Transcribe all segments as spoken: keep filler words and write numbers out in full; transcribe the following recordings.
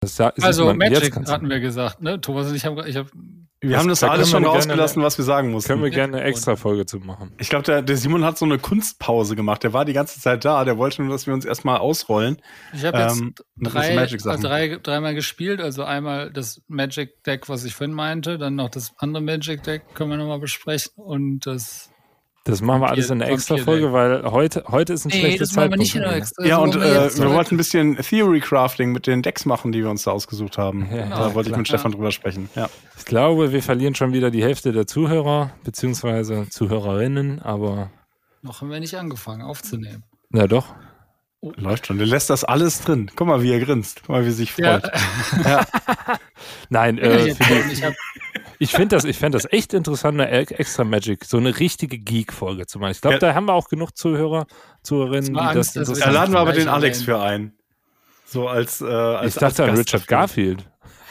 Das ist also man, Magic hatten wir gesagt, ne? Thomas und ich haben... Ich hab, wir haben das da alles schon rausgelassen, gerne, was wir sagen mussten. Können wir gerne eine extra Folge zu machen. Ich glaube, der, der Simon hat so eine Kunstpause gemacht. Der war die ganze Zeit da. Der wollte nur, dass wir uns erstmal ausrollen. Ich habe jetzt ähm, drei, drei, dreimal gespielt. Also einmal das Magic Deck, was ich vorhin meinte. Dann noch das andere Magic Deck, können wir nochmal besprechen. Und das... Das machen wir alles in der extra Folge, weil heute, heute ist ein nee, schlechtes das machen Zeitpunkt. Wir nicht in der extra, ja, und äh, wir wollten ein bisschen Theory Crafting mit den Decks machen, die wir uns da ausgesucht haben. Ja, da ja, wollte klar. ich mit Stefan drüber sprechen. Ja. Ich glaube, wir verlieren schon wieder die Hälfte der Zuhörer, beziehungsweise Zuhörerinnen, aber... Noch haben wir nicht angefangen aufzunehmen. Ja, doch. Oh. Läuft schon. Der lässt das alles drin. Guck mal, wie er grinst. Guck mal, wie er sich freut. Ja. ja. Nein, äh, ich, ich, ich finde das, ich fände das echt interessant, eine Extra Magic, so eine richtige Geek-Folge zu machen. Ich glaube, ja. da haben wir auch genug Zuhörer, Zuhörerinnen, die das interessant. Da laden wir aber den Alex für ein. So als, äh, als Ich dachte als an Richard Garfield.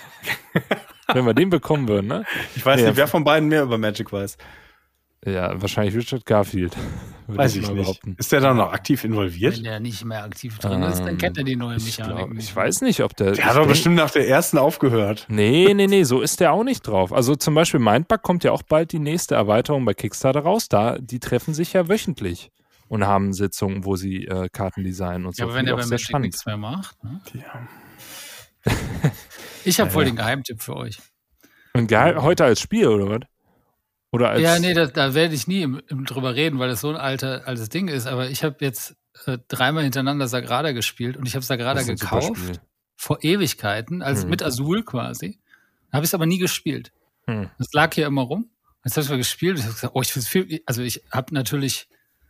Wenn wir den bekommen würden, ne? Ich weiß ja. nicht, wer von beiden mehr über Magic weiß. Ja, wahrscheinlich Richard Garfield. Weiß ich, ich nicht. Behaupten. Ist der da noch aktiv involviert? Wenn der nicht mehr aktiv drin ist, dann kennt er die neue Mechanik. Ich, ich weiß nicht, ob der... Der hat doch bestimmt nach der ersten aufgehört. Nee, nee, nee, so ist der auch nicht drauf. Also zum Beispiel Mindbug kommt ja auch bald die nächste Erweiterung bei Kickstarter raus. Da, die treffen sich ja wöchentlich und haben Sitzungen, wo sie äh, Karten designen und so. Ja, aber wenn der bei Magic nichts mehr macht, ne? Ja. Ich habe voll ja, den Geheimtipp für euch. Und Geheim- heute als Spiel, oder was? Oder als ja, nee, da, da werde ich nie im, im drüber reden, weil das so ein alter, altes Ding ist. Aber ich habe jetzt äh, dreimal hintereinander Sagrada gespielt und ich habe Sagrada gekauft vor Ewigkeiten, also hm. mit Azul quasi. Habe ich es aber nie gespielt. Hm. Das lag hier immer rum. Jetzt habe ich es mal gespielt und ich habe gesagt, oh, ich finde es viel. Also ich habe natürlich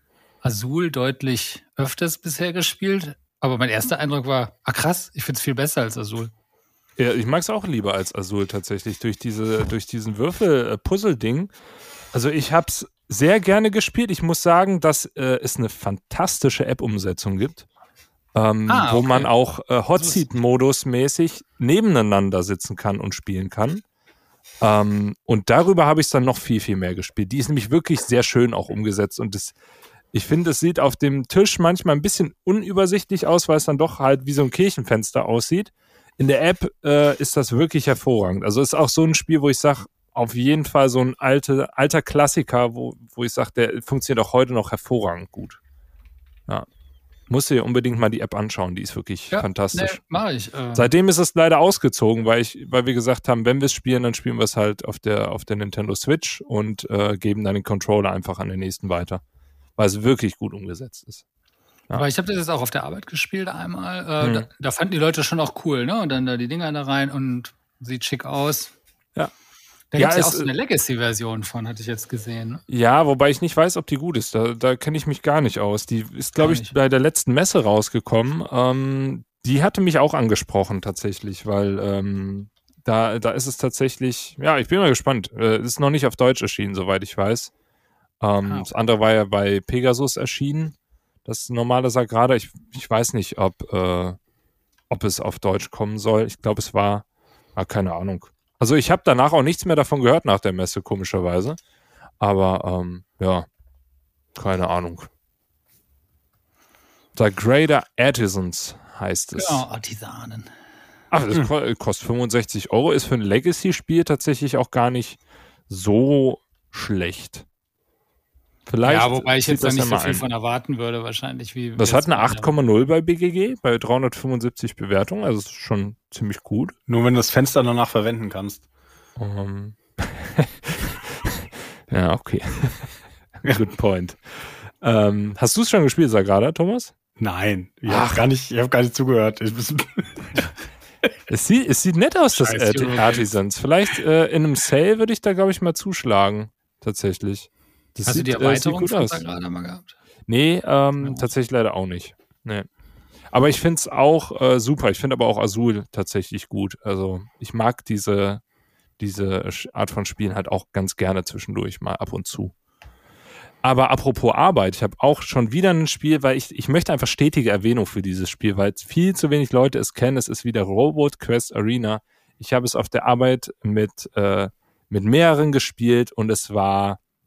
Azul deutlich öfters bisher gespielt, aber mein erster Eindruck war, ah krass, ich finde es viel besser als Azul. Ja, ich mag es auch lieber als Azul tatsächlich, durch diese, durch diesen Würfel-Puzzle-Ding. Also ich habe es sehr gerne gespielt. Ich muss sagen, dass äh, es eine fantastische App-Umsetzung gibt, ähm, ah, okay. wo man auch äh, Hotseat-Modus mäßig nebeneinander sitzen kann und spielen kann. Ähm, und darüber habe ich es dann noch viel, viel mehr gespielt. Die ist nämlich wirklich sehr schön auch umgesetzt und das, ich finde, es sieht auf dem Tisch manchmal ein bisschen unübersichtlich aus, weil es dann doch halt wie so ein Kirchenfenster aussieht. In der App äh, ist das wirklich hervorragend. Also ist auch so ein Spiel, wo ich sage, auf jeden Fall so ein alte, alter Klassiker, wo, wo ich sage, der funktioniert auch heute noch hervorragend gut. Ja. Musst du dir unbedingt mal die App anschauen, die ist wirklich ja, fantastisch. Nee, mach ich. Äh. Seitdem ist es leider ausgezogen, weil ich, weil wir gesagt haben, wenn wir es spielen, dann spielen wir es halt auf der, auf der Nintendo Switch und äh, geben dann den Controller einfach an den nächsten weiter. Weil es wirklich gut umgesetzt ist. Ja. Aber ich habe das jetzt auch auf der Arbeit gespielt einmal. Äh, hm. da, da fanden die Leute schon auch cool, ne? Und dann da die Dinger da rein und sieht schick aus. Ja. Da gibt es ja auch so eine Legacy-Version von, hatte ich jetzt gesehen. Ne? Ja, wobei ich nicht weiß, ob die gut ist. Da, da kenne ich mich gar nicht aus. Die ist, glaube ich, bei der letzten Messe rausgekommen. Ähm, die hatte mich auch angesprochen tatsächlich, weil ähm, da, da ist es tatsächlich, ja, ich bin mal gespannt. Äh, es ist noch nicht auf Deutsch erschienen, soweit ich weiß. Ähm, ah. Das andere war ja bei Pegasus erschienen. Das normale Sagrada, ich, ich weiß nicht, ob, äh, ob es auf Deutsch kommen soll. Ich glaube, es war, ah, keine Ahnung. Also ich habe danach auch nichts mehr davon gehört nach der Messe, komischerweise. Aber, ähm, ja, keine Ahnung. The Greater Artisans heißt es. Ja, Artisanen. Ach, das hm. kostet fünfundsechzig Euro, ist für ein Legacy-Spiel tatsächlich auch gar nicht so schlecht. Vielleicht ja, wobei ich jetzt da nicht so viel ein. von erwarten würde, wahrscheinlich. Wie das hat eine acht Komma null bei B G G, bei dreihundertfünfundsiebzig Bewertungen, also ist schon ziemlich gut. Nur wenn du das Fenster danach verwenden kannst. Um. Ja, okay. Good point. Ähm, hast du es schon gespielt, Sagrada, Thomas? Nein, ich habe gar nicht, ich habe gar nicht zugehört. Ich es, sieht, es sieht nett aus, das äh, Artisans. Vielleicht äh, in einem Sale würde ich da, glaube ich, mal zuschlagen. Tatsächlich. Das Hast sieht, du die Erweiterung äh, von Sagrada mal gehabt? Nee, ähm, ja. tatsächlich leider auch nicht. Nee. Aber ich finde es auch äh, super. Ich finde aber auch Azul tatsächlich gut. Also ich mag diese, diese Art von Spielen halt auch ganz gerne zwischendurch mal ab und zu. Aber apropos Arbeit, ich habe auch schon wieder ein Spiel, weil ich, ich möchte einfach stetige Erwähnung für dieses Spiel, weil viel zu wenig Leute es kennen. Es ist wieder Robot Quest Arena. Ich habe es auf der Arbeit mit, äh, mit mehreren gespielt und es war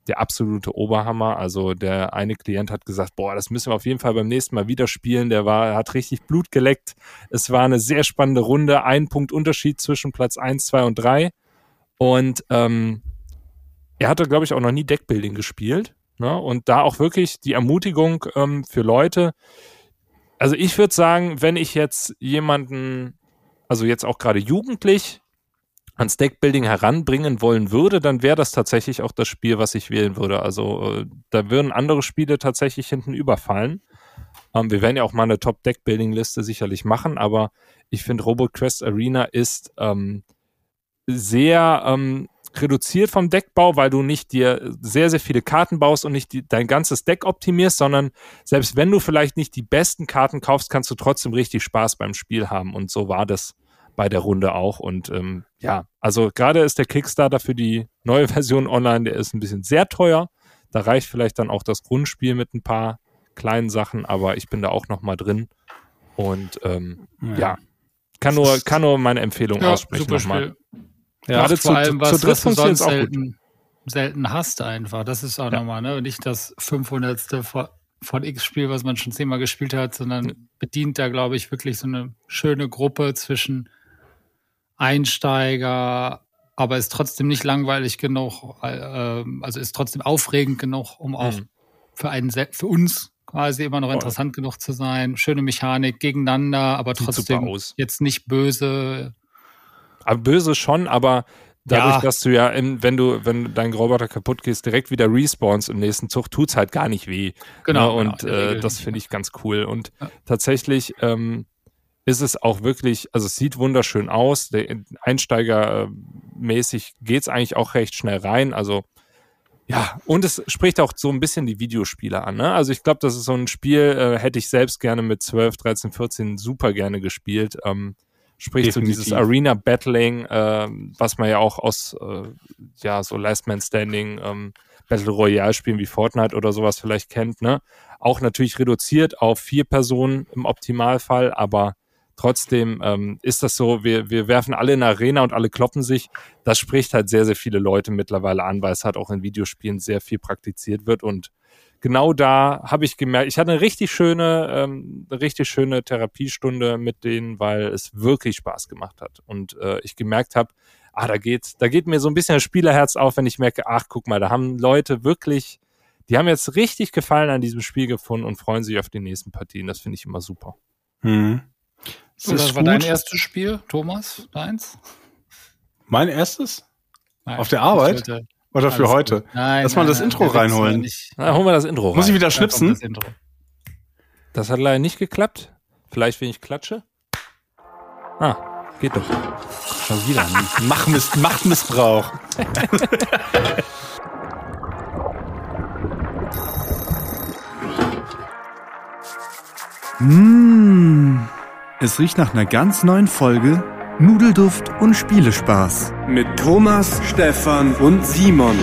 der absolute Oberhammer. Also der eine Klient hat gesagt, boah, das müssen wir auf jeden Fall beim nächsten Mal wieder spielen. Der war, hat richtig Blut geleckt. Es war eine sehr spannende Runde. Ein Punkt Unterschied zwischen Platz eins, zwei und drei. Und ähm, er hatte, glaube ich, auch noch nie Deckbuilding gespielt. Ne? Und da auch wirklich die Ermutigung ähm, für Leute. Also ich würde sagen, wenn ich jetzt jemanden, also jetzt auch gerade jugendlich, ans Deckbuilding heranbringen wollen würde, dann wäre das tatsächlich auch das Spiel, was ich wählen würde. Also äh, da würden andere Spiele tatsächlich hinten überfallen. Ähm, wir werden ja auch mal eine Top-Deckbuilding-Liste sicherlich machen, aber ich finde RoboQuest Arena ist ähm, sehr ähm, reduziert vom Deckbau, weil du nicht dir sehr, sehr viele Karten baust und nicht die, dein ganzes Deck optimierst, sondern selbst wenn du vielleicht nicht die besten Karten kaufst, kannst du trotzdem richtig Spaß beim Spiel haben. Und so war das bei der Runde auch. Und ähm, ja, also gerade ist der Kickstarter für die neue Version online, der ist ein bisschen sehr teuer. Da reicht vielleicht dann auch das Grundspiel mit ein paar kleinen Sachen, aber ich bin da auch noch mal drin. Und ähm, ja. ja, kann nur, kann nur meine Empfehlung ja, aussprechen nochmal. Ja, gerade vor zu, allem was, zu was du sonst selten, selten hast einfach. Das ist auch ja. nochmal, ne? Nicht das fünfhundertste von, von X-Spiel, was man schon zehnmal gespielt hat, sondern mhm. bedient da, glaube ich, wirklich so eine schöne Gruppe zwischen Einsteiger, aber ist trotzdem nicht langweilig genug, äh, also ist trotzdem aufregend genug, um auch mhm. für einen, für uns quasi immer noch Voll. interessant genug zu sein. Schöne Mechanik gegeneinander, aber Sieht trotzdem jetzt nicht böse. Aber böse schon, aber dadurch, ja. dass du ja, in, wenn du, wenn dein Roboter kaputt gehst, direkt wieder respawnst im nächsten Zug, tut's halt gar nicht weh. Genau. Ne? Und genau, äh, das finde ich ganz cool. Und ja. tatsächlich ähm, ist es auch wirklich, also es sieht wunderschön aus. Der Einsteigermäßig geht's eigentlich auch recht schnell rein. Also ja, und es spricht auch so ein bisschen die Videospiele an. Ne? Also ich glaube, das ist so ein Spiel, äh, hätte ich selbst gerne mit zwölf, dreizehn, vierzehn super gerne gespielt. Ähm, Sprich Definitiv. so dieses Arena-Battling, äh, was man ja auch aus äh, ja so Last Man Standing, ähm, Battle Royale-Spielen wie Fortnite oder sowas vielleicht kennt, ne? Auch natürlich reduziert auf vier Personen im Optimalfall, aber trotzdem ähm, ist das so, wir, wir werfen alle in eine Arena und alle kloppen sich. Das spricht halt sehr, sehr viele Leute mittlerweile an, weil es halt auch in Videospielen sehr viel praktiziert wird und genau da habe ich gemerkt, ich hatte eine richtig schöne, ähm, eine richtig schöne Therapiestunde mit denen, weil es wirklich Spaß gemacht hat. Und äh, ich gemerkt habe, ah, da geht, da geht mir so ein bisschen das Spielerherz auf, wenn ich merke, ach, guck mal, da haben Leute wirklich, die haben jetzt richtig Gefallen an diesem Spiel gefunden und freuen sich auf die nächsten Partien. Das finde ich immer super. Hm. Das, das war gut. Dein erstes Spiel, Thomas? Deins? Mein erstes? Nein, auf der Arbeit? Oder für Alles heute? Nein, Lass nein, mal das nein, Intro reinholen. Na, holen wir das Intro rein. Muss ich wieder schnipsen? Das, das hat leider nicht geklappt. Vielleicht, wenn ich klatsche. Ah, geht doch. Schon wieder. Machtmiss- Machtmissbrauch. Mmh. Es riecht nach einer ganz neuen Folge Nudelduft und Spielespaß. Mit Thomas, Stefan und Simon.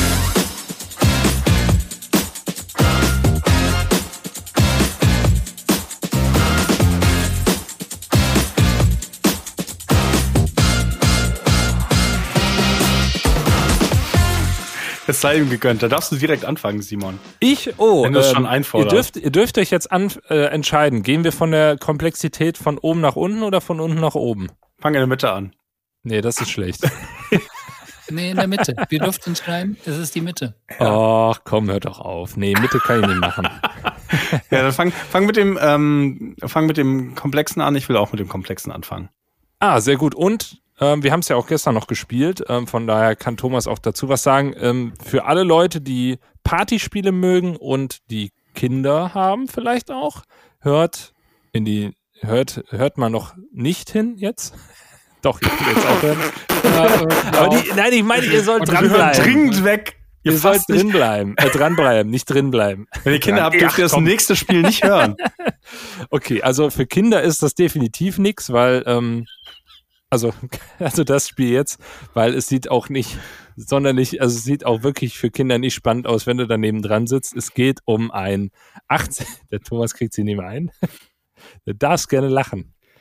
Es sei ihm gegönnt. Da darfst du direkt anfangen, Simon. Ich? Oh, wenn du es ähm, schon einforderst. Ihr dürft, ihr dürft euch jetzt an, äh, entscheiden. Gehen wir von der Komplexität von oben nach unten oder von unten nach oben? Fang in der Mitte an. Nee, das ist schlecht. Nee, in der Mitte. Wir dürfen entscheiden, es ist die Mitte. Ach, komm, hör doch auf. Nee, Mitte kann ich nicht machen. Ja, dann fang, fang, mit dem, ähm, fang mit dem Komplexen an. Ich will auch mit dem Komplexen anfangen. Ah, sehr gut. Und ähm, wir haben es ja auch gestern noch gespielt. Ähm, von daher kann Thomas auch dazu was sagen. Ähm, für alle Leute, die Partyspiele mögen und die Kinder haben vielleicht auch, hört in die, hört, hört man noch nicht hin jetzt? Doch, ich will jetzt auch hören. Aber die, nein, ich meine, ihr sollt dranbleiben. Dringend weg. Ihr, ihr sollt drinbleiben. Äh, dranbleiben, nicht drinbleiben. Wenn ihr Kinder habt, dürft ihr das nächste Spiel nicht hören. Okay, also für Kinder ist das definitiv nichts, weil, ähm, also, also das Spiel jetzt, weil es sieht auch nicht sonderlich, also es sieht auch wirklich für Kinder nicht spannend aus, wenn du daneben dran sitzt. Es geht um ein achtzehn, der Thomas kriegt sie nicht mehr ein. Der darfst gerne lachen.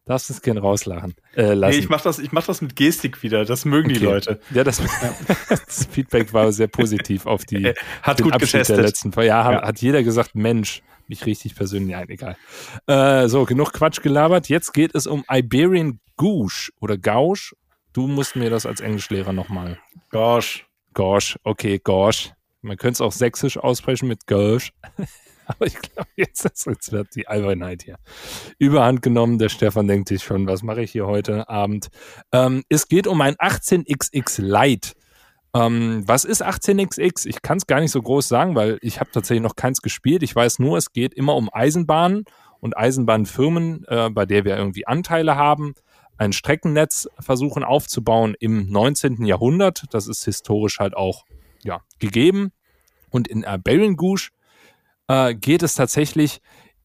Darfst das Kind rauslachen. Äh, lassen. Nee, ich mach das, ich mach das mit Gestik wieder. Das mögen okay. die Leute. Ja, das, das Feedback war sehr positiv auf die hat den gut Abschnitt getestet. Der letzten Folge. Ja, ja, hat jeder gesagt, Mensch, nicht richtig persönlich. Nein, egal. Äh, so, genug Quatsch gelabert. Jetzt geht es um Iberian Gouche oder Gauche. Du musst mir das als Englischlehrer nochmal. Gauche. Gauche, okay, Gauche. Man könnte es auch sächsisch aussprechen mit Gauche. Aber ich glaube, jetzt, jetzt wird die Albernheit hier überhand genommen. Der Stefan denkt sich schon, was mache ich hier heute Abend? Ähm, es geht um ein achtzehn X X Lite. Ähm, was ist achtzehn X X? Ich kann es gar nicht so groß sagen, weil ich habe tatsächlich noch keins gespielt. Ich weiß nur, es geht immer um Eisenbahnen und Eisenbahnfirmen, äh, bei der wir irgendwie Anteile haben, ein Streckennetz versuchen aufzubauen im neunzehnten Jahrhundert. Das ist historisch halt auch ja, gegeben. Und in Iberian Gouche äh, geht es tatsächlich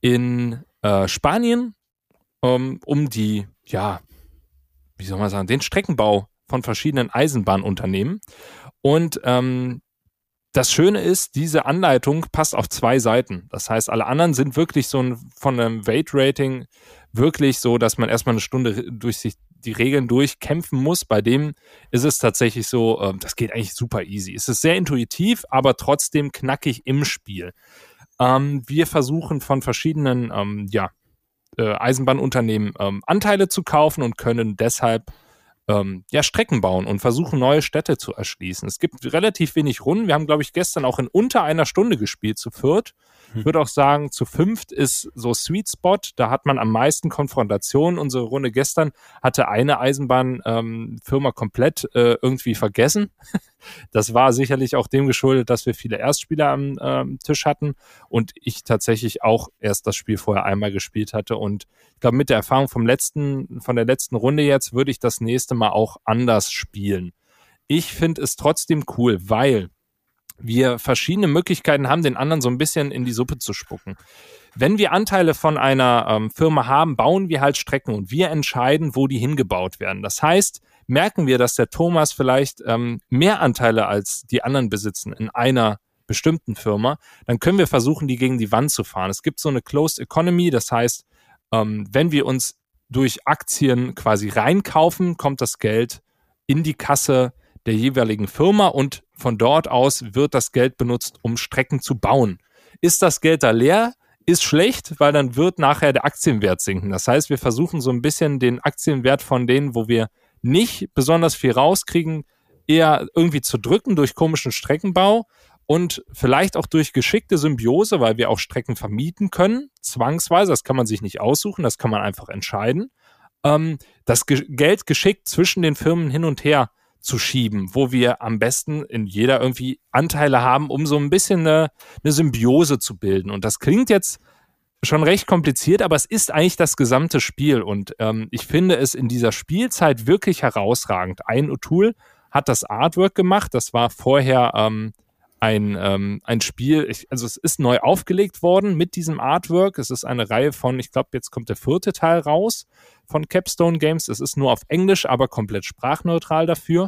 in äh, Spanien ähm, um die, ja, wie soll man sagen, den Streckenbau von verschiedenen Eisenbahnunternehmen. Und ähm, das Schöne ist, diese Anleitung passt auf zwei Seiten. Das heißt, alle anderen sind wirklich so ein, von einem Weight-Rating wirklich so, dass man erstmal eine Stunde durch sich die Regeln durchkämpfen muss. Bei dem ist es tatsächlich so, äh, das geht eigentlich super easy. Es ist sehr intuitiv, aber trotzdem knackig im Spiel. Ähm, wir versuchen von verschiedenen ähm, ja, äh, Eisenbahnunternehmen ähm, Anteile zu kaufen und können deshalb ähm, ja, Strecken bauen und versuchen, neue Städte zu erschließen. Es gibt relativ wenig Runden. Wir haben, glaube ich, gestern auch in unter einer Stunde gespielt zu viert. Ich würde auch sagen, zu fünft ist so Sweet Spot. Da hat man am meisten Konfrontationen. Unsere Runde gestern hatte eine Eisenbahnfirma ähm, komplett äh, irgendwie vergessen. Das war sicherlich auch dem geschuldet, dass wir viele Erstspieler am ähm, Tisch hatten und ich tatsächlich auch erst das Spiel vorher einmal gespielt hatte. Und ich glaube, mit der Erfahrung vom letzten, von der letzten Runde jetzt würde ich das nächste Mal auch anders spielen. Ich finde es trotzdem cool, weil wir verschiedene Möglichkeiten haben, den anderen so ein bisschen in die Suppe zu spucken. Wenn wir Anteile von einer ähm, Firma haben, bauen wir halt Strecken und wir entscheiden, wo die hingebaut werden. Das heißt, merken wir, dass der Thomas vielleicht ähm, mehr Anteile als die anderen besitzen in einer bestimmten Firma, dann können wir versuchen, die gegen die Wand zu fahren. Es gibt so eine Closed Economy, das heißt, ähm, wenn wir uns durch Aktien quasi reinkaufen, kommt das Geld in die Kasse der jeweiligen Firma und von dort aus wird das Geld benutzt, um Strecken zu bauen. Ist das Geld da leer? Ist schlecht, weil dann wird nachher der Aktienwert sinken. Das heißt, wir versuchen so ein bisschen den Aktienwert von denen, wo wir nicht besonders viel rauskriegen, eher irgendwie zu drücken durch komischen Streckenbau und vielleicht auch durch geschickte Symbiose, weil wir auch Strecken vermieten können, zwangsweise. Das kann man sich nicht aussuchen, das kann man einfach entscheiden. Ähm, das Ge- Geld geschickt zwischen den Firmen hin und her zu schieben, wo wir am besten in jeder irgendwie Anteile haben, um so ein bisschen eine, eine Symbiose zu bilden. Und das klingt jetzt schon recht kompliziert, aber es ist eigentlich das gesamte Spiel. Und ähm, ich finde es in dieser Spielzeit wirklich herausragend. Ein O'Toole hat das Artwork gemacht. Das war vorher ähm, ein, ähm, ein Spiel, ich, also es ist neu aufgelegt worden mit diesem Artwork. Es ist eine Reihe von, ich glaube, jetzt kommt der vierte Teil raus von Capstone Games. Es ist nur auf Englisch, aber komplett sprachneutral dafür.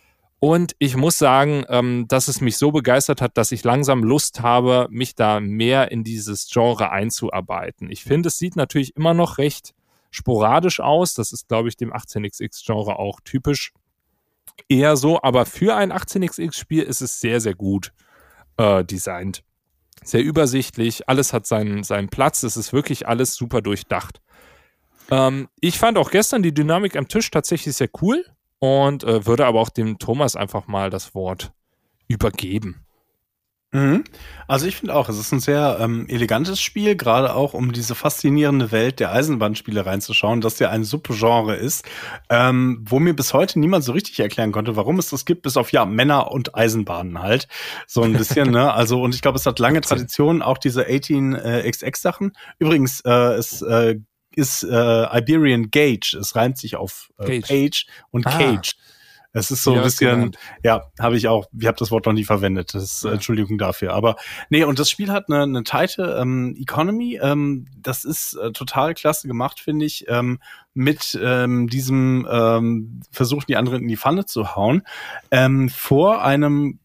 Und ich muss sagen, ähm, dass es mich so begeistert hat, dass ich langsam Lust habe, mich da mehr in dieses Genre einzuarbeiten. Ich finde, es sieht natürlich immer noch recht sporadisch aus. Das ist, glaube ich, dem achtzehn X X-Genre auch typisch. Eher so, aber für ein achtzehn X X-Spiel ist es sehr, sehr gut äh, designt. Sehr übersichtlich, alles hat seinen, seinen Platz, es ist wirklich alles super durchdacht. Ähm, ich fand auch gestern die Dynamik am Tisch tatsächlich sehr cool und äh, würde aber auch dem Thomas einfach mal das Wort übergeben. Mhm. Also ich finde auch, es ist ein sehr ähm, elegantes Spiel, gerade auch um diese faszinierende Welt der Eisenbahnspiele reinzuschauen, dass ja ein Subgenre ist, ähm, wo mir bis heute niemand so richtig erklären konnte, warum es das gibt, bis auf ja Männer und Eisenbahnen halt, so ein bisschen, ne? Also und ich glaube, es hat lange Tradition, auch diese achtzehn X X Sachen. Übrigens, äh, es äh, ist äh, Iberian Gauge, es reimt sich auf äh, Page und ah. Cage. Es ist so ein bisschen, ja, habe ich auch, ich habe das Wort noch nie verwendet, das ist, ja. Entschuldigung dafür, aber nee, und das Spiel hat eine, eine tighte ähm, Economy, ähm, das ist äh, total klasse gemacht, finde ich, ähm, mit ähm, diesem ähm, Versuch, die anderen in die Pfanne zu hauen, ähm, vor einem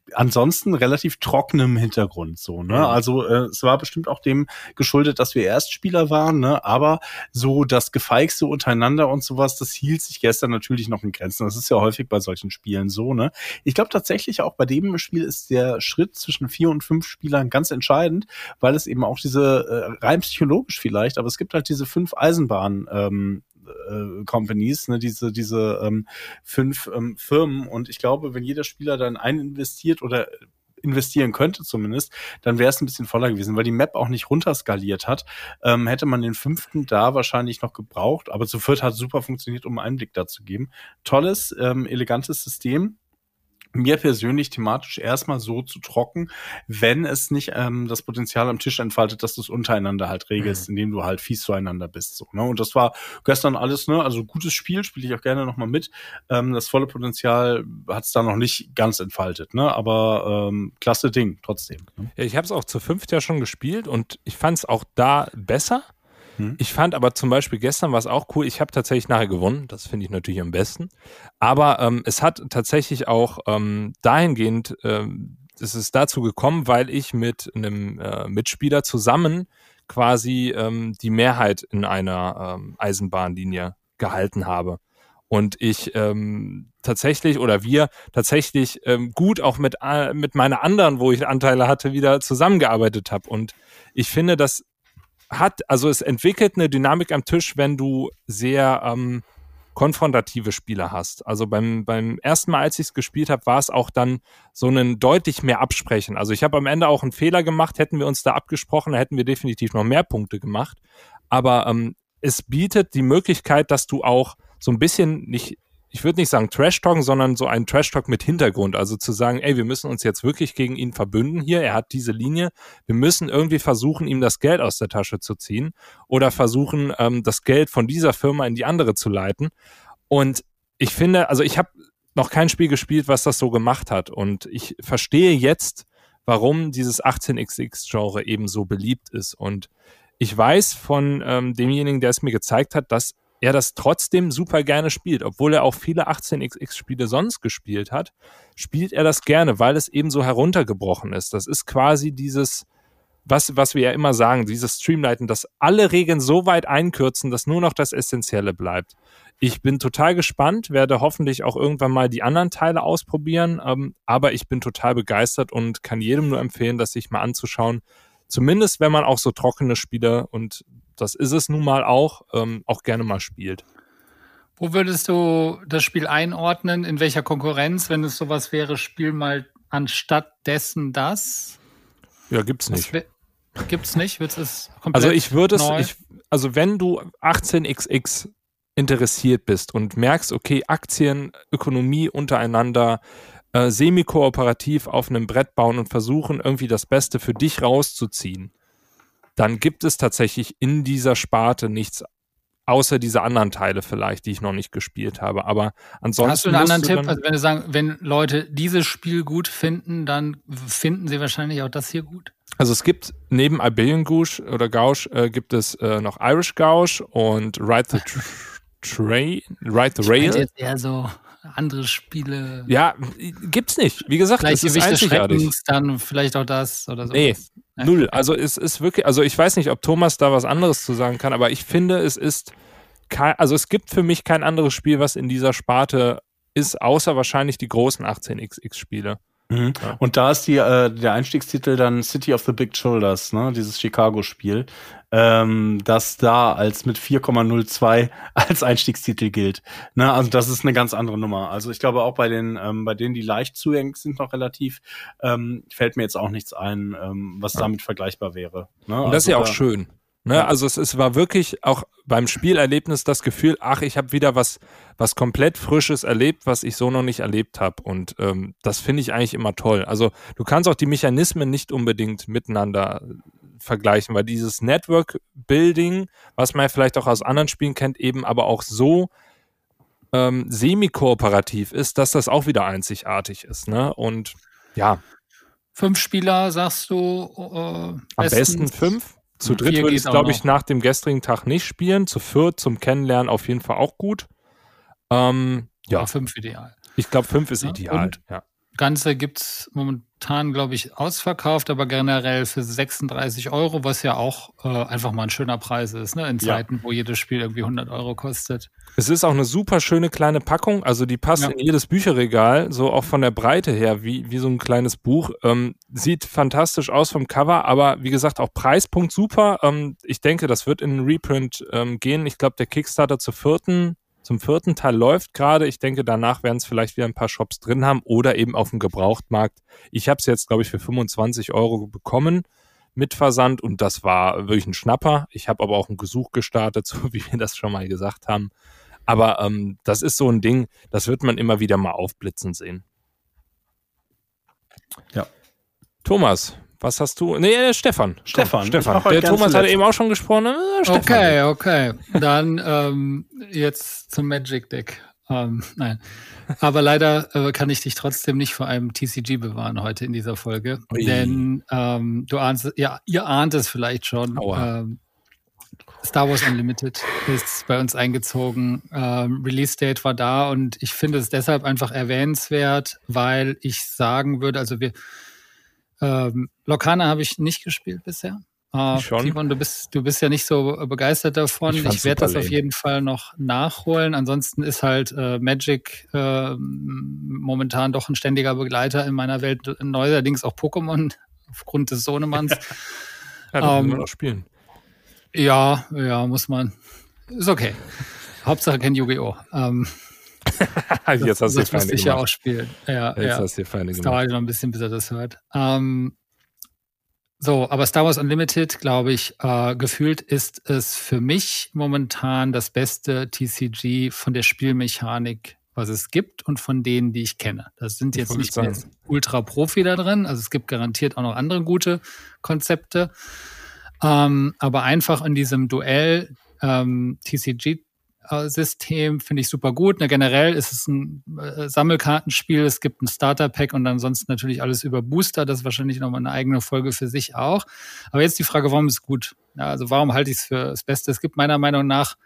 ansonsten relativ trockenem Hintergrund so, ne? Mhm. Also äh, es war bestimmt auch dem geschuldet, dass wir Erstspieler waren, ne? Aber so das Gefeixte untereinander und sowas, das hielt sich gestern natürlich noch in Grenzen. Das ist ja häufig bei solchen Spielen so, ne? Ich glaube tatsächlich auch bei dem Spiel ist der Schritt zwischen vier und fünf Spielern ganz entscheidend, weil es eben auch diese äh, rein psychologisch vielleicht, aber es gibt halt diese fünf Eisenbahn ähm, Companies, ne, diese diese ähm, fünf ähm, Firmen, und ich glaube, wenn jeder Spieler dann ein investiert oder investieren könnte zumindest, dann wäre es ein bisschen voller gewesen, weil die Map auch nicht runterskaliert hat. Ähm, hätte man den fünften da wahrscheinlich noch gebraucht, aber zu viert hat super funktioniert, um einen Einblick da zu geben. Tolles, ähm, elegantes System. Mir persönlich thematisch erstmal so zu trocken, wenn es nicht ähm, das Potenzial am Tisch entfaltet, dass du es untereinander halt regelst, mhm. indem du halt fies zueinander bist. So, ne? Und das war gestern alles, ne, also gutes Spiel, spiele ich auch gerne nochmal mit. Ähm, das volle Potenzial hat es da noch nicht ganz entfaltet, ne? Aber ähm, klasse Ding trotzdem. Ne? Ja, ich habe es auch zu fünft ja schon gespielt und ich fand es auch da besser. Ich fand aber zum Beispiel gestern war es auch cool, ich habe tatsächlich nachher gewonnen, das finde ich natürlich am besten, aber ähm, es hat tatsächlich auch ähm, dahingehend, ähm, es ist dazu gekommen, weil ich mit einem äh, Mitspieler zusammen quasi ähm, die Mehrheit in einer ähm, Eisenbahnlinie gehalten habe. Und ich ähm, tatsächlich oder wir tatsächlich ähm, gut auch mit, äh, mit meiner anderen, wo ich Anteile hatte, wieder zusammengearbeitet habe. Und ich finde, das hat, also es entwickelt eine Dynamik am Tisch, wenn du sehr ähm, konfrontative Spieler hast. Also beim beim ersten Mal, als ich es gespielt habe, war es auch dann so ein deutlich mehr Absprechen. Also ich habe am Ende auch einen Fehler gemacht, hätten wir uns da abgesprochen, da hätten wir definitiv noch mehr Punkte gemacht. Aber ähm, es bietet die Möglichkeit, dass du auch so ein bisschen nicht, ich würde nicht sagen Trash-Talken, sondern so einen Trash-Talk mit Hintergrund. Also zu sagen, ey, wir müssen uns jetzt wirklich gegen ihn verbünden hier. Er hat diese Linie. Wir müssen irgendwie versuchen, ihm das Geld aus der Tasche zu ziehen oder versuchen, ähm, das Geld von dieser Firma in die andere zu leiten. Und ich finde, also ich habe noch kein Spiel gespielt, was das so gemacht hat. Und ich verstehe jetzt, warum dieses achtzehn X X-Genre eben so beliebt ist. Und ich weiß von ähm, demjenigen, der es mir gezeigt hat, dass er das trotzdem super gerne spielt. Obwohl er auch viele achtzehn X X-Spiele sonst gespielt hat, spielt er das gerne, weil es eben so heruntergebrochen ist. Das ist quasi dieses, was, was wir ja immer sagen, dieses Streamlinen, dass alle Regeln so weit einkürzen, dass nur noch das Essentielle bleibt. Ich bin total gespannt, werde hoffentlich auch irgendwann mal die anderen Teile ausprobieren, ähm, aber ich bin total begeistert und kann jedem nur empfehlen, das sich mal anzuschauen. Zumindest, wenn man auch so trockene Spiele, und das ist es nun mal auch, ähm, auch gerne mal spielt. Wo würdest du das Spiel einordnen? In welcher Konkurrenz, wenn es sowas wäre, spiel mal anstatt dessen das? Ja, gibt's nicht. Wär, gibt's nicht? Wird's es komplett also ich würde es, neu? ich, also wenn du achtzehn X X interessiert bist und merkst, okay, Aktien, Ökonomie untereinander, äh, semi-kooperativ auf einem Brett bauen und versuchen, irgendwie das Beste für dich rauszuziehen, dann gibt es tatsächlich in dieser Sparte nichts, außer diese anderen Teile vielleicht, die ich noch nicht gespielt habe. Aber ansonsten. Hast du einen anderen Tipp? Also wenn du sagen, wenn Leute dieses Spiel gut finden, dann finden sie wahrscheinlich auch das hier gut. Also es gibt neben Iberian Gauche oder Gauche äh, gibt es äh, noch Irish Gauche und Ride the Train, Ride the Rail. Ich jetzt eher so andere Spiele. Ja, gibt's nicht. Wie gesagt, es ist einzigartig. Dann vielleicht auch das oder so. Nee, null. Also es ist wirklich, also ich weiß nicht, ob Thomas da was anderes zu sagen kann, aber ich finde, es ist kein, also es gibt für mich kein anderes Spiel, was in dieser Sparte ist, außer wahrscheinlich die großen achtzehn X X-Spiele. Mhm. Ja. Und da ist die, äh, der Einstiegstitel dann City of the Big Shoulders, ne? Dieses Chicago-Spiel, ähm, das da als mit vier Komma null zwei als Einstiegstitel gilt. Ne? Also das ist eine ganz andere Nummer. Also ich glaube auch bei den, ähm, bei denen, die leicht zugänglich sind, noch relativ, ähm, fällt mir jetzt auch nichts ein, ähm, was ja. damit vergleichbar wäre. Ne? Und das also ist ja auch da, schön. Ne, also es, es war wirklich auch beim Spielerlebnis das Gefühl, ach, ich habe wieder was was komplett Frisches erlebt, was ich so noch nicht erlebt habe. Und ähm, das finde ich eigentlich immer toll. Also du kannst auch die Mechanismen nicht unbedingt miteinander vergleichen, weil dieses Network-Building, was man ja vielleicht auch aus anderen Spielen kennt, eben aber auch so ähm, semi-kooperativ ist, dass das auch wieder einzigartig ist. Ne? Und ja. Fünf Spieler, sagst du? Äh, Am besten fünf. Zu dritt würde ich es, glaube ich, nach dem gestrigen Tag nicht spielen. Zu viert zum Kennenlernen auf jeden Fall auch gut. Ähm, ja, ja, fünf ideal. Ich glaube, fünf ist ja, ideal. Und ja. Ganze gibt's momentan, glaube ich, ausverkauft, aber generell für sechsunddreißig Euro, was ja auch äh, einfach mal ein schöner Preis ist, ne? In Zeiten, ja. wo jedes Spiel irgendwie hundert Euro kostet. Es ist auch eine super schöne kleine Packung, also die passt ja. in jedes Bücherregal, so auch von der Breite her, wie, wie so ein kleines Buch. Ähm, sieht fantastisch aus vom Cover, aber wie gesagt, auch Preispunkt super. Ähm, ich denke, das wird in einen Reprint ähm, gehen. Ich glaube, der Kickstarter zur vierten Zum vierten Teil läuft gerade. Ich denke, danach werden es vielleicht wieder ein paar Shops drin haben oder eben auf dem Gebrauchtmarkt. Ich habe es jetzt, glaube ich, für fünfundzwanzig Euro bekommen mit Versand und das war wirklich ein Schnapper. Ich habe aber auch ein Gesuch gestartet, so wie wir das schon mal gesagt haben. Aber ähm, das ist so ein Ding, das wird man immer wieder mal aufblitzen sehen. Ja. Thomas, was hast du? Nee, äh, Stefan. Stefan. Komm, Stefan. Der Thomas hatte eben auch schon gesprochen. Äh, Stefan. Okay, okay. Dann ähm, jetzt zum Magic Deck. Ähm, nein. Aber leider äh, kann ich dich trotzdem nicht vor einem T C G bewahren heute in dieser Folge. Ui. Denn ähm, du ahnst, ja, ihr ahnt es vielleicht schon. Ähm, Star Wars Unlimited ist bei uns eingezogen. Ähm, Release Date war da und ich finde es deshalb einfach erwähnenswert, weil ich sagen würde, also wir Ähm, Lorcana habe ich nicht gespielt bisher. Äh, Timon, du bist, du bist ja nicht so begeistert davon. Ich, ich werde das lame. auf jeden Fall noch nachholen. Ansonsten ist halt äh, Magic äh, momentan doch ein ständiger Begleiter in meiner Welt. Neuerdings auch Pokémon aufgrund des Sohnemanns. Ja, das ähm, müssen wir noch spielen. Ja, ja, muss man. Ist okay. Hauptsache kein Yu-Gi-Oh! Ähm, Jetzt hast du das musste ich ja auch spielen. Ja, Jetzt ja. hast du Feinde das gemacht. dauert noch ein bisschen, bis er das hört. Ähm, so, aber Star Wars Unlimited, glaube ich, äh, gefühlt ist es für mich momentan das beste T C G von der Spielmechanik, was es gibt und von denen, die ich kenne. Das sind jetzt nicht mehr Ultra-Profi da drin, also es gibt garantiert auch noch andere gute Konzepte. Ähm, aber einfach in diesem Duell ähm, T C G System finde ich super gut. Na, generell ist es ein äh, Sammelkartenspiel, es gibt ein Starter-Pack und ansonsten natürlich alles über Booster. Das ist wahrscheinlich nochmal eine eigene Folge für sich auch. Aber jetzt die Frage, warum ist es gut? Ja, also warum halte ich es für das Beste? Es gibt meiner Meinung nach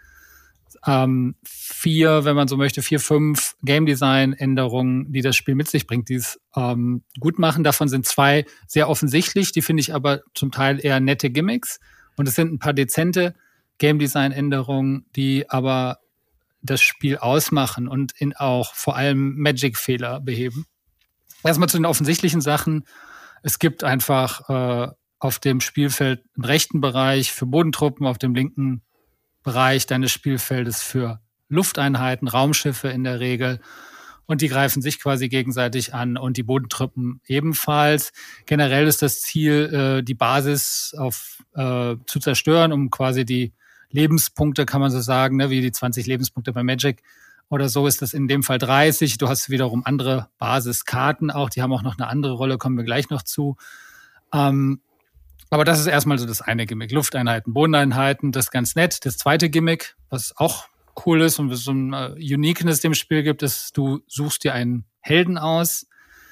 ähm, vier, wenn man so möchte, vier, fünf Game-Design-Änderungen, die das Spiel mit sich bringt, die es ähm, gut machen. Davon sind zwei sehr offensichtlich, die finde ich aber zum Teil eher nette Gimmicks. Und es sind ein paar dezente Game-Design-Änderungen, die aber das Spiel ausmachen und in auch vor allem Magic-Fehler beheben. Erstmal zu den offensichtlichen Sachen. Es gibt einfach äh, auf dem Spielfeld einen rechten Bereich für Bodentruppen, auf dem linken Bereich deines Spielfeldes für Lufteinheiten, Raumschiffe in der Regel. Und die greifen sich quasi gegenseitig an und die Bodentruppen ebenfalls. Generell ist das Ziel, äh, die Basis auf, äh, zu zerstören, um quasi die Lebenspunkte, kann man so sagen, ne, wie die zwanzig Lebenspunkte bei Magic oder so, ist das in dem Fall dreißig. Du hast wiederum andere Basiskarten auch, die haben auch noch eine andere Rolle, kommen wir gleich noch zu. Ähm, aber das ist erstmal so das eine Gimmick. Lufteinheiten, Bodeneinheiten, das ist ganz nett. Das zweite Gimmick, was auch cool ist und so ein uh, Uniqueness dem Spiel gibt, ist, du suchst dir einen Helden aus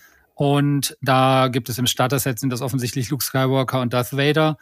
und da gibt es im Starter-Set sind das offensichtlich Luke Skywalker und Darth Vader.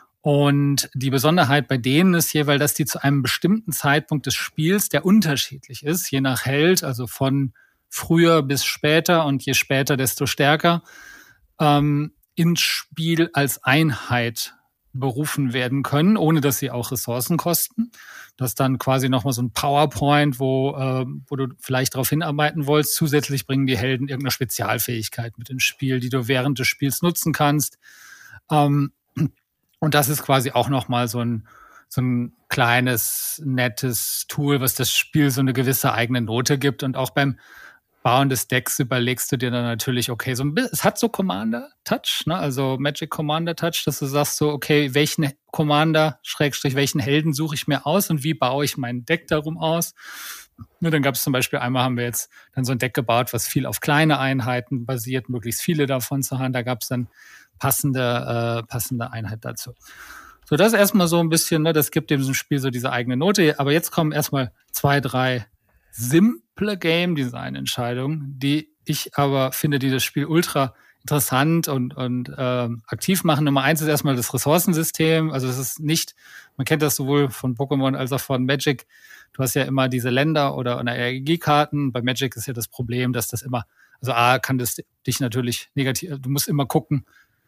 Und die Besonderheit bei denen ist jeweils, dass die zu einem bestimmten Zeitpunkt des Spiels, der unterschiedlich ist, je nach Held, also von früher bis später und je später, desto stärker, ähm, ins Spiel als Einheit berufen werden können, ohne dass sie auch Ressourcen kosten. Das ist dann quasi nochmal so ein PowerPoint, wo, äh, wo du vielleicht darauf hinarbeiten wolltest. Zusätzlich bringen die Helden irgendeine Spezialfähigkeit mit ins Spiel, die du während des Spiels nutzen kannst. Ähm, Und das ist quasi auch nochmal so ein, so ein kleines, nettes Tool, was das Spiel so eine gewisse eigene Note gibt. Und auch beim Bauen des Decks überlegst du dir dann natürlich, okay, so ein bisschen, es hat so Commander-Touch, ne? Also Magic Commander-Touch, dass du sagst so, okay, welchen Commander, Schrägstrich, welchen Helden suche ich mir aus und wie baue ich mein Deck darum aus? Nur dann gab es zum Beispiel, einmal haben wir jetzt dann so ein Deck gebaut, was viel auf kleine Einheiten basiert, möglichst viele davon zu haben. Da gab es dann passende, äh, passende Einheit dazu. So, das ist erstmal so ein bisschen, ne, das gibt dem Spiel so diese eigene Note. Aber jetzt kommen erstmal zwei, drei simple Game-Design-Entscheidungen, die ich aber finde, die das Spiel ultra interessant und, und äh, aktiv machen. Nummer eins ist erstmal das Ressourcensystem. Also das ist nicht, man kennt das sowohl von Pokémon als auch von Magic. Du hast ja immer diese Länder oder R G G-Karten. Bei Magic ist ja das Problem, dass das immer, also A, kann das dich natürlich negativ, du musst immer gucken.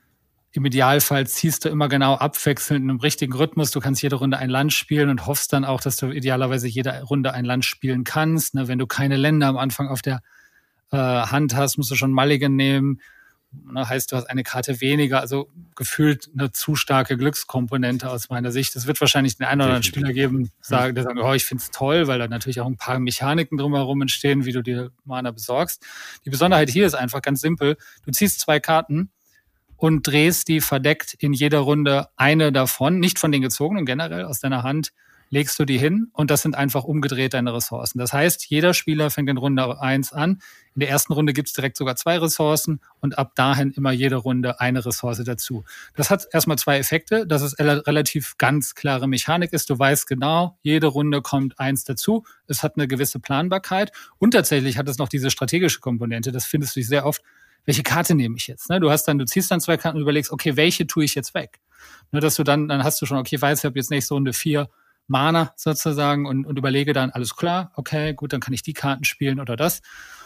Im Idealfall ziehst du immer genau abwechselnd in einem richtigen Rhythmus. Du kannst jede Runde ein Land spielen und hoffst dann auch, dass du idealerweise jede Runde ein Land spielen kannst. Ne, wenn du keine Länder am Anfang auf der äh, Hand hast, musst du schon Mulligan nehmen. Ne, heißt, du hast eine Karte weniger. Also gefühlt eine zu starke Glückskomponente aus meiner Sicht. Es wird wahrscheinlich den einen oder anderen Spieler geben, sagen, der sagt, oh, ich finde es toll, weil da natürlich auch ein paar Mechaniken drumherum entstehen, wie du dir Mana besorgst. Die Besonderheit hier ist einfach ganz simpel. Du ziehst zwei Karten und drehst die verdeckt in jeder Runde eine davon, nicht von den gezogenen, generell aus deiner Hand, legst du die hin und das sind einfach umgedreht deine Ressourcen. Das heißt, jeder Spieler fängt in Runde eins an. In der ersten Runde gibt's direkt sogar zwei Ressourcen und ab dahin immer jede Runde eine Ressource dazu. Das hat erstmal zwei Effekte, dass es relativ ganz klare Mechanik ist. Du weißt genau, jede Runde kommt eins dazu. Es hat eine gewisse Planbarkeit und tatsächlich hat es noch diese strategische Komponente. Das findest du sehr oft. Welche Karte nehme ich jetzt? Ne? Du hast dann, du ziehst dann zwei Karten und überlegst, okay, welche tue ich jetzt weg? Ne, dass du dann, dann hast du schon, okay, weiß, ich habe jetzt nächste Runde vier Mana sozusagen und, und überlege dann, alles klar, okay, gut, dann kann ich die Karten spielen oder das.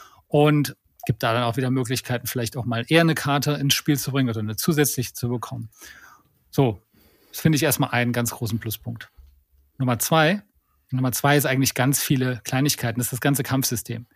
Und gibt da dann auch wieder Möglichkeiten, vielleicht auch mal eher eine Karte ins Spiel zu bringen oder eine zusätzliche zu bekommen. So, das finde ich erstmal einen ganz großen Pluspunkt. Nummer zwei, Nummer zwei ist eigentlich ganz viele Kleinigkeiten, das ist das ganze Kampfsystem.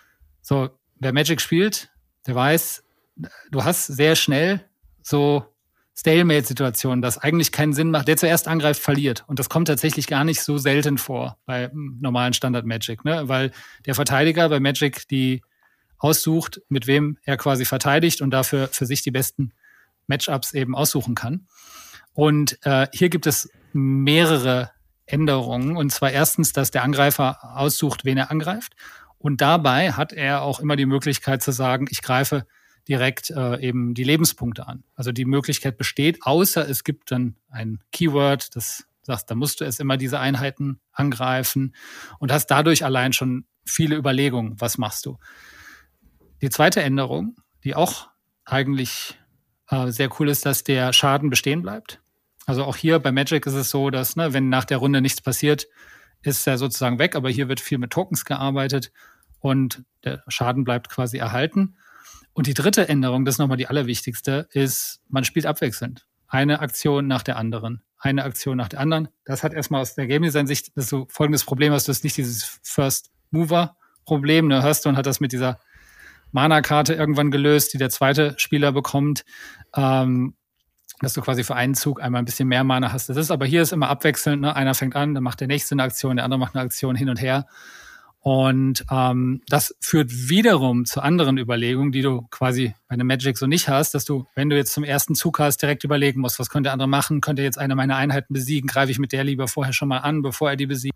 So, wer Magic spielt, der weiß, du hast sehr schnell so Stalemate-Situationen, das eigentlich keinen Sinn macht. Der zuerst angreift, verliert. Und das kommt tatsächlich gar nicht so selten vor bei normalen Standard-Magic, ne? Weil der Verteidiger bei Magic die aussucht, mit wem er quasi verteidigt und dafür für sich die besten Matchups eben aussuchen kann. Und äh, hier gibt es mehrere Änderungen. Und zwar erstens, dass der Angreifer aussucht, wen er angreift. Und dabei hat er auch immer die Möglichkeit zu sagen, ich greife direkt äh, eben die Lebenspunkte an. Also die Möglichkeit besteht, außer es gibt dann ein Keyword, das sagt, da musst du erst immer diese Einheiten angreifen und hast dadurch allein schon viele Überlegungen, was machst du. Die zweite Änderung, die auch eigentlich äh, sehr cool ist, dass der Schaden bestehen bleibt. Also auch hier bei Magic ist es so, dass, ne, wenn nach der Runde nichts passiert, ist er sozusagen weg, aber hier wird viel mit Tokens gearbeitet und der Schaden bleibt quasi erhalten. Und die dritte Änderung, das ist nochmal die allerwichtigste, ist, man spielt abwechselnd. Eine Aktion nach der anderen. Eine Aktion nach der anderen. Das hat erstmal aus der Game Design-Sicht das so folgendes Problem, hast du hast nicht dieses First-Mover-Problem. Ne? Hearthstone hat das mit dieser Mana-Karte irgendwann gelöst, die der zweite Spieler bekommt. Ähm, dass du quasi für einen Zug einmal ein bisschen mehr Mana hast. Das ist aber hier ist immer abwechselnd. Ne? Einer fängt an, dann macht der nächste eine Aktion, der andere macht eine Aktion hin und her. Und ähm, das führt wiederum zu anderen Überlegungen, die du quasi bei einem Magic so nicht hast, dass du, wenn du jetzt zum ersten Zug hast, direkt überlegen musst, was könnte der andere machen? Könnte er jetzt eine meiner Einheiten besiegen? Greife ich mit der lieber vorher schon mal an, bevor er die besiegt?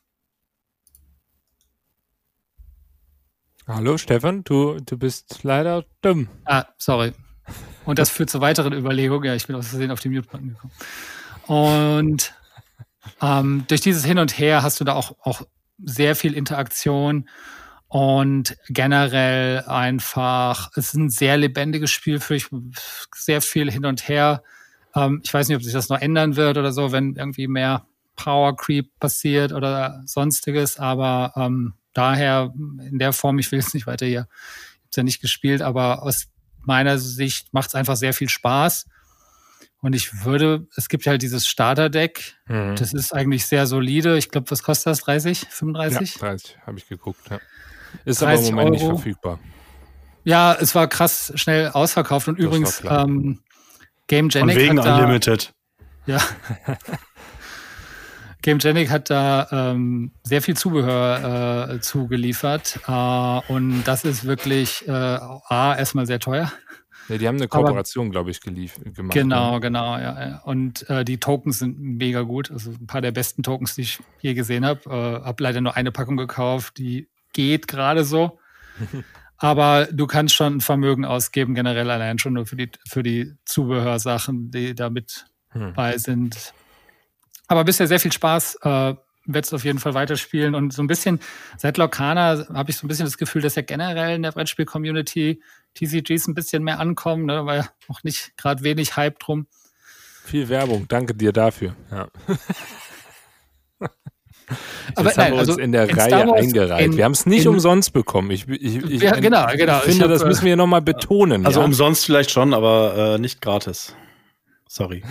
Hallo Stefan, du, du bist leider dumm. Ah, sorry. Und das führt zu weiteren Überlegungen. Ja, ich bin aus Versehen auf den Mute-Button gekommen. Und ähm, durch dieses Hin und Her hast du da auch, auch sehr viel Interaktion und generell einfach, es ist ein sehr lebendiges Spiel für ich, sehr viel hin und her. Ähm, ich weiß nicht, ob sich das noch ändern wird oder so, wenn irgendwie mehr Power Creep passiert oder sonstiges, aber ähm, daher in der Form, ich will jetzt nicht weiter hier, ich habe es ja nicht gespielt, aber aus meiner Sicht macht es einfach sehr viel Spaß. Und ich würde, es gibt halt dieses Starter-Deck, mhm. das ist eigentlich sehr solide. Ich glaube, was kostet das? dreißig, fünfunddreißig? Ja, dreißig, habe ich geguckt, ja. Ist aber im Moment Euro. Nicht verfügbar. Ja, es war krass schnell ausverkauft. Und das übrigens, ähm, Game Genic Von wegen hat da, Unlimited. Ja. Game Genic hat da ähm, sehr viel Zubehör äh, zugeliefert. Äh, und das ist wirklich äh, A, erstmal sehr teuer. Ja, die haben eine Kooperation, glaube ich, gelief- gemacht. Genau, ne? genau, ja, ja. Und äh, die Tokens sind mega gut. Also ein paar der besten Tokens, die ich je gesehen habe. Äh, hab leider nur eine Packung gekauft, die geht gerade so. Aber du kannst schon ein Vermögen ausgeben, generell allein schon nur für die, für die Zubehörsachen, die da mit hm. bei sind. Aber bisher sehr viel Spaß äh, werde es auf jeden Fall weiterspielen. Und so ein bisschen, seit Lorcana habe ich so ein bisschen das Gefühl, dass ja generell in der Brettspiel-Community T C Gs ein bisschen mehr ankommen, ne? Weil auch nicht gerade wenig Hype drum. Viel Werbung, danke dir dafür. Ja. Aber Jetzt nein, haben wir also uns in der in Reihe Star Wars eingereiht. in- wir haben es nicht in- umsonst bekommen. Ich, ich, ich, Ja, genau, genau. ich Ich finde, hab, das müssen wir nochmal betonen. Also ja? umsonst vielleicht schon, aber äh, nicht gratis. Sorry.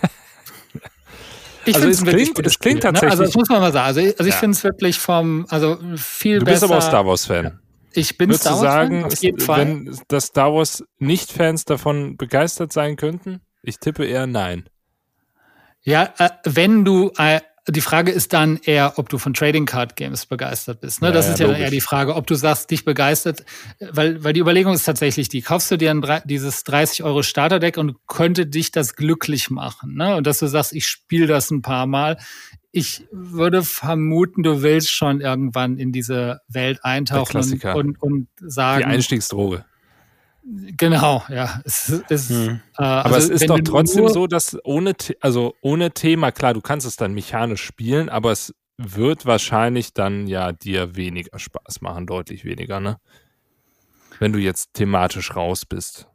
Ich Also find's es ein wirklich klingt- gutes es klingt Spiel, ne? tatsächlich- Also das muss man mal sagen. Also ich, also ich Ja. finde es wirklich vom, also viel Du bist besser. aber auch Star Wars-Fan. Ich bin Würdest du Star sagen, Wars-Fan, auf jeden Fall. wenn das Star Wars Nicht-Fans davon begeistert sein könnten? Ich tippe eher nein. Ja, äh, wenn du, äh, die Frage ist dann eher, ob du von Trading Card Games begeistert bist. Ne? Ja, das ja, ist ja dann logisch. eher die Frage, ob du sagst, dich begeistert, weil, weil die Überlegung ist tatsächlich die, kaufst du dir ein, drei- dieses dreißig Euro Starterdeck und könnte dich das glücklich machen. Ne? Und dass du sagst, ich spiele das ein paar Mal. Ich würde vermuten, du willst schon irgendwann in diese Welt eintauchen und, Klassiker. und, und Die sagen, Einstiegsdroge. genau, ja. Es ist, Hm. äh, Aber also es ist wenn doch du trotzdem nur- so, dass ohne, The- also ohne Thema, klar, du kannst es dann mechanisch spielen, aber es wird wahrscheinlich dann ja dir weniger Spaß machen, deutlich weniger, ne? Wenn du jetzt thematisch raus bist.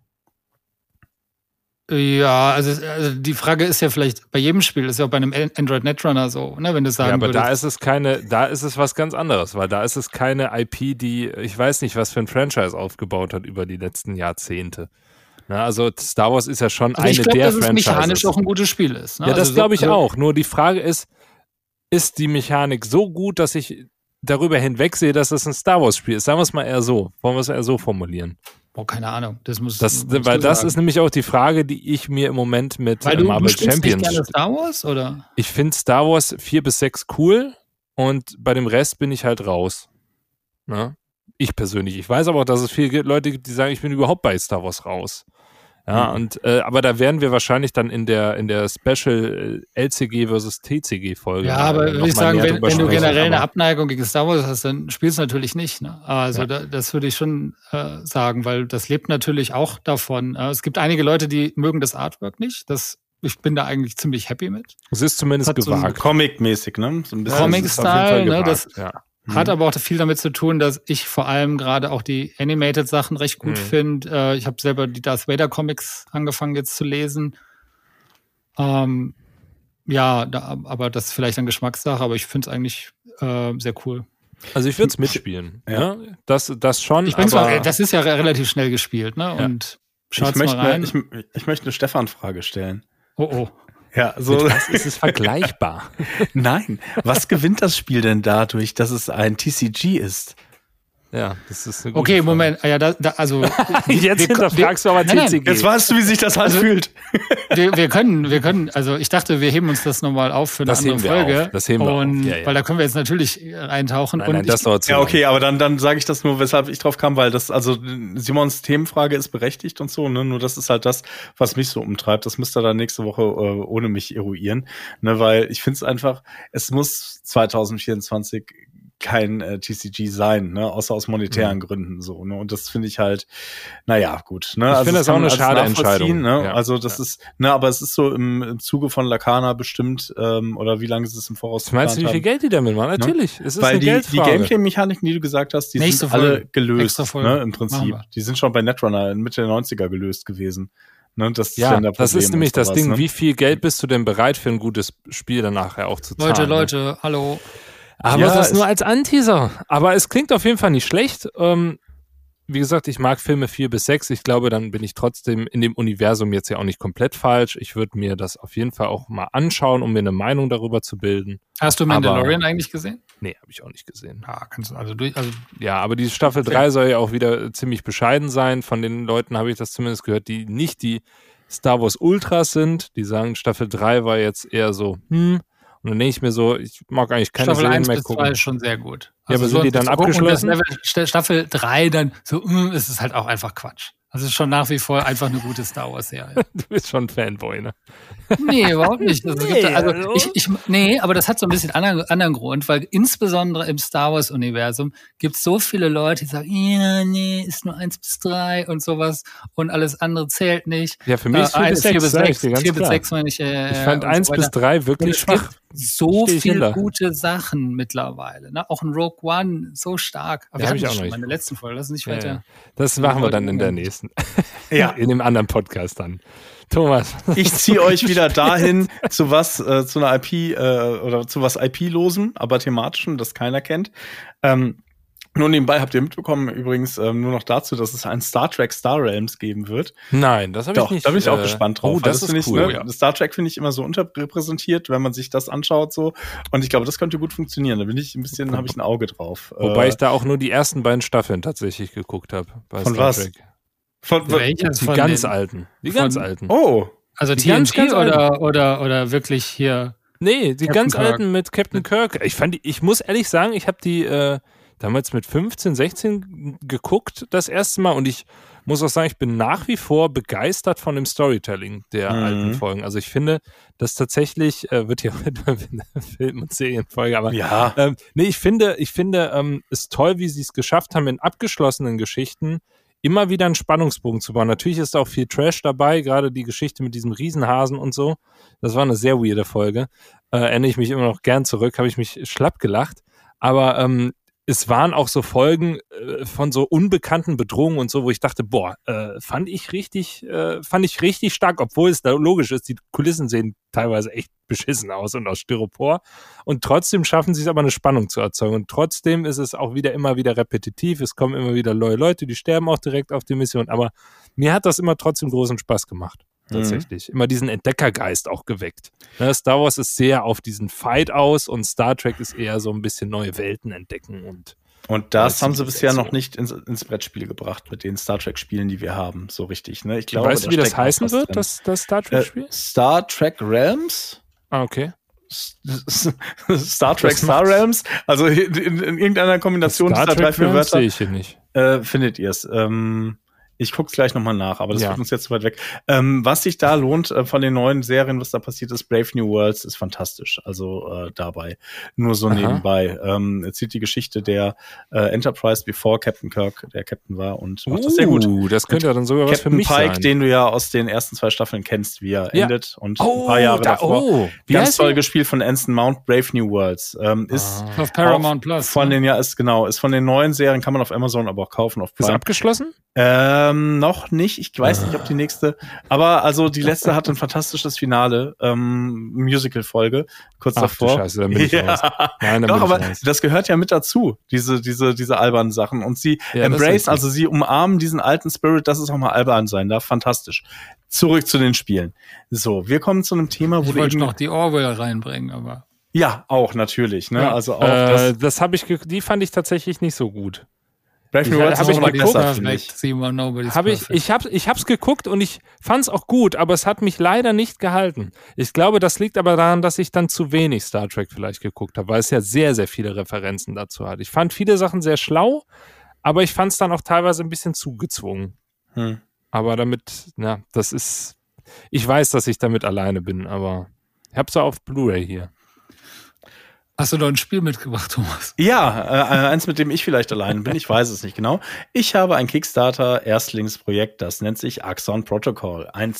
Ja, also, also die Frage ist ja vielleicht bei jedem Spiel, ist ja auch bei einem Android Netrunner so, ne, wenn du sagen Ja, aber würdest. da ist es keine, da ist es was ganz anderes, weil da ist es keine I P, die, ich weiß nicht, was für ein Franchise aufgebaut hat über die letzten Jahrzehnte. Na, also Star Wars ist ja schon also ich eine glaube, der dass es Franchises. mechanisch auch ein gutes Spiel ist. Ne? Ja, das Also so- glaube ich so- auch. Nur die Frage ist, ist die Mechanik so gut, dass ich darüber hinwegsehe, dass es ein Star Wars Spiel ist? Sagen wir es mal eher so. Wollen wir es eher so formulieren? Boah, keine Ahnung. Das muss. Das, musst weil du das sagen. ist nämlich auch die Frage, die ich mir im Moment mit Weil äh, du, du Marvel spielst nicht Champions. gerne Star Wars oder? Ich finde Star Wars vier bis sechs cool und bei dem Rest bin ich halt raus. Ne? Ich persönlich. Ich weiß aber auch, dass es viele Leute gibt, die sagen, ich bin überhaupt bei Star Wars raus. Ja, Mhm. und äh, aber da werden wir wahrscheinlich dann in der in der Special äh, L C G versus T C G Folge. Ja, aber äh, noch würde ich mal sagen, näher wenn, drüber wenn du sprechen. generell eine Aber- Abneigung gegen Star Wars hast, dann spielst du natürlich nicht. Ne? Also Ja. da, das würde ich schon äh, sagen, weil das lebt natürlich auch davon. Äh, es gibt einige Leute, die mögen das Artwork nicht. Das, ich bin da eigentlich ziemlich happy mit. Es ist zumindest Hat so ein gewagt. Comic-mäßig, ne? So ein bisschen. Comic- Das ist auf jeden Fall Comic-Style, ne, gewagt. das- ja. Hat aber auch viel damit zu tun, dass ich vor allem gerade auch die Animated-Sachen recht gut Mhm. finde. Äh, ich habe selber die Darth Vader-Comics angefangen jetzt zu lesen. Ähm, ja, da, aber das ist vielleicht eine Geschmackssache, aber ich finde es eigentlich äh, sehr cool. Also ich würde es mitspielen. Ja. Ne? Das, das schon. Ich bin aber zwar, das ist ja re- relativ schnell gespielt, ne? Und Ich schaut's möchte, mal rein. eine, ich, ich möchte eine Stefan-Frage stellen. oh, oh. Ja, so. mit was ist es vergleichbar? Nein. Was gewinnt das Spiel denn dadurch, dass es ein T C G ist? Ja, das ist eine gute Okay, Frage. Moment. Ah, ja, da, da, also Jetzt wir- hinterfragst du aber nein, nein. T C G. Jetzt weißt du, wie sich das anfühlt. wir, wir können, wir können, also ich dachte, wir heben uns das nochmal auf für eine Das andere heben wir Folge. auf. Das heben wir und, auf. Ja, ja. Weil da können wir jetzt natürlich eintauchen. Nein, und nein, das ich, dauert zu Ja, lang. okay, aber dann, dann sage ich das nur, weshalb ich drauf kam, weil das, also Simons Themenfrage ist berechtigt und so, ne? Nur das ist halt das, was mich so umtreibt. Das müsst ihr dann nächste Woche äh, ohne mich eruieren, ne? Weil ich finde es einfach, es muss zwanzig vierundzwanzig kein äh, T C G sein, ne, außer aus monetären Mhm. Gründen so, ne, und das finde ich halt, naja, gut, ne, Ich also finde das kann auch man eine alles schade nachvollziehen, Entscheidung. ne, Ja. also das Ja. ist, ne, aber es ist so im, im Zuge von Lacana bestimmt, ähm, oder wie lange ist es im Voraus Was meinst du, wie geplant viel haben? Geld die damit machen? Natürlich. Es ist Weil eine die, die Geldfrage. Gameplay-Mechaniken, die du gesagt hast, die Nächste sind alle Folge. gelöst, Extra Folge. ne, im Machen Prinzip. wir. Die sind schon bei Netrunner in Mitte der neunziger gelöst gewesen. Ne, das ist Ja, dann der das Problem ist nämlich und das sowas, Ding. ne? Wie viel Geld bist du denn bereit für ein gutes Spiel dann nachher auch zu zahlen? Leute, ne? Leute, hallo. Aber Ja, das es- nur als Anteaser. Aber es klingt auf jeden Fall nicht schlecht. Ähm, wie gesagt, ich mag Filme vier bis sechs. Ich glaube, dann bin ich trotzdem in dem Universum jetzt ja auch nicht komplett falsch. Ich würde mir das auf jeden Fall auch mal anschauen, um mir eine Meinung darüber zu bilden. Hast du Mandalorian eigentlich gesehen? Nee, habe ich auch nicht gesehen. Ja, kannst du, also durch, also Ja, aber die Staffel drei soll ja auch wieder ziemlich bescheiden sein. Von den Leuten habe ich das zumindest gehört, die nicht die Star Wars Ultras sind. Die sagen, Staffel drei war jetzt eher so, hm. Und dann denke ich mir so, ich mag eigentlich keine Staffel Serien eins mehr bis zwei gucken. ist schon sehr gut. Ja, aber sind die dann zu gucken und abgeschlossen? das Level, St- Staffel drei dann so, mm, ist es halt auch einfach Quatsch. Also schon nach wie vor einfach eine gute Star Wars-Serie. Du bist schon ein Fanboy, ne? Nee, überhaupt nicht. Also, nee, gibt, also ich, ich, nee, aber das hat so ein bisschen anderen, anderen Grund, weil insbesondere im Star Wars-Universum gibt es so viele Leute, die sagen, ja, nee, ist nur eins bis drei und sowas und alles andere zählt nicht. Ja, für mich ist vier bis sechs. vier bis sechs meine ich. Äh, ich fand eins so bis drei wirklich schwach. So viele gute Sachen mittlerweile. Ne? Auch ein Rogue One, so stark. Aber ja, wir ich hatten auch schon nicht. Meine letzten Folge, lass uns nicht weiter. Ja, das machen wir dann in der nächsten. Ja. In dem anderen Podcast dann. Thomas. Ich ziehe euch wieder dahin zu was, äh, zu einer I P äh, oder zu was I P-losen, aber thematischen, das keiner kennt. Ähm, Nur nebenbei habt ihr mitbekommen, übrigens ähm, nur noch dazu, dass es ein Star Trek Star Realms geben wird. Nein, das habe ich nicht. Da bin ich auch äh, gespannt drauf. Oh, das also, ist das cool. Ich, ne, ja. Star Trek finde ich immer so unterrepräsentiert, wenn man sich das anschaut so. Und ich glaube, das könnte gut funktionieren. Da bin ich ein bisschen, habe ich ein Auge drauf. Wobei äh, ich da auch nur die ersten beiden Staffeln tatsächlich geguckt habe. Von Star was? Trek. Von welches? Die von ganz den, alten. Die von, ganz alten. Oh. Also die T N G ganz, ganz oder, oder, oder wirklich hier? Nee, die Captain ganz Kirk. alten mit Captain Kirk. Ich fand die, ich muss ehrlich sagen, ich habe die äh, damals mit fünfzehn, sechzehn geguckt das erste Mal und ich muss auch sagen, ich bin nach wie vor begeistert von dem Storytelling der Mhm. alten Folgen. Also ich finde, das tatsächlich äh, wird ja eine Film- und Serienfolge, aber Ja. ähm, nee, ich finde, ich finde ähm, es toll, wie sie es geschafft haben, in abgeschlossenen Geschichten immer wieder einen Spannungsbogen zu bauen. Natürlich ist auch viel Trash dabei, gerade die Geschichte mit diesem Riesenhasen und so. Das war eine sehr weirde Folge. Äh, erinnere ich mich immer noch gern zurück, habe ich mich schlapp gelacht. Aber ähm, es waren auch so Folgen äh, von so unbekannten Bedrohungen und so, wo ich dachte, boah, äh, fand ich richtig, äh, fand ich richtig stark, obwohl es da logisch ist, die Kulissen sehen teilweise echt beschissen aus und aus Styropor. Und trotzdem schaffen sie es aber, eine Spannung zu erzeugen. Und trotzdem ist es auch wieder immer wieder repetitiv. Es kommen immer wieder neue Leute, die sterben auch direkt auf die Mission. Aber mir hat das immer trotzdem großen Spaß gemacht. Tatsächlich. Mhm. Immer diesen Entdeckergeist auch geweckt. Ne, Star Wars ist sehr auf diesen Fight aus und Star Trek ist eher so ein bisschen neue Welten entdecken und Und das haben sie bisher noch nicht ins, ins Brettspiel gebracht mit den Star Trek-Spielen, die wir haben, so richtig. Ne? Ich glaube, weißt du, wie das heißen wird, das, das Star Trek-Spiel? Äh, Star Trek Realms? Ah, okay. Star Trek Star Realms? Also in, in, in irgendeiner Kombination Star dieser drei, vier Wörter. Sehe ich hier nicht. Äh, findet ihr es. Ähm, Ich guck's gleich nochmal nach, aber das Ja. wird uns jetzt zu weit weg. Ähm, was sich da lohnt äh, von den neuen Serien, was da passiert ist, Brave New Worlds ist fantastisch. Also äh, dabei. Nur so Aha. nebenbei. Ähm, erzählt die Geschichte der äh, Enterprise, bevor Captain Kirk der Captain war und macht das sehr gut. Uh, das könnte ja dann sogar was für Captain mich Pike, sein. den du ja aus den ersten zwei Staffeln kennst, wie er Ja. endet und oh, ein paar Jahre da, davor. Oh, wie Ganz heißt toll die? gespielt von Anson Mount, Brave New Worlds. Ähm, ist Ah. Auf Paramount Plus. von ne? den, ja, ist genau, ist von den neuen Serien, kann man auf Amazon aber auch kaufen, auf Ist Prime. abgeschlossen? Ähm, noch nicht. Ich weiß nicht, ob die nächste, aber also die letzte hat ein fantastisches Finale, ähm, Musical-Folge, kurz Ach, du davor. Scheiße, dann bin ich raus. Nein, dann Doch, bin ich aber raus. das gehört ja mit dazu, diese, diese, diese albernen Sachen. Und sie Ja, das ist embrace, richtig. also sie umarmen diesen alten Spirit, dass es auch mal albern sein darf. Fantastisch. Zurück zu den Spielen. So, wir kommen zu einem Thema, wo Ich du wollte eben, noch die Orwell reinbringen, aber ja, auch natürlich, ne, Ja. also auch Äh, das, das habe ich, ge- die fand ich tatsächlich nicht so gut. Brave New ich- Worlds hab ist ich noch mal besser, geguckt, finde ich. Perfect, Simon, nobody's Hab ich, perfect. ich habe ich hab's geguckt und ich fand's auch gut, aber es hat mich leider nicht gehalten. Ich glaube, das liegt aber daran, dass ich dann zu wenig Star Trek vielleicht geguckt habe, weil es ja sehr, sehr viele Referenzen dazu hat. Ich fand viele Sachen sehr schlau, aber ich fand's dann auch teilweise ein bisschen zugezwungen. Hm. Aber damit, na, das ist, ich weiß, dass ich damit alleine bin, aber ich hab's ja auf Blu-ray hier. Hast du noch ein Spiel mitgebracht, Thomas? Ja, äh, eins, mit dem ich vielleicht allein bin, ich weiß es nicht genau. Ich habe ein Kickstarter-Erstlingsprojekt, das nennt sich Axon Protocol, ein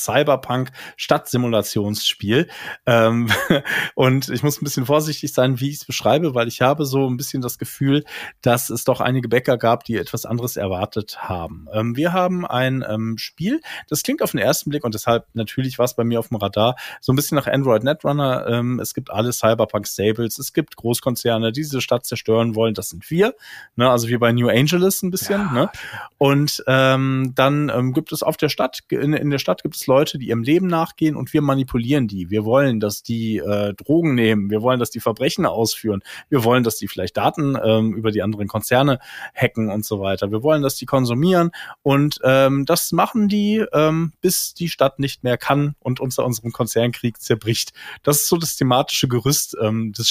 Cyberpunk-Stadtsimulationsspiel. Ähm, und ich muss ein bisschen vorsichtig sein, wie ich es beschreibe, weil ich habe so ein bisschen das Gefühl, dass es doch einige Bäcker gab, die etwas anderes erwartet haben. Ähm, wir haben ein ähm, Spiel, das klingt auf den ersten Blick und deshalb natürlich war es bei mir auf dem Radar, so ein bisschen nach Android Netrunner. Ähm, es gibt alle Cyberpunk-Stables, es gibt Großkonzerne, die diese Stadt zerstören wollen, das sind wir, ne, also wie bei New Angeles ein bisschen, ja. Ne? Und ähm, dann ähm, gibt es auf der Stadt, in, in der Stadt gibt es Leute, die ihrem Leben nachgehen und wir manipulieren die. Wir wollen, dass die äh, Drogen nehmen, wir wollen, dass die Verbrechen ausführen, wir wollen, dass die vielleicht Daten ähm, über die anderen Konzerne hacken und so weiter. Wir wollen, dass die konsumieren und ähm, das machen die, ähm, bis die Stadt nicht mehr kann und unter unserem Konzernkrieg zerbricht. Das ist so das thematische Gerüst ähm, des Spiels.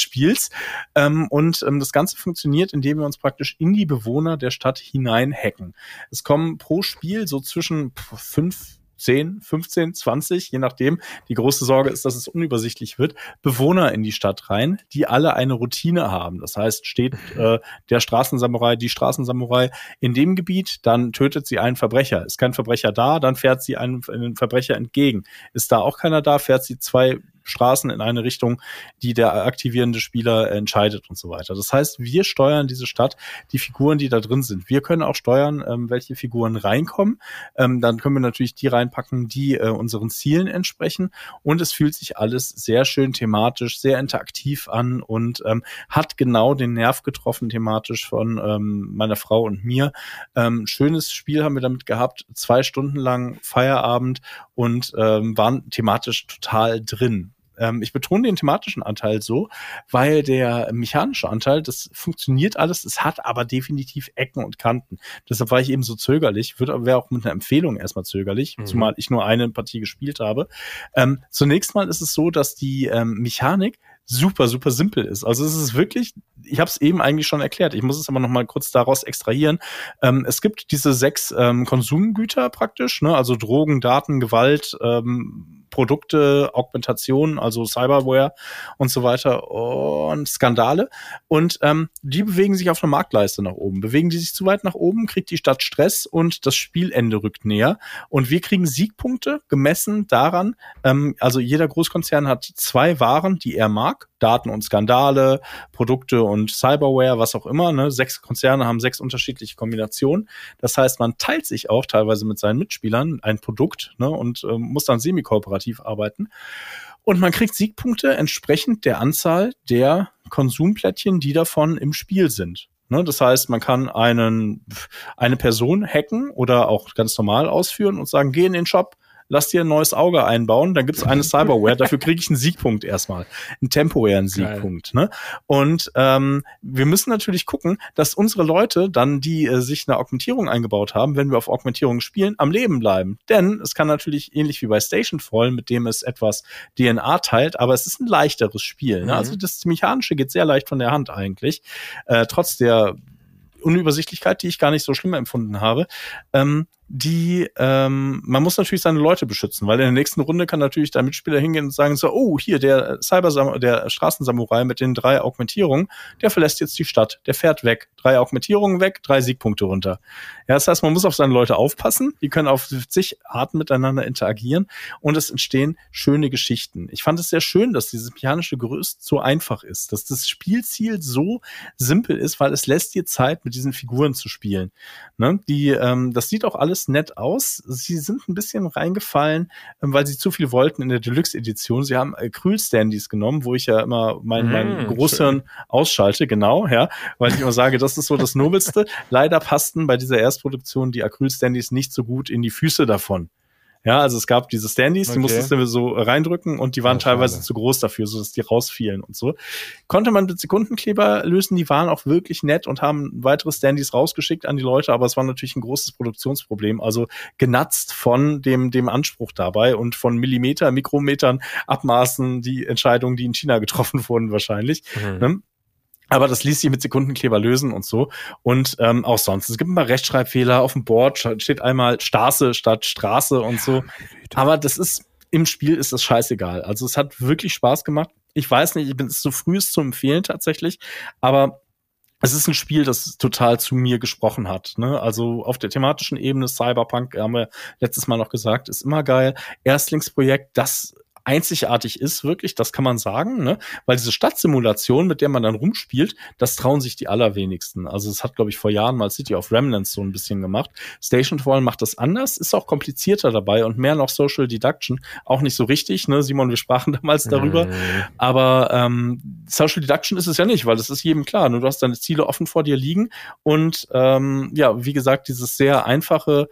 ist. Ähm, und ähm, das Ganze funktioniert, indem wir uns praktisch in die Bewohner der Stadt hinein hacken. Es kommen pro Spiel so zwischen fünf, zehn, fünfzehn, zwanzig, je nachdem. Die große Sorge ist, dass es unübersichtlich wird, Bewohner in die Stadt rein, die alle eine Routine haben. Das heißt, steht äh, der Straßensamurai, die Straßensamurai in dem Gebiet, dann tötet sie einen Verbrecher. Ist kein Verbrecher da, dann fährt sie einem, einem Verbrecher entgegen. Ist da auch keiner da, fährt sie zwei Straßen in eine Richtung, die der aktivierende Spieler entscheidet und so weiter. Das heißt, wir steuern diese Stadt, die Figuren, die da drin sind. Wir können auch steuern, ähm, welche Figuren reinkommen. Ähm, dann können wir natürlich die reinpacken, die äh, unseren Zielen entsprechen. Und es fühlt sich alles sehr schön thematisch, sehr interaktiv an und ähm, hat genau den Nerv getroffen thematisch von ähm, meiner Frau und mir. Ähm, schönes Spiel haben wir damit gehabt, zwei Stunden lang Feierabend und ähm, waren thematisch total drin. Ich betone den thematischen Anteil so, weil der mechanische Anteil, das funktioniert alles, es hat aber definitiv Ecken und Kanten. Deshalb war ich eben so zögerlich, wäre auch mit einer Empfehlung erstmal zögerlich, mhm. zumal ich nur eine Partie gespielt habe. Ähm, zunächst mal ist es so, dass die ähm, Mechanik super, super simpel ist. Also es ist wirklich, ich habe es eben eigentlich schon erklärt, ich muss es aber noch mal kurz daraus extrahieren. Ähm, es gibt diese sechs ähm, Konsumgüter praktisch, ne? Also Drogen, Daten, Gewalt, ähm, Produkte, Augmentation, also Cyberware und so weiter und Skandale. Und ähm, die bewegen sich auf einer Marktleiste nach oben. Bewegen die sich zu weit nach oben, kriegt die Stadt Stress und das Spielende rückt näher. Und wir kriegen Siegpunkte gemessen daran, ähm, also jeder Großkonzern hat zwei Waren, die er mag. Daten und Skandale, Produkte und Cyberware, was auch immer. Ne? Sechs Konzerne haben sechs unterschiedliche Kombinationen. Das heißt, man teilt sich auch teilweise mit seinen Mitspielern ein Produkt, ne? und ähm, muss dann semi-kooperativ arbeiten. Und man kriegt Siegpunkte entsprechend der Anzahl der Konsumplättchen, die davon im Spiel sind. Ne? Das heißt, man kann einen, eine Person hacken oder auch ganz normal ausführen und sagen, geh in den Shop, lass dir ein neues Auge einbauen, dann gibt's eine Cyberware, dafür kriege ich einen Siegpunkt erstmal, einen temporären Siegpunkt. Ne? Und ähm, wir müssen natürlich gucken, dass unsere Leute dann, die äh, sich eine Augmentierung eingebaut haben, wenn wir auf Augmentierung spielen, am Leben bleiben. Denn es kann natürlich ähnlich wie bei Stationfall, mit dem es etwas D N A teilt, aber es ist ein leichteres Spiel. Ne? Mhm. Also das Mechanische geht sehr leicht von der Hand eigentlich, äh, trotz der Unübersichtlichkeit, die ich gar nicht so schlimm empfunden habe. Ähm, die, ähm, man muss natürlich seine Leute beschützen, weil in der nächsten Runde kann natürlich der Mitspieler hingehen und sagen so, oh, hier, der Cyber, der Straßensamurai mit den drei Augmentierungen, der verlässt jetzt die Stadt, der fährt weg. Drei Augmentierungen weg, drei Siegpunkte runter. Ja, das heißt, man muss auf seine Leute aufpassen, die können auf zig Arten miteinander interagieren und es entstehen schöne Geschichten. Ich fand es sehr schön, dass dieses mechanische Gerüst so einfach ist, dass das Spielziel so simpel ist, weil es lässt dir Zeit, mit diesen Figuren zu spielen. Ne? Die, ähm, das sieht auch alles nett aus. Sie sind ein bisschen reingefallen, weil sie zu viel wollten in der Deluxe-Edition. Sie haben Acryl-Standys genommen, wo ich ja immer mein, mein mm, Großhirn ausschalte, genau, ja, weil ich immer sage, das ist so das Nobelste. Leider passten bei dieser Erstproduktion die Acryl-Standys nicht so gut in die Füße davon. Ja, also es gab diese Standys, okay. Die musstest du so reindrücken und die waren ja, teilweise schade. Zu groß dafür, sodass die rausfielen und so. Konnte man mit Sekundenkleber lösen, die waren auch wirklich nett und haben weitere Standys rausgeschickt an die Leute, aber es war natürlich ein großes Produktionsproblem, also genatzt von dem dem Anspruch dabei und von Millimeter, Mikrometern, Abmaßen, die Entscheidungen, die in China getroffen wurden wahrscheinlich. Mhm. Ne? Aber das ließ sich mit Sekundenkleber lösen und so. Und ähm, auch sonst. Es gibt ein paar Rechtschreibfehler. Auf dem Board steht einmal Straße statt Straße und so. Aber das ist, im Spiel ist das scheißegal. Also es hat wirklich Spaß gemacht. Ich weiß nicht, ich bin es zu früh zu empfehlen tatsächlich. Aber es ist ein Spiel, das total zu mir gesprochen hat. Ne? Also auf der thematischen Ebene, Cyberpunk, haben wir letztes Mal noch gesagt, ist immer geil. Erstlingsprojekt, das einzigartig ist, wirklich, das kann man sagen, ne? Weil diese Stadtsimulation, mit der man dann rumspielt, das trauen sich die allerwenigsten. Also es hat, glaube ich, vor Jahren mal City of Remnants so ein bisschen gemacht. Stationfall macht das anders, ist auch komplizierter dabei und mehr noch Social Deduction, auch nicht so richtig, ne? Simon, wir sprachen damals darüber, mhm. aber ähm, Social Deduction ist es ja nicht, weil das ist jedem klar, nur du hast deine Ziele offen vor dir liegen und ähm, ja, wie gesagt, dieses sehr einfache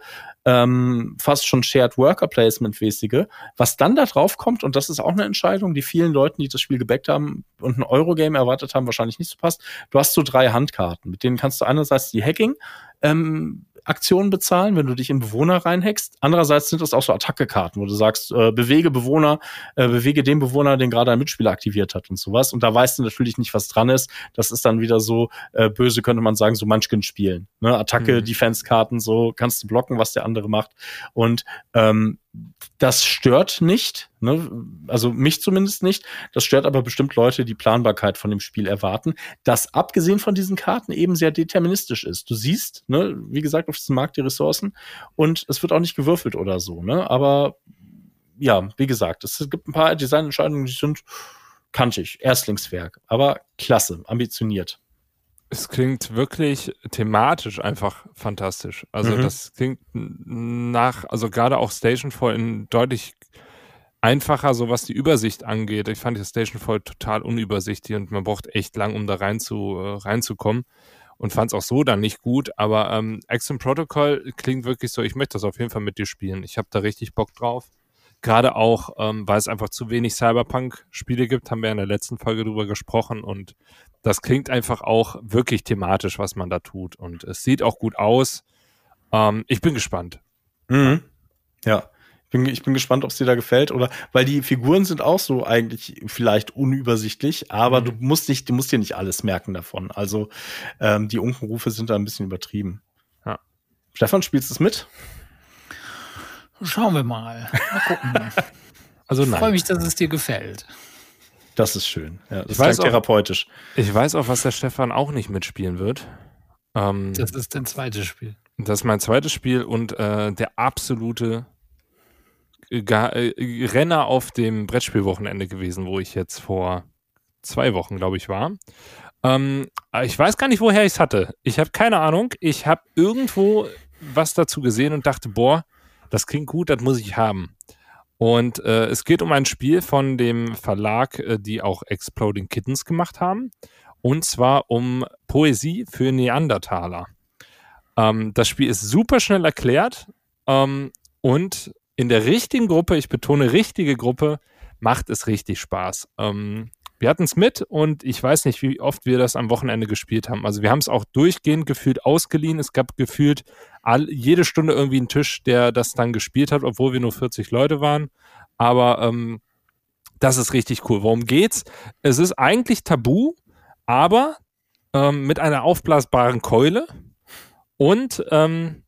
Ähm, fast schon Shared Worker Placement mäßige, was dann da drauf kommt, und das ist auch eine Entscheidung, die vielen Leuten, die das Spiel gebackt haben und ein Eurogame erwartet haben, wahrscheinlich nicht so passt. Du hast so drei Handkarten, mit denen kannst du einerseits die Hacking ähm, Aktionen bezahlen, wenn du dich in Bewohner reinhackst. Andererseits sind das auch so Attacke-Karten, wo du sagst, äh, bewege Bewohner, äh, bewege den Bewohner, den gerade ein Mitspieler aktiviert hat und sowas. Und da weißt du natürlich nicht, was dran ist. Das ist dann wieder so äh, böse, könnte man sagen, so Munchkin spielen. Ne? Attacke, mhm. Defense-Karten, so kannst du blocken, was der andere macht. Und ähm, das stört nicht, ne? Also mich zumindest nicht. Das stört aber bestimmt Leute, die Planbarkeit von dem Spiel erwarten, das abgesehen von diesen Karten eben sehr deterministisch ist. Du siehst, ne, wie gesagt, auf diesem Markt die Ressourcen und es wird auch nicht gewürfelt oder so, ne? Aber ja, wie gesagt, es gibt ein paar Designentscheidungen, die sind kantig, Erstlingswerk, aber klasse, ambitioniert. Es klingt wirklich thematisch einfach fantastisch. Also mhm. das klingt nach, also gerade auch Stationfall in deutlich einfacher, so was die Übersicht angeht. Ich fand das Stationfall total unübersichtlich und man braucht echt lang, um da rein zu, äh, reinzukommen und fand es auch so dann nicht gut. Aber ähm, Axiom Protocol klingt wirklich so, ich möchte das auf jeden Fall mit dir spielen. Ich habe da richtig Bock drauf. Gerade auch, ähm, weil es einfach zu wenig Cyberpunk-Spiele gibt, haben wir in der letzten Folge drüber gesprochen und das klingt einfach auch wirklich thematisch, was man da tut und es sieht auch gut aus. Ähm, ich bin gespannt. Mhm. Ja, ich bin, ich bin gespannt, ob es dir da gefällt oder, weil die Figuren sind auch so eigentlich vielleicht unübersichtlich, aber mhm. du musst nicht, du musst dir nicht alles merken davon. Also ähm, die Unkenrufe sind da ein bisschen übertrieben. Ja. Stefan, spielst du es mit? Schauen wir mal. Mal gucken. Also ich freue mich, dass es dir gefällt. Das ist schön. Ja, das ich weiß klingt therapeutisch. Auch, ich weiß auch, was der Stefan auch nicht mitspielen wird. Ähm, das ist dein zweites Spiel. Das ist mein zweites Spiel und äh, der absolute Ga- äh, Renner auf dem Brettspielwochenende gewesen, wo ich jetzt vor zwei Wochen, glaube ich, war. Ähm, ich weiß gar nicht, woher ich es hatte. Ich habe keine Ahnung. Ich habe irgendwo was dazu gesehen und dachte, boah, das klingt gut, das muss ich haben. Und äh, es geht um ein Spiel von dem Verlag, äh, die auch Exploding Kittens gemacht haben. Und zwar um Poesie für Neandertaler. Ähm, das Spiel ist super schnell erklärt ähm, und in der richtigen Gruppe, ich betone richtige Gruppe, macht es richtig Spaß. Ähm, wir hatten es mit und ich weiß nicht, wie oft wir das am Wochenende gespielt haben. Also wir haben es auch durchgehend gefühlt ausgeliehen. Es gab gefühlt all, jede Stunde irgendwie einen Tisch, der das dann gespielt hat, obwohl wir nur vierzig Leute waren. Aber ähm, das ist richtig cool. Worum geht's? Es ist eigentlich Tabu, aber ähm, mit einer aufblasbaren Keule und ähm,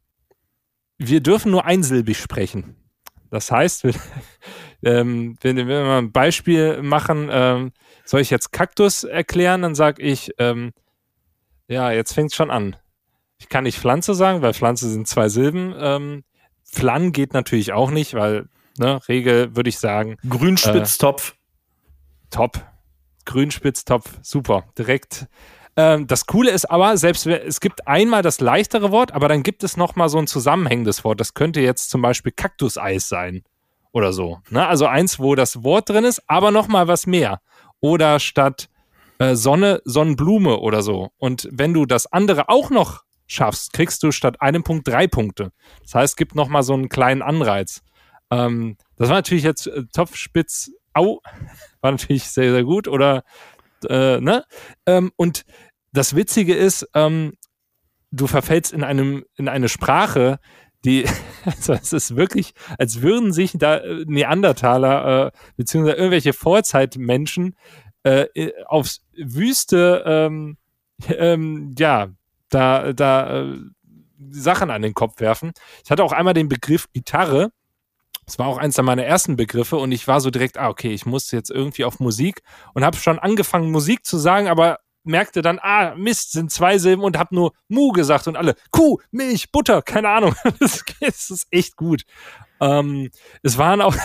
wir dürfen nur einsilbig sprechen. Das heißt, wir, ähm, wenn, wenn wir mal ein Beispiel machen, ähm, soll ich jetzt Kaktus erklären, dann sage ich, ähm, ja, jetzt fängt es schon an. Ich kann nicht Pflanze sagen, weil Pflanze sind zwei Silben. Ähm, Flan geht natürlich auch nicht, weil, ne, Regel würde ich sagen. Grünspitztopf. Äh, top. Grünspitztopf, super. Direkt. Ähm, das Coole ist aber, selbst es gibt einmal das leichtere Wort, aber dann gibt es nochmal so ein zusammenhängendes Wort. Das könnte jetzt zum Beispiel Kaktuseis sein oder so. Ne? Also eins, wo das Wort drin ist, aber nochmal was mehr. Oder statt äh, Sonne, Sonnenblume oder so. Und wenn du das andere auch noch schaffst, kriegst du statt einem Punkt drei Punkte. Das heißt, es gibt nochmal so einen kleinen Anreiz. Ähm, das war natürlich jetzt äh, Topfspitz, au, war natürlich sehr, sehr gut. Oder, äh, ne? Ähm, und das Witzige ist, ähm, du verfällst in einem, in eine Sprache, die, also es ist wirklich, als würden sich da Neandertaler, äh, beziehungsweise irgendwelche Vorzeitmenschen äh, aufs Wüste, ähm, ähm, ja, da, da äh, Sachen an den Kopf werfen. Ich hatte auch einmal den Begriff Gitarre. Das war auch eins meiner ersten Begriffe und ich war so direkt, ah, okay, ich muss jetzt irgendwie auf Musik und habe schon angefangen, Musik zu sagen, aber merkte dann, ah, Mist, sind zwei Silben und hab nur Mu gesagt und alle Kuh, Milch, Butter, keine Ahnung. Das, das ist echt gut. Ähm, es waren auch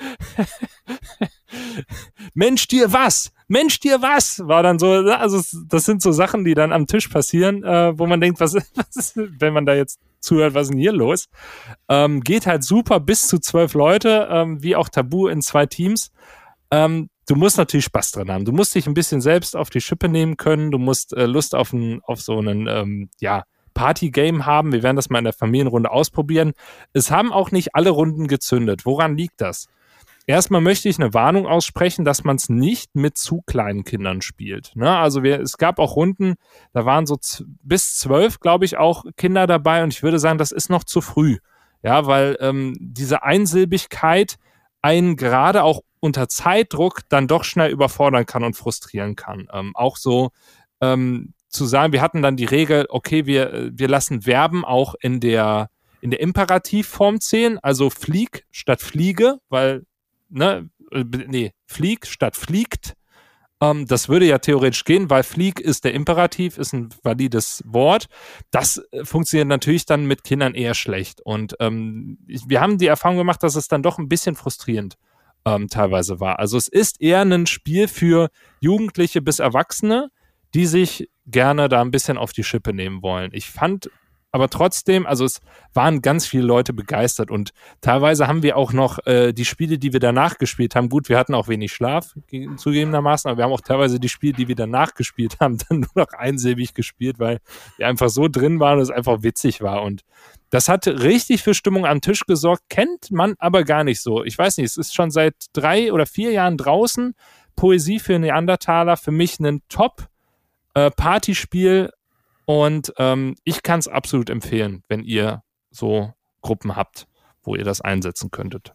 Mensch, dir was? Mensch, dir was? War dann so, also das sind so Sachen, die dann am Tisch passieren, äh, wo man denkt, was, was ist, wenn man da jetzt zuhört, was ist denn hier los? Ähm, geht halt super bis zu zwölf Leute, ähm, wie auch Tabu in zwei Teams. Ähm, Du musst natürlich Spaß dran haben. Du musst dich ein bisschen selbst auf die Schippe nehmen können. Du musst äh, Lust auf, ein, auf so einen ähm, ja, Party-Game haben. Wir werden das mal in der Familienrunde ausprobieren. Es haben auch nicht alle Runden gezündet. Woran liegt das? erstmal möchte ich eine Warnung aussprechen, dass man es nicht mit zu kleinen Kindern spielt. Ne? Also wir, es gab auch Runden, da waren so z- bis zwölf, glaube ich, auch Kinder dabei und ich würde sagen, das ist noch zu früh. Ja, weil ähm, diese Einsilbigkeit einen gerade auch unter Zeitdruck dann doch schnell überfordern kann und frustrieren kann. Ähm, auch so ähm, zu sagen, wir hatten dann die Regel, okay, wir, wir lassen Verben auch in der in der Imperativform zählen, also flieg statt fliege, weil, ne, nee, flieg statt fliegt. Ähm, das würde ja theoretisch gehen, weil flieg ist der Imperativ, ist ein valides Wort. Das äh, funktioniert natürlich dann mit Kindern eher schlecht. Und ähm, ich, wir haben die Erfahrung gemacht, dass es dann doch ein bisschen frustrierend ähm, teilweise war. Also es ist eher ein Spiel für Jugendliche bis Erwachsene, die sich gerne da ein bisschen auf die Schippe nehmen wollen. Ich fand aber trotzdem, also es waren ganz viele Leute begeistert und teilweise haben wir auch noch äh, die Spiele, die wir danach gespielt haben, gut, wir hatten auch wenig Schlaf, zugegebenermaßen, aber wir haben auch teilweise die Spiele, die wir danach gespielt haben, dann nur noch einsilbig gespielt, weil wir einfach so drin waren und es einfach witzig war und das hat richtig für Stimmung am Tisch gesorgt, kennt man aber gar nicht so. Ich weiß nicht, es ist schon seit drei oder vier Jahren draußen, Poesie für Neandertaler, für mich ein Top-Partyspiel. Und ähm, ich kann es absolut empfehlen, wenn ihr so Gruppen habt, wo ihr das einsetzen könntet.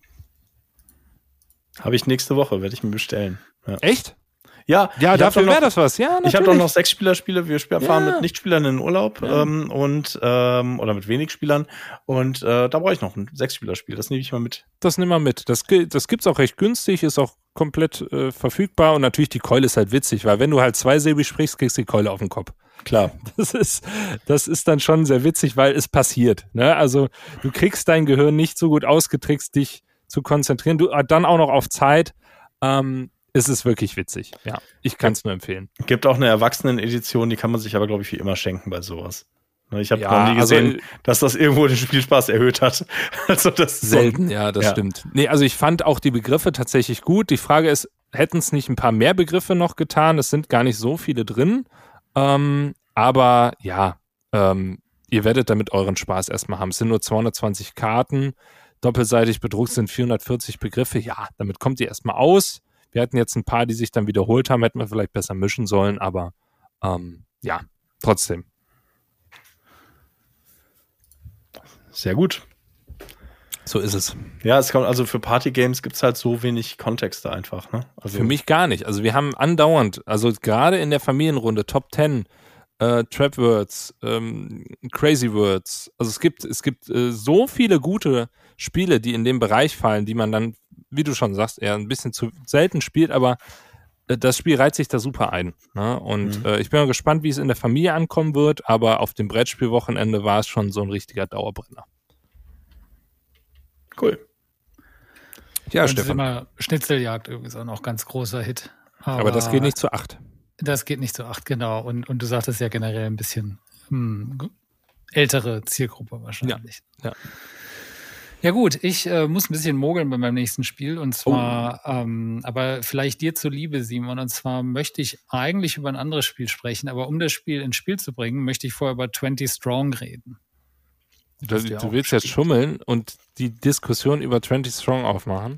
Habe ich nächste Woche, werde ich mir bestellen. Ja. Echt? Ja, ja dafür wäre das was. Ja, natürlich. Ich habe doch noch sechs Spielerspiele. Wir spielen, fahren ja. mit Nichtspielern in den Urlaub ja. ähm, und ähm, oder mit wenig Spielern. Und äh, da brauche ich noch ein Sechs-Spieler-Spiel. Das nehme ich mal mit. Das nehmen wir mit. Das, das gibt's auch recht günstig, ist auch komplett äh, verfügbar. Und natürlich die Keule ist halt witzig, weil wenn du halt zweisilbig sprichst, kriegst du die Keule auf den Kopf. Klar. Das ist, das ist dann schon sehr witzig, weil es passiert. Ne? Also du kriegst dein Gehirn nicht so gut ausgetrickst, dich zu konzentrieren. Du dann auch noch auf Zeit. Ähm, es ist wirklich witzig. Ja, ich kann es nur empfehlen. Gibt auch eine Erwachsenen-Edition, die kann man sich aber, glaube ich, wie immer schenken bei sowas. Ich habe ja, noch nie gesehen, also, dass das irgendwo den Spielspaß erhöht hat. Also das selten, so, ja, das ja. stimmt. Nee, also ich fand auch die Begriffe tatsächlich gut. Die Frage ist, hätten es nicht ein paar mehr Begriffe noch getan? Es sind gar nicht so viele drin. Ähm, aber ja, ähm, ihr werdet damit euren Spaß erstmal haben. Es sind nur zweihundertzwanzig Karten, doppelseitig bedruckt sind vierhundertvierzig Begriffe. Ja, damit kommt ihr erstmal aus. Wir hatten jetzt ein paar, die sich dann wiederholt haben, hätten wir vielleicht besser mischen sollen, aber ähm, ja, trotzdem. Sehr gut. So ist es. Ja, es kommt, also für Partygames gibt es halt so wenig Kontexte einfach, ne? Also für mich gar nicht. Also wir haben andauernd, also gerade in der Familienrunde, Top Ten, äh, Trap Words, ähm, Crazy Words. Also es gibt, es gibt äh, so viele gute Spiele, die in dem Bereich fallen, die man dann, wie du schon sagst, eher ein bisschen zu selten spielt, aber äh, das Spiel reiht sich da super ein. Ne? Und mhm. äh, ich bin mal gespannt, wie es in der Familie ankommen wird, aber auf dem Brettspielwochenende war es schon so ein richtiger Dauerbrenner. Cool. Ja, und Stefan. Immer Schnitzeljagd übrigens auch noch ganz großer Hit. Aber, aber das geht nicht zu acht. Das geht nicht zu acht, genau. Und, und du sagtest ja generell ein bisschen hm, ältere Zielgruppe wahrscheinlich. Ja, ja. Ja gut, ich äh, muss ein bisschen mogeln bei meinem nächsten Spiel und zwar, oh. ähm, aber vielleicht dir zuliebe, Simon, und zwar möchte ich eigentlich über ein anderes Spiel sprechen, aber um das Spiel ins Spiel zu bringen, möchte ich vorher über twenty Strong reden. Du, du willst jetzt schummeln und die Diskussion über twenty Strong aufmachen?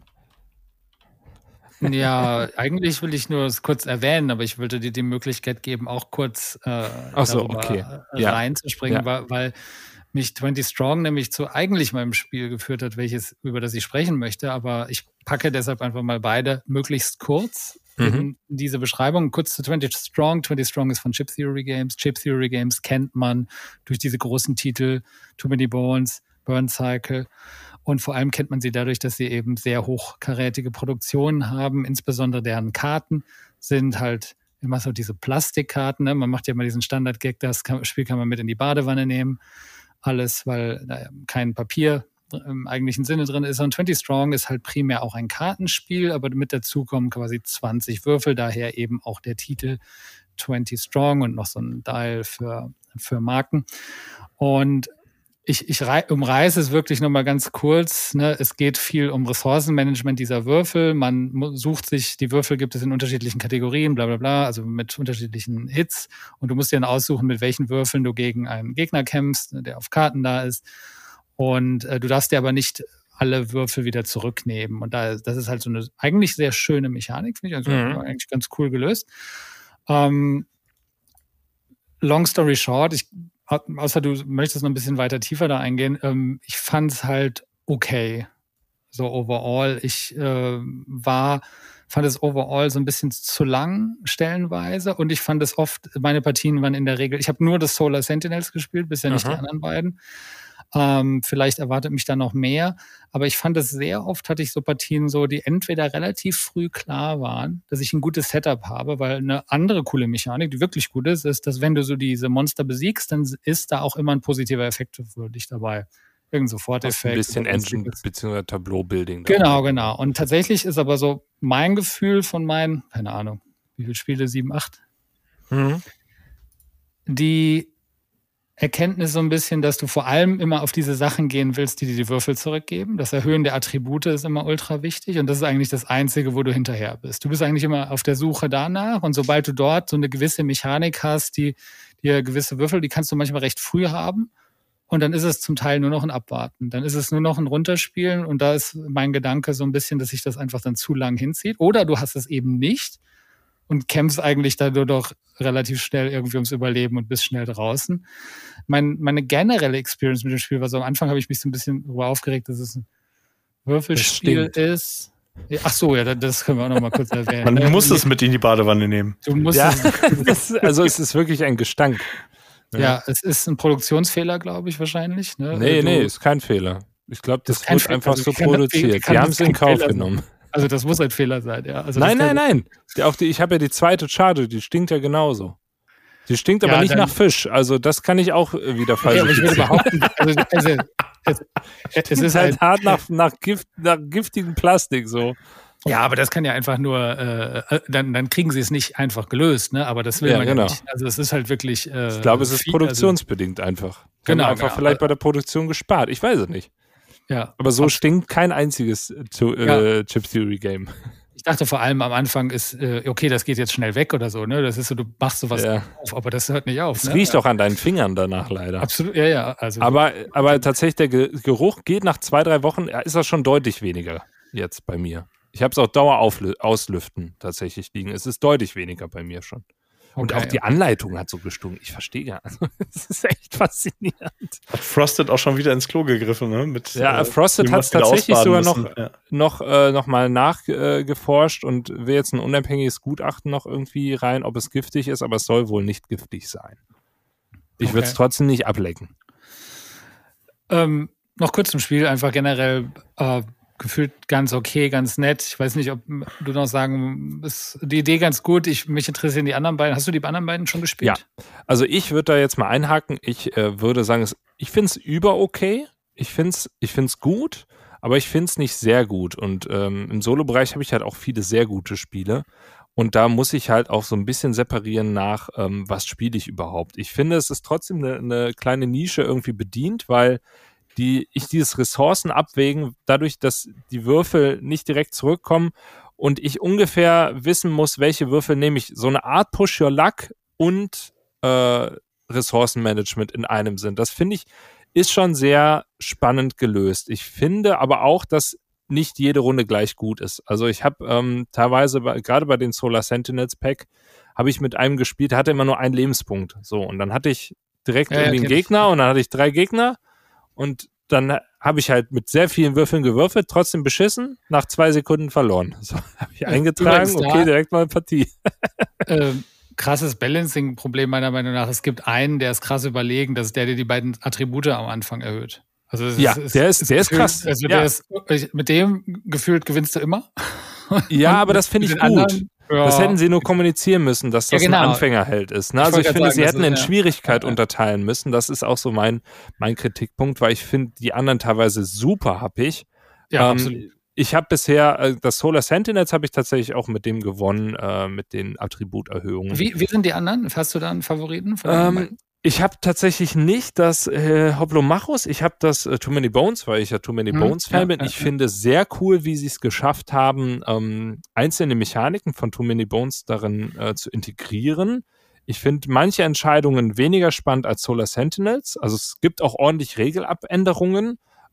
Ja, eigentlich will ich nur es kurz erwähnen, aber ich wollte dir die Möglichkeit geben, auch kurz äh, Ach so, darüber okay. reinzuspringen, ja. weil, weil mich twenty Strong nämlich zu eigentlich meinem Spiel geführt hat, welches, über das ich sprechen möchte, aber ich packe deshalb einfach mal beide möglichst kurz mhm. in diese Beschreibung. Kurz zu twenty Strong. twenty Strong ist von Chip Theory Games. Chip Theory Games kennt man durch diese großen Titel Too Many Bones, Burn Cycle. Und vor allem kennt man sie dadurch, dass sie eben sehr hochkarätige Produktionen haben. Insbesondere deren Karten sind halt immer so diese Plastikkarten. Ne? Man macht ja immer diesen Standard-Gag, das Spiel kann man mit in die Badewanne nehmen. Alles, weil da kein Papier im eigentlichen Sinne drin ist. Und twenty Strong ist halt primär auch ein Kartenspiel, aber mit dazu kommen quasi zwanzig Würfel, daher eben auch der Titel twenty Strong und noch so ein Dial für, für Marken. Und Ich, ich umreiße es wirklich nochmal ganz kurz. Ne? Es geht viel um Ressourcenmanagement dieser Würfel. Man sucht sich, die Würfel gibt es in unterschiedlichen Kategorien, bla bla bla, also mit unterschiedlichen Hits. Und du musst dir dann aussuchen, mit welchen Würfeln du gegen einen Gegner kämpfst, der auf Karten da ist. Und äh, du darfst dir aber nicht alle Würfel wieder zurücknehmen. Und da, das ist halt so eine eigentlich sehr schöne Mechanik, finde ich. Also mhm. eigentlich ganz cool gelöst. Ähm, long story short, ich, außer du möchtest noch ein bisschen weiter tiefer da eingehen, ähm, ich fand es halt okay. So overall. Ich äh, war, fand es overall so ein bisschen zu lang stellenweise und ich fand es oft, meine Partien waren in der Regel, ich habe nur das Solar Sentinels gespielt, bisher nicht die anderen beiden. Ähm, vielleicht erwartet mich da noch mehr, aber ich fand es sehr oft, hatte ich so Partien so, die entweder relativ früh klar waren, dass ich ein gutes Setup habe, weil eine andere coole Mechanik, die wirklich gut ist, ist, dass wenn du so diese Monster besiegst, dann ist da auch immer ein positiver Effekt für dich dabei. Irgendein Soforteffekt. Ein bisschen Engine- bzw. Tableau-Building. Genau, genau. Und tatsächlich ist aber so mein Gefühl von meinen, keine Ahnung, wie viele Spiele, sieben, acht? Mhm. Die Erkenntnis so ein bisschen, dass du vor allem immer auf diese Sachen gehen willst, die dir die Würfel zurückgeben. Das Erhöhen der Attribute ist immer ultra wichtig und das ist eigentlich das Einzige, wo du hinterher bist. Du bist eigentlich immer auf der Suche danach und sobald du dort so eine gewisse Mechanik hast, die dir gewisse Würfel, die kannst du manchmal recht früh haben und dann ist es zum Teil nur noch ein Abwarten. Dann ist es nur noch ein Runterspielen und da ist mein Gedanke so ein bisschen, dass sich das einfach dann zu lang hinzieht. Oder du hast es eben nicht und kämpfst eigentlich da nur doch relativ schnell irgendwie ums Überleben und bist schnell draußen. Mein, meine generelle Experience mit dem Spiel war so, am Anfang habe ich mich so ein bisschen darüber aufgeregt, dass es ein Würfelspiel ist. Ach so, ja, das können wir auch noch mal kurz erwähnen. Man muss es mit in die Badewanne nehmen. Du musst ja, es, also es ist wirklich ein Gestank. Ja, ja es ist ein Produktionsfehler, glaube ich, wahrscheinlich. Ne? Nee, du, nee, ist kein Fehler. Ich glaube, das, das wird einfach also so produziert. Die haben es in Kauf Fehler genommen. Sein. Also das muss ein Fehler sein, ja. Also nein, nein, nein. Die, auch die, ich habe ja die zweite Charge, die stinkt ja genauso. Die stinkt aber ja, nicht nach Fisch. Also das kann ich auch wieder falsch. Ja, aber ich würde behaupten, also, also, es, es, es ist halt hart nach, nach, Gift, nach giftigem Plastik so. Ja, aber das kann ja einfach nur, äh, dann, dann kriegen sie es nicht einfach gelöst, ne? Aber das will ja, man genau. ja nicht. Also es ist halt wirklich. Äh, ich glaube, es ist viel, produktionsbedingt also, einfach. Genau. Einfach genau, vielleicht bei der Produktion gespart. Ich weiß es nicht. Ja. Aber so stinkt kein einziges to, äh, ja. Chip Theory Game. Ich dachte vor allem am Anfang ist, äh, okay, das geht jetzt schnell weg oder so, ne? Das ist so, du machst sowas ja. auf, aber das hört nicht auf. Es ne? riecht auch an deinen Fingern danach leider. Absolut, ja, ja. Also, aber, aber tatsächlich, der Geruch geht nach zwei, drei Wochen, ist das schon deutlich weniger jetzt bei mir. Ich habe es auch Dauerauslüften tatsächlich liegen. Es ist deutlich weniger bei mir schon. Und okay, auch die Anleitung hat so gestunken. Ich verstehe gar nicht. Also, das ist echt faszinierend. Hat Frosted auch schon wieder ins Klo gegriffen, ne? Mit, ja, äh, Frosted hat es tatsächlich sogar noch, ja. noch, äh, noch mal nachgeforscht äh, und will jetzt ein unabhängiges Gutachten noch irgendwie rein, ob es giftig ist, aber es soll wohl nicht giftig sein. Ich okay. würde es trotzdem nicht ablecken. Ähm, noch kurz zum Spiel, einfach generell äh, gefühlt ganz okay, ganz nett. Ich weiß nicht, ob du noch sagen, ist die Idee ganz gut. Ich, mich interessieren die anderen beiden. Hast du die anderen beiden schon gespielt? Ja, also ich würde da jetzt mal einhaken. Ich äh, würde sagen, es, ich finde es über okay. Ich finde es ich find's gut, aber ich finde es nicht sehr gut. Und ähm, im Solo-Bereich habe ich halt auch viele sehr gute Spiele. Und da muss ich halt auch so ein bisschen separieren nach, ähm, was spiele ich überhaupt. Ich finde, es ist trotzdem eine, eine kleine Nische irgendwie bedient, weil die ich dieses Ressourcen abwägen, dadurch, dass die Würfel nicht direkt zurückkommen und ich ungefähr wissen muss, welche Würfel nehme ich. So eine Art Push Your Luck und äh, Ressourcenmanagement in einem sind. Das finde ich, ist schon sehr spannend gelöst. Ich finde aber auch, dass nicht jede Runde gleich gut ist. Also ich habe ähm, teilweise, bei, gerade bei den Solar Sentinels Pack, habe ich mit einem gespielt, der hatte immer nur einen Lebenspunkt. So, und dann hatte ich direkt ja, irgendwie ja, einen Gegner ich. und dann hatte ich drei Gegner. Und dann habe ich halt mit sehr vielen Würfeln gewürfelt, trotzdem beschissen, nach zwei Sekunden verloren. So habe ich eingetragen, Übrigens, okay, direkt mal eine Partie. ähm, krasses Balancing-Problem meiner Meinung nach. Es gibt einen, der ist krass überlegen, das ist der, der die beiden Attribute am Anfang erhöht. Also ja, ist, der ist, ist, der ist krass. Also ja. der ist, mit dem gefühlt gewinnst du immer. Ja, aber das finde ich gut. Anderen, ja. Das hätten sie nur kommunizieren müssen, dass das ja, genau. ein Anfängerheld ist. Ne? Also ich, ich finde, sagen, sie hätten in Schwierigkeit ja. unterteilen müssen. Das ist auch so mein, mein Kritikpunkt, weil ich finde, die anderen teilweise super happig. Ja, ähm, absolut. Ich habe bisher, äh, das Solar Sentinels habe ich tatsächlich auch mit dem gewonnen, äh, mit den Attributerhöhungen. Wie, wie sind die anderen? Hast du da einen Favoriten? Von ähm, ich habe tatsächlich nicht das äh, Hoplomachus, ich habe das äh, Too Many Bones, weil ich ja Too Many hm, Bones Fan ja, bin. Ich ja, finde sehr cool, wie sie es geschafft haben, ähm, einzelne Mechaniken von Too Many Bones darin äh, zu integrieren. Ich finde manche Entscheidungen weniger spannend als Solar Sentinels. Also es gibt auch ordentlich Regelabänderungen,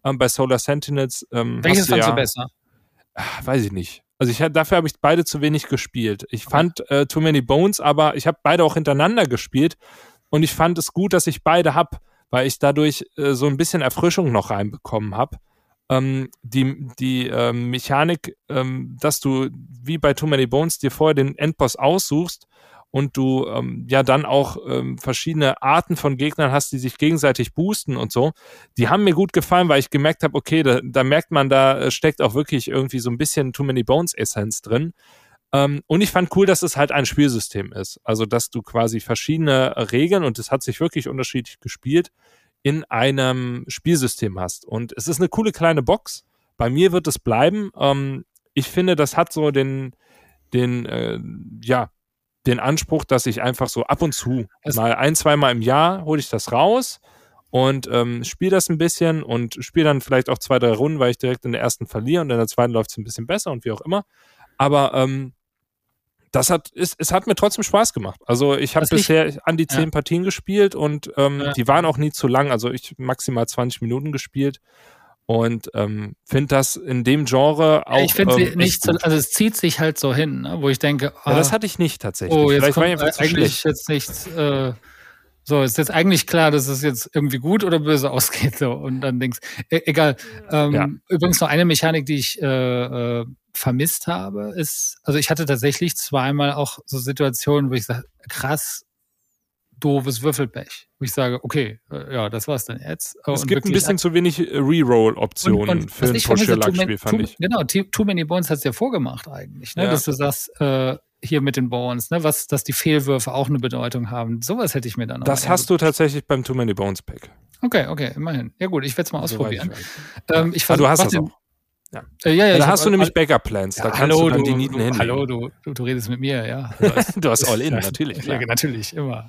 Ähm, bei Solar Sentinels ähm, Welches fandst ja, du besser? Ach, weiß ich nicht. Also ich dafür habe ich beide zu wenig gespielt. Ich fand äh, Too Many Bones, aber ich habe beide auch hintereinander gespielt und ich fand es gut, dass ich beide habe, weil ich dadurch äh, so ein bisschen Erfrischung noch reinbekommen habe. Ähm, die die ähm, Mechanik, ähm, dass du wie bei Too Many Bones dir vorher den Endboss aussuchst und du ähm, ja dann auch ähm, verschiedene Arten von Gegnern hast, die sich gegenseitig boosten und so, die haben mir gut gefallen, weil ich gemerkt habe, okay, da, da merkt man, da steckt auch wirklich irgendwie so ein bisschen Too Many Bones Essenz drin. Ähm, und ich fand cool, dass es halt ein Spielsystem ist. Also, dass du quasi verschiedene Regeln, und es hat sich wirklich unterschiedlich gespielt, in einem Spielsystem hast. Und es ist eine coole kleine Box. Bei mir wird es bleiben. Ähm, ich finde, das hat so den, den, äh, ja, den Anspruch, dass ich einfach so ab und zu es mal ein, zweimal im Jahr hole ich das raus und ähm, spiele das ein bisschen und spiele dann vielleicht auch zwei, drei Runden, weil ich direkt in der ersten verliere und in der zweiten läuft es ein bisschen besser und wie auch immer. Aber ähm, das hat, ist, es hat mir trotzdem Spaß gemacht. Also ich habe bisher ich, an die zehn ja. Partien gespielt und ähm, ja. die waren auch nie zu lang. Also ich maximal zwanzig Minuten gespielt. Und ähm, finde das in dem Genre auch. Ich finde ähm, nicht so, also es zieht sich halt so hin, ne, wo ich denke, ah, ja, das hatte ich nicht tatsächlich. Oh, jetzt Vielleicht kommt war ich einfach zu eigentlich schlecht. jetzt nichts. Äh, so, ist jetzt eigentlich klar, dass es jetzt irgendwie gut oder böse ausgeht. So und dann denkst, e- egal. Ähm, ja. Übrigens noch eine Mechanik, die ich äh, äh, vermisst habe, ist, also ich hatte tatsächlich zweimal auch so Situationen, wo ich sage, krass. Doofes Würfelpech. Wo ich sage, okay, äh, ja, das war's dann jetzt. Es und gibt ein bisschen zu wenig Reroll-Optionen für ein Push-Your-Luck-Spiel, fand ich. Genau, Too Many Bones hat es ja vorgemacht eigentlich, ne? Ja. Dass du sagst, äh, hier mit den Bones, ne? Was, dass die Fehlwürfe auch eine Bedeutung haben. Sowas hätte ich mir dann auch. Das hast du tatsächlich beim Too Many Bones Pack. Okay, okay, immerhin. Ja gut, ich werde es mal ausprobieren. So ähm, ich ah, du hast das auch. Ja, äh, ja, ja, da hast du nämlich Backup-Plans, da ja, kannst hallo, du dann die Nieten hinlegen. Hallo, du, du, du redest mit mir, ja. Du hast, du hast All-In, natürlich. Ja, natürlich, immer.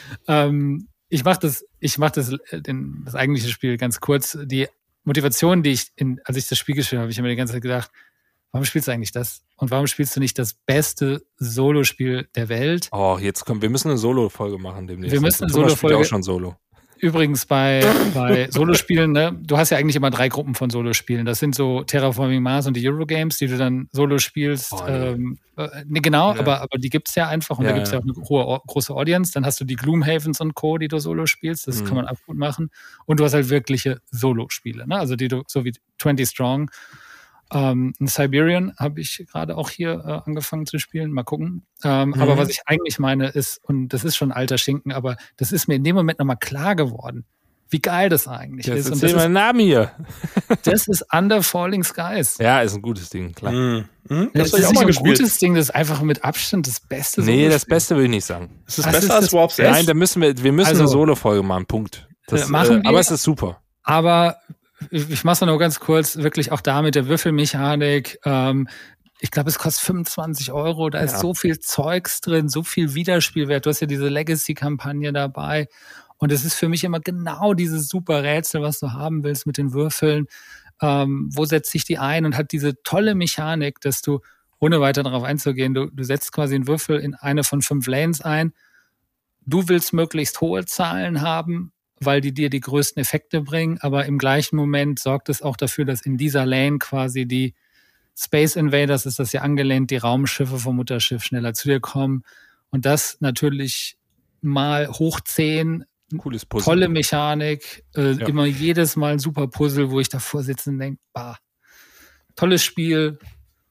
Ähm, ich mache das, ich mach das, den, das eigentliche Spiel ganz kurz. Die Motivation, die ich, in, als ich das Spiel gespielt habe, habe ich mir die ganze Zeit gedacht, warum spielst du eigentlich das? Und warum spielst du nicht das beste Solospiel der Welt? Oh, jetzt kommt, wir müssen eine Solo-Folge machen demnächst. Wir müssen eine Solo-Folge. auch schon Solo. Übrigens bei, bei Solospielen, ne, du hast ja eigentlich immer drei Gruppen von Solospielen. Das sind so Terraforming Mars und die Eurogames, die du dann Solo spielst. Oh, nee. ähm, äh, ne, genau, ja. aber, aber die gibt's ja einfach und ja, da gibt's ja auch eine hohe, große Audience. Dann hast du die Gloomhavens und Co., die du Solo spielst. Das mhm. kann man auch gut machen. Und du hast halt wirkliche Solo-Spiele, ne? Also die du, so wie zwanzig Strong. Ähm, in Siberian habe ich gerade auch hier äh, angefangen zu spielen. Mal gucken. Ähm, mhm. Aber was ich eigentlich meine ist, und das ist schon alter Schinken, aber das ist mir in dem Moment nochmal klar geworden, wie geil das eigentlich Jetzt ist. Und das ist meinen Namen hier. Das ist Under Falling Skies. Ja, ist ein gutes Ding, klar. Mhm. Mhm. Das, das ist auch nicht ein gutes Ding, das ist einfach mit Abstand das Beste. Nee, Solo das Beste will ich nicht sagen. Ist das also besser ist als das Warp's Edge? Nein, da müssen wir, wir müssen also, eine Solo-Folge machen, Punkt. Das, machen äh, aber es ist super. Aber ich mach's nur ganz kurz, wirklich auch da mit der Würfelmechanik. Ähm, ich glaube, es kostet fünfundzwanzig Euro. Da ist ja. so viel Zeugs drin, so viel Wiederspielwert. Du hast ja diese Legacy-Kampagne dabei. Und es ist für mich immer genau dieses super Rätsel, was du haben willst mit den Würfeln. Ähm, wo setzt sich die ein? Und hat diese tolle Mechanik, dass du, ohne weiter darauf einzugehen, du, du setzt quasi einen Würfel in eine von fünf Lanes ein. Du willst möglichst hohe Zahlen haben, weil die dir die größten Effekte bringen, aber im gleichen Moment sorgt es auch dafür, dass in dieser Lane quasi die Space Invaders, ist das ja angelehnt, die Raumschiffe vom Mutterschiff schneller zu dir kommen und das natürlich mal hoch zehn, cooles Puzzle. Tolle Mechanik, äh, ja. immer jedes Mal ein super Puzzle, wo ich davor sitze und denke, bah, tolles Spiel,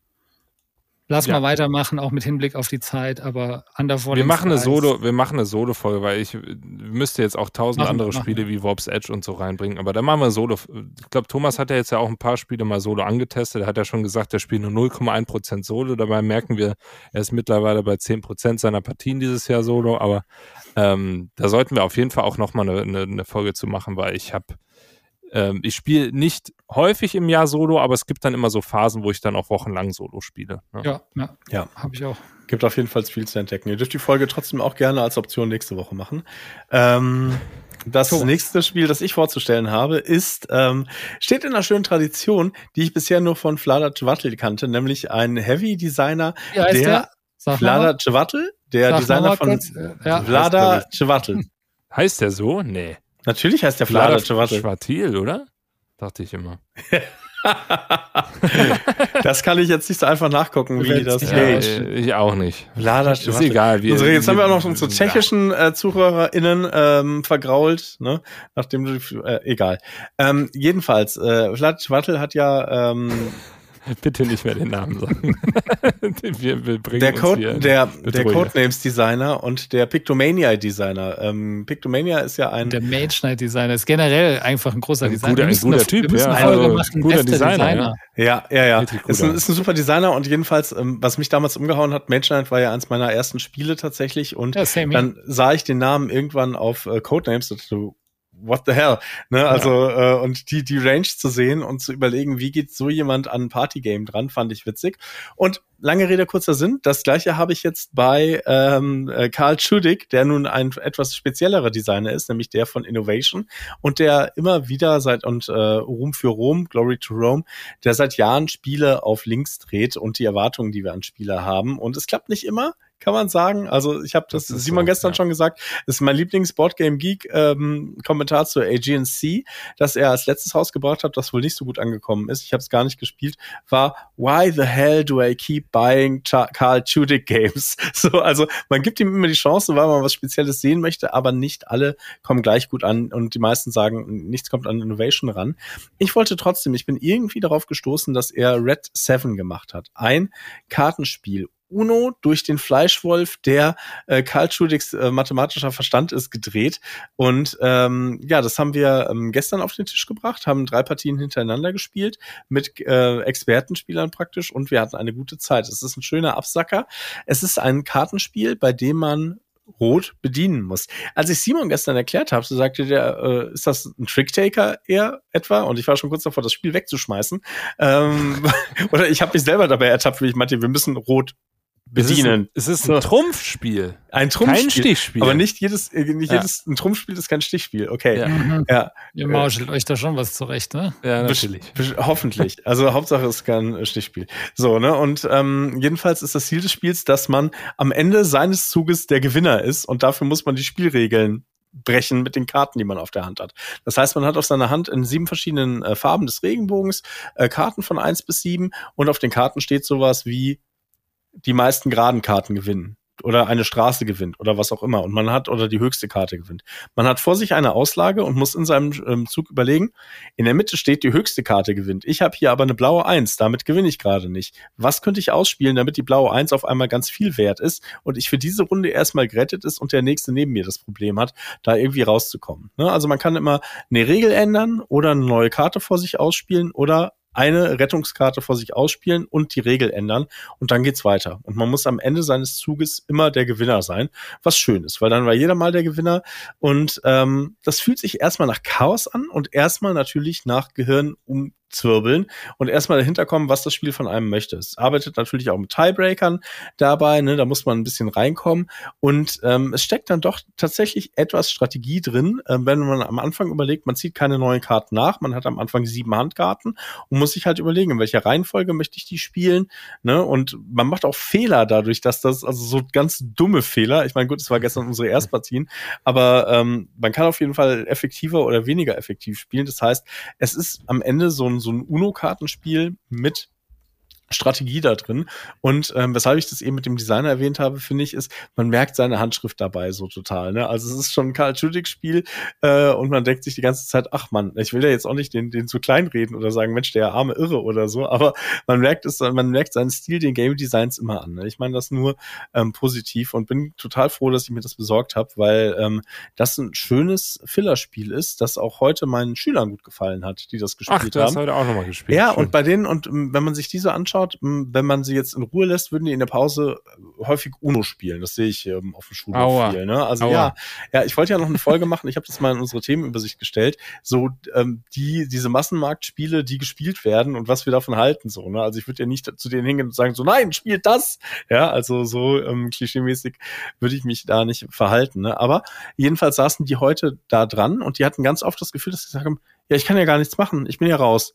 lass ja. mal weitermachen, auch mit Hinblick auf die Zeit, aber Under Falling wir machen eine Skies. Solo, wir machen eine Solo-Folge, weil ich müsste jetzt auch tausend machen, andere machen. Spiele wie Warp's Edge und so reinbringen, aber da machen wir Solo. Ich glaube, Thomas hat ja jetzt ja auch ein paar Spiele mal Solo angetestet, er hat ja schon gesagt, er spielt nur null Komma eins Prozent Solo, dabei merken wir, er ist mittlerweile bei zehn Prozent seiner Partien dieses Jahr Solo, aber ähm, da sollten wir auf jeden Fall auch nochmal eine, eine, eine Folge zu machen, weil ich habe Ähm, ich spiele nicht häufig im Jahr Solo, aber es gibt dann immer so Phasen, wo ich dann auch wochenlang Solo spiele. Ne? Ja, ja, ja. habe ich auch. Gibt auf jeden Fall viel zu entdecken. Ihr dürft die Folge trotzdem auch gerne als Option nächste Woche machen. Ähm, das so. nächste Spiel, das ich vorzustellen habe, ist, ähm, steht in einer schönen Tradition, die ich bisher nur von Vlada Chvátil kannte, nämlich ein Heavy-Designer, ja, der, der Vlada Chvátil, der Sag Designer von ja. Vlada Chvátil. Heißt der so? Nee. Natürlich heißt der Vlada Chvátil. Chvátil, oder? Dachte ich immer. Das kann ich jetzt nicht so einfach nachgucken, wie das geht. Ja, ich auch nicht. Vlada ist Schwatte. Egal. Wie, unsere, jetzt wie, haben wir auch noch unsere tschechischen äh, ZuhörerInnen ähm, vergrault, ne? Nachdem du, äh, egal. Ähm, jedenfalls, äh, Vlad Schwattel hat ja ähm, bitte nicht mehr den Namen sagen. wir, wir bringen der Code, uns hier der, der Codenames-Designer und der Pictomania-Designer. Ähm, Pictomania ist ja ein... Der Mage Knight-Designer ist generell einfach ein großer ein Designer. Guter, ein guter Typ, ja. Also, machen, guter Designer, Designer. Ja, ja, ja. ja. Ist, ein, ist ein super Designer und jedenfalls, ähm, was mich damals umgehauen hat, Mage Knight war ja eins meiner ersten Spiele tatsächlich und ja, dann sah ich den Namen irgendwann auf äh, Codenames und so, what the hell, ne, also, ja. äh, und die, die Range zu sehen und zu überlegen, wie geht so jemand an ein Partygame dran, fand ich witzig. Und lange Rede, kurzer Sinn, das Gleiche habe ich jetzt bei ähm, Karl Tschudik, der nun ein etwas speziellerer Designer ist, nämlich der von Innovation und der immer wieder seit, und äh, Ruhm für Rom, Glory to Rome, der seit Jahren Spiele auf links dreht und die Erwartungen, die wir an Spieler haben. Und es klappt nicht immer, kann man sagen. Also ich habe das, das Simon so, gestern ja. schon gesagt, das ist mein Lieblings-Boardgame-Geek ähm, Kommentar zu A G N C, das er als letztes rausgebracht hat, das wohl nicht so gut angekommen ist. Ich habe es gar nicht gespielt, war Why the hell do I keep buying Ch- Karl Tschudik Games? So, also man gibt ihm immer die Chance, weil man was Spezielles sehen möchte, aber nicht alle kommen gleich gut an und die meisten sagen, nichts kommt an Innovation ran. Ich wollte trotzdem, ich bin irgendwie darauf gestoßen, dass er Red Seven gemacht hat. Ein Kartenspiel. Uno durch den Fleischwolf, der äh, Karl Tschudiks äh, mathematischer Verstand ist, gedreht. Und ähm, ja, das haben wir ähm, gestern auf den Tisch gebracht, haben drei Partien hintereinander gespielt mit äh, Expertenspielern praktisch und wir hatten eine gute Zeit. Es ist ein schöner Absacker. Es ist ein Kartenspiel, bei dem man Rot bedienen muss. Als ich Simon gestern erklärt habe, so sagte der, äh, ist das ein Tricktaker eher etwa? Und ich war schon kurz davor, das Spiel wegzuschmeißen. Ähm, oder ich habe mich selber dabei ertappt, wie ich meinte, wir müssen Rot bedienen. Es ist ein, es ist ein Trumpfspiel. Ein Trumpfspiel. Kein Stichspiel. Aber nicht jedes, nicht ja. jedes, ein Trumpfspiel ist kein Stichspiel. Okay. Ja. Mhm. ja. Ihr mauschelt äh, euch da schon was zurecht, ne? Ja, natürlich. Besch- besch- hoffentlich. Also Hauptsache es ist kein Stichspiel. So, ne? Und ähm, jedenfalls ist das Ziel des Spiels, dass man am Ende seines Zuges der Gewinner ist und dafür muss man die Spielregeln brechen mit den Karten, die man auf der Hand hat. Das heißt, man hat auf seiner Hand in sieben verschiedenen äh, Farben des Regenbogens äh, Karten von eins bis sieben und auf den Karten steht sowas wie die meisten geraden Karten gewinnen oder eine Straße gewinnt oder was auch immer und man hat oder die höchste Karte gewinnt. Man hat vor sich eine Auslage und muss in seinem ähm, Zug überlegen, in der Mitte steht die höchste Karte gewinnt. Ich habe hier aber eine blaue Eins, damit gewinne ich gerade nicht. Was könnte ich ausspielen, damit die blaue Eins auf einmal ganz viel wert ist und ich für diese Runde erstmal gerettet ist und der nächste neben mir das Problem hat, da irgendwie rauszukommen. Ne? Also man kann immer eine Regel ändern oder eine neue Karte vor sich ausspielen oder eine Rettungskarte vor sich ausspielen und die Regel ändern und dann geht's weiter. Und man muss am Ende seines Zuges immer der Gewinner sein, was schön ist, weil dann war jeder mal der Gewinner und ähm, das fühlt sich erstmal nach Chaos an und erstmal natürlich nach Gehirn umzwirbeln und erstmal dahinter kommen, was das Spiel von einem möchte. Es arbeitet natürlich auch mit Tiebreakern dabei, ne, da muss man ein bisschen reinkommen und ähm, es steckt dann doch tatsächlich etwas Strategie drin, äh, wenn man am Anfang überlegt, man zieht keine neuen Karten nach, man hat am Anfang sieben Handkarten und muss sich halt überlegen, in welcher Reihenfolge möchte ich die spielen, ne, und man macht auch Fehler dadurch, dass das, also so ganz dumme Fehler, ich meine, gut, es war gestern unsere Erstpartien, aber ähm, man kann auf jeden Fall effektiver oder weniger effektiv spielen, das heißt, es ist am Ende so ein so ein Uno-Kartenspiel mit Strategie da drin. Und ähm, weshalb ich das eben mit dem Designer erwähnt habe, finde ich, ist, man merkt seine Handschrift dabei so total. Ne? Also es ist schon ein Karl Tschudik-Spiel äh, und man denkt sich die ganze Zeit, ach man, ich will ja jetzt auch nicht den, den zu klein reden oder sagen, Mensch, der arme Irre oder so, aber man merkt es, man merkt seinen Stil, den Game Designs immer an. Ne? Ich meine das nur ähm, positiv und bin total froh, dass ich mir das besorgt habe, weil ähm, das ein schönes Fillerspiel ist, das auch heute meinen Schülern gut gefallen hat, die das gespielt haben. Ach, du hast heute auch nochmal gespielt. Ja, Schön. Und bei denen, und wenn man sich die so anschaut, wenn man sie jetzt in Ruhe lässt, würden die in der Pause häufig Uno spielen. Das sehe ich ähm, auf dem Schulhof viel. Ne? Also Aua. ja, ja, ich wollte ja noch eine Folge machen. Ich habe das mal in unsere Themenübersicht gestellt. So ähm, die diese Massenmarktspiele, die gespielt werden und was wir davon halten. So, ne? Also ich würde ja nicht zu denen hingehen und sagen so, nein, spielt das. Ja, also so ähm, klischeemäßig würde ich mich da nicht verhalten. Ne? Aber jedenfalls saßen die heute da dran und die hatten ganz oft das Gefühl, dass sie sagen, ja, ich kann ja gar nichts machen. Ich bin ja raus.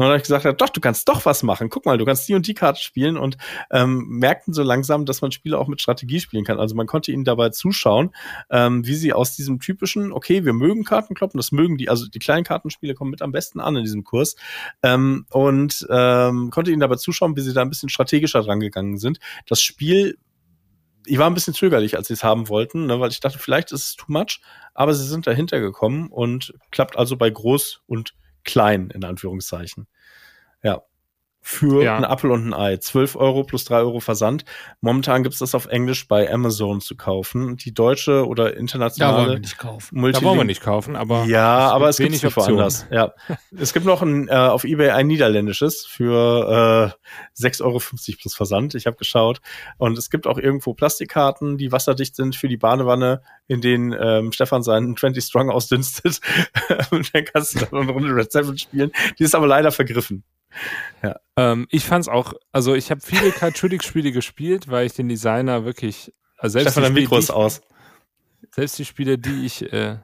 dann habe ich gesagt, doch, du kannst doch was machen. Guck mal, du kannst die und die Karte spielen und ähm, merkten so langsam, dass man Spiele auch mit Strategie spielen kann. Also man konnte ihnen dabei zuschauen, ähm, wie sie aus diesem typischen, okay, wir mögen Karten kloppen, das mögen die, also die kleinen Kartenspiele kommen mit am besten an in diesem Kurs ähm, und ähm, konnte ihnen dabei zuschauen, wie sie da ein bisschen strategischer dran gegangen sind. Das Spiel, ich war ein bisschen zögerlich, als sie es haben wollten, ne, weil ich dachte, vielleicht ist es too much, aber sie sind dahinter gekommen und klappt also bei groß und klein, in Anführungszeichen. Ja. Für Ja. ein Apfel und ein Ei. zwölf Euro plus drei Euro Versand. Momentan gibt's das auf Englisch bei Amazon zu kaufen. Die deutsche oder internationale. Da wollen wir nicht kaufen. Multilink- Da wollen wir nicht kaufen, aber ja, aber es gibt wenig nicht Optionen. woanders. Ja. Es gibt noch ein, äh, auf eBay ein niederländisches für äh, sechs Euro fünfzig plus Versand. Ich habe geschaut. Und es gibt auch irgendwo Plastikkarten, die wasserdicht sind für die Badewanne, in denen ähm, Stefan seinen zwanzig Strong ausdünstet. Und dann kannst du dann eine Runde Red Seven spielen. Die ist aber leider vergriffen. Ja. Ähm, ich fand's auch, also ich habe viele Card-Trick-Spiele gespielt, weil ich den Designer wirklich, also selbst Stefan, die dein Spiele, Mikro die ist ich, aus. selbst die Spiele, die ich, äh,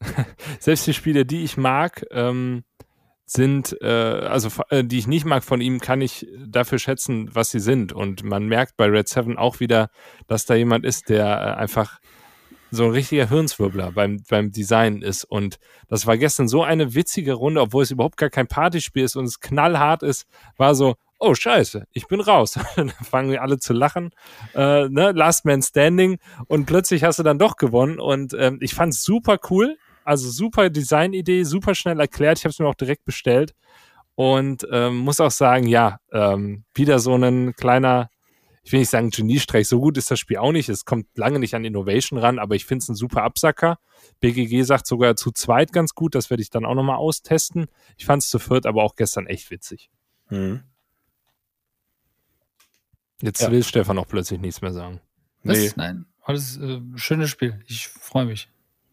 selbst die Spiele, die ich mag, ähm, sind, äh, also äh, die ich nicht mag von ihm, kann ich dafür schätzen, was sie sind. Und man merkt bei Red Seven auch wieder, dass da jemand ist, der äh, einfach so ein richtiger Hirnswirbler beim, beim Design ist. Und das war gestern so eine witzige Runde, obwohl es überhaupt gar kein Partyspiel ist und es knallhart ist, war so, oh scheiße, ich bin raus. Dann fangen wir alle zu lachen, äh, ne? Last Man Standing, und plötzlich hast du dann doch gewonnen. Und ähm, ich fand es super cool, also super Designidee, super schnell erklärt. Ich habe es mir auch direkt bestellt und ähm, muss auch sagen, ja, ähm, wieder so ein kleiner, ich will nicht sagen Geniestreich, so gut ist das Spiel auch nicht. Es kommt lange nicht an Innovation ran, aber ich finde es ein super Absacker. B G G sagt sogar zu zweit ganz gut, das werde ich dann auch nochmal austesten. Ich fand es zu viert aber auch gestern echt witzig. Mhm. Jetzt Ja. will Stefan auch plötzlich nichts mehr sagen. Was? Nee. Nein, alles äh, ein schönes Spiel. Ich freue mich.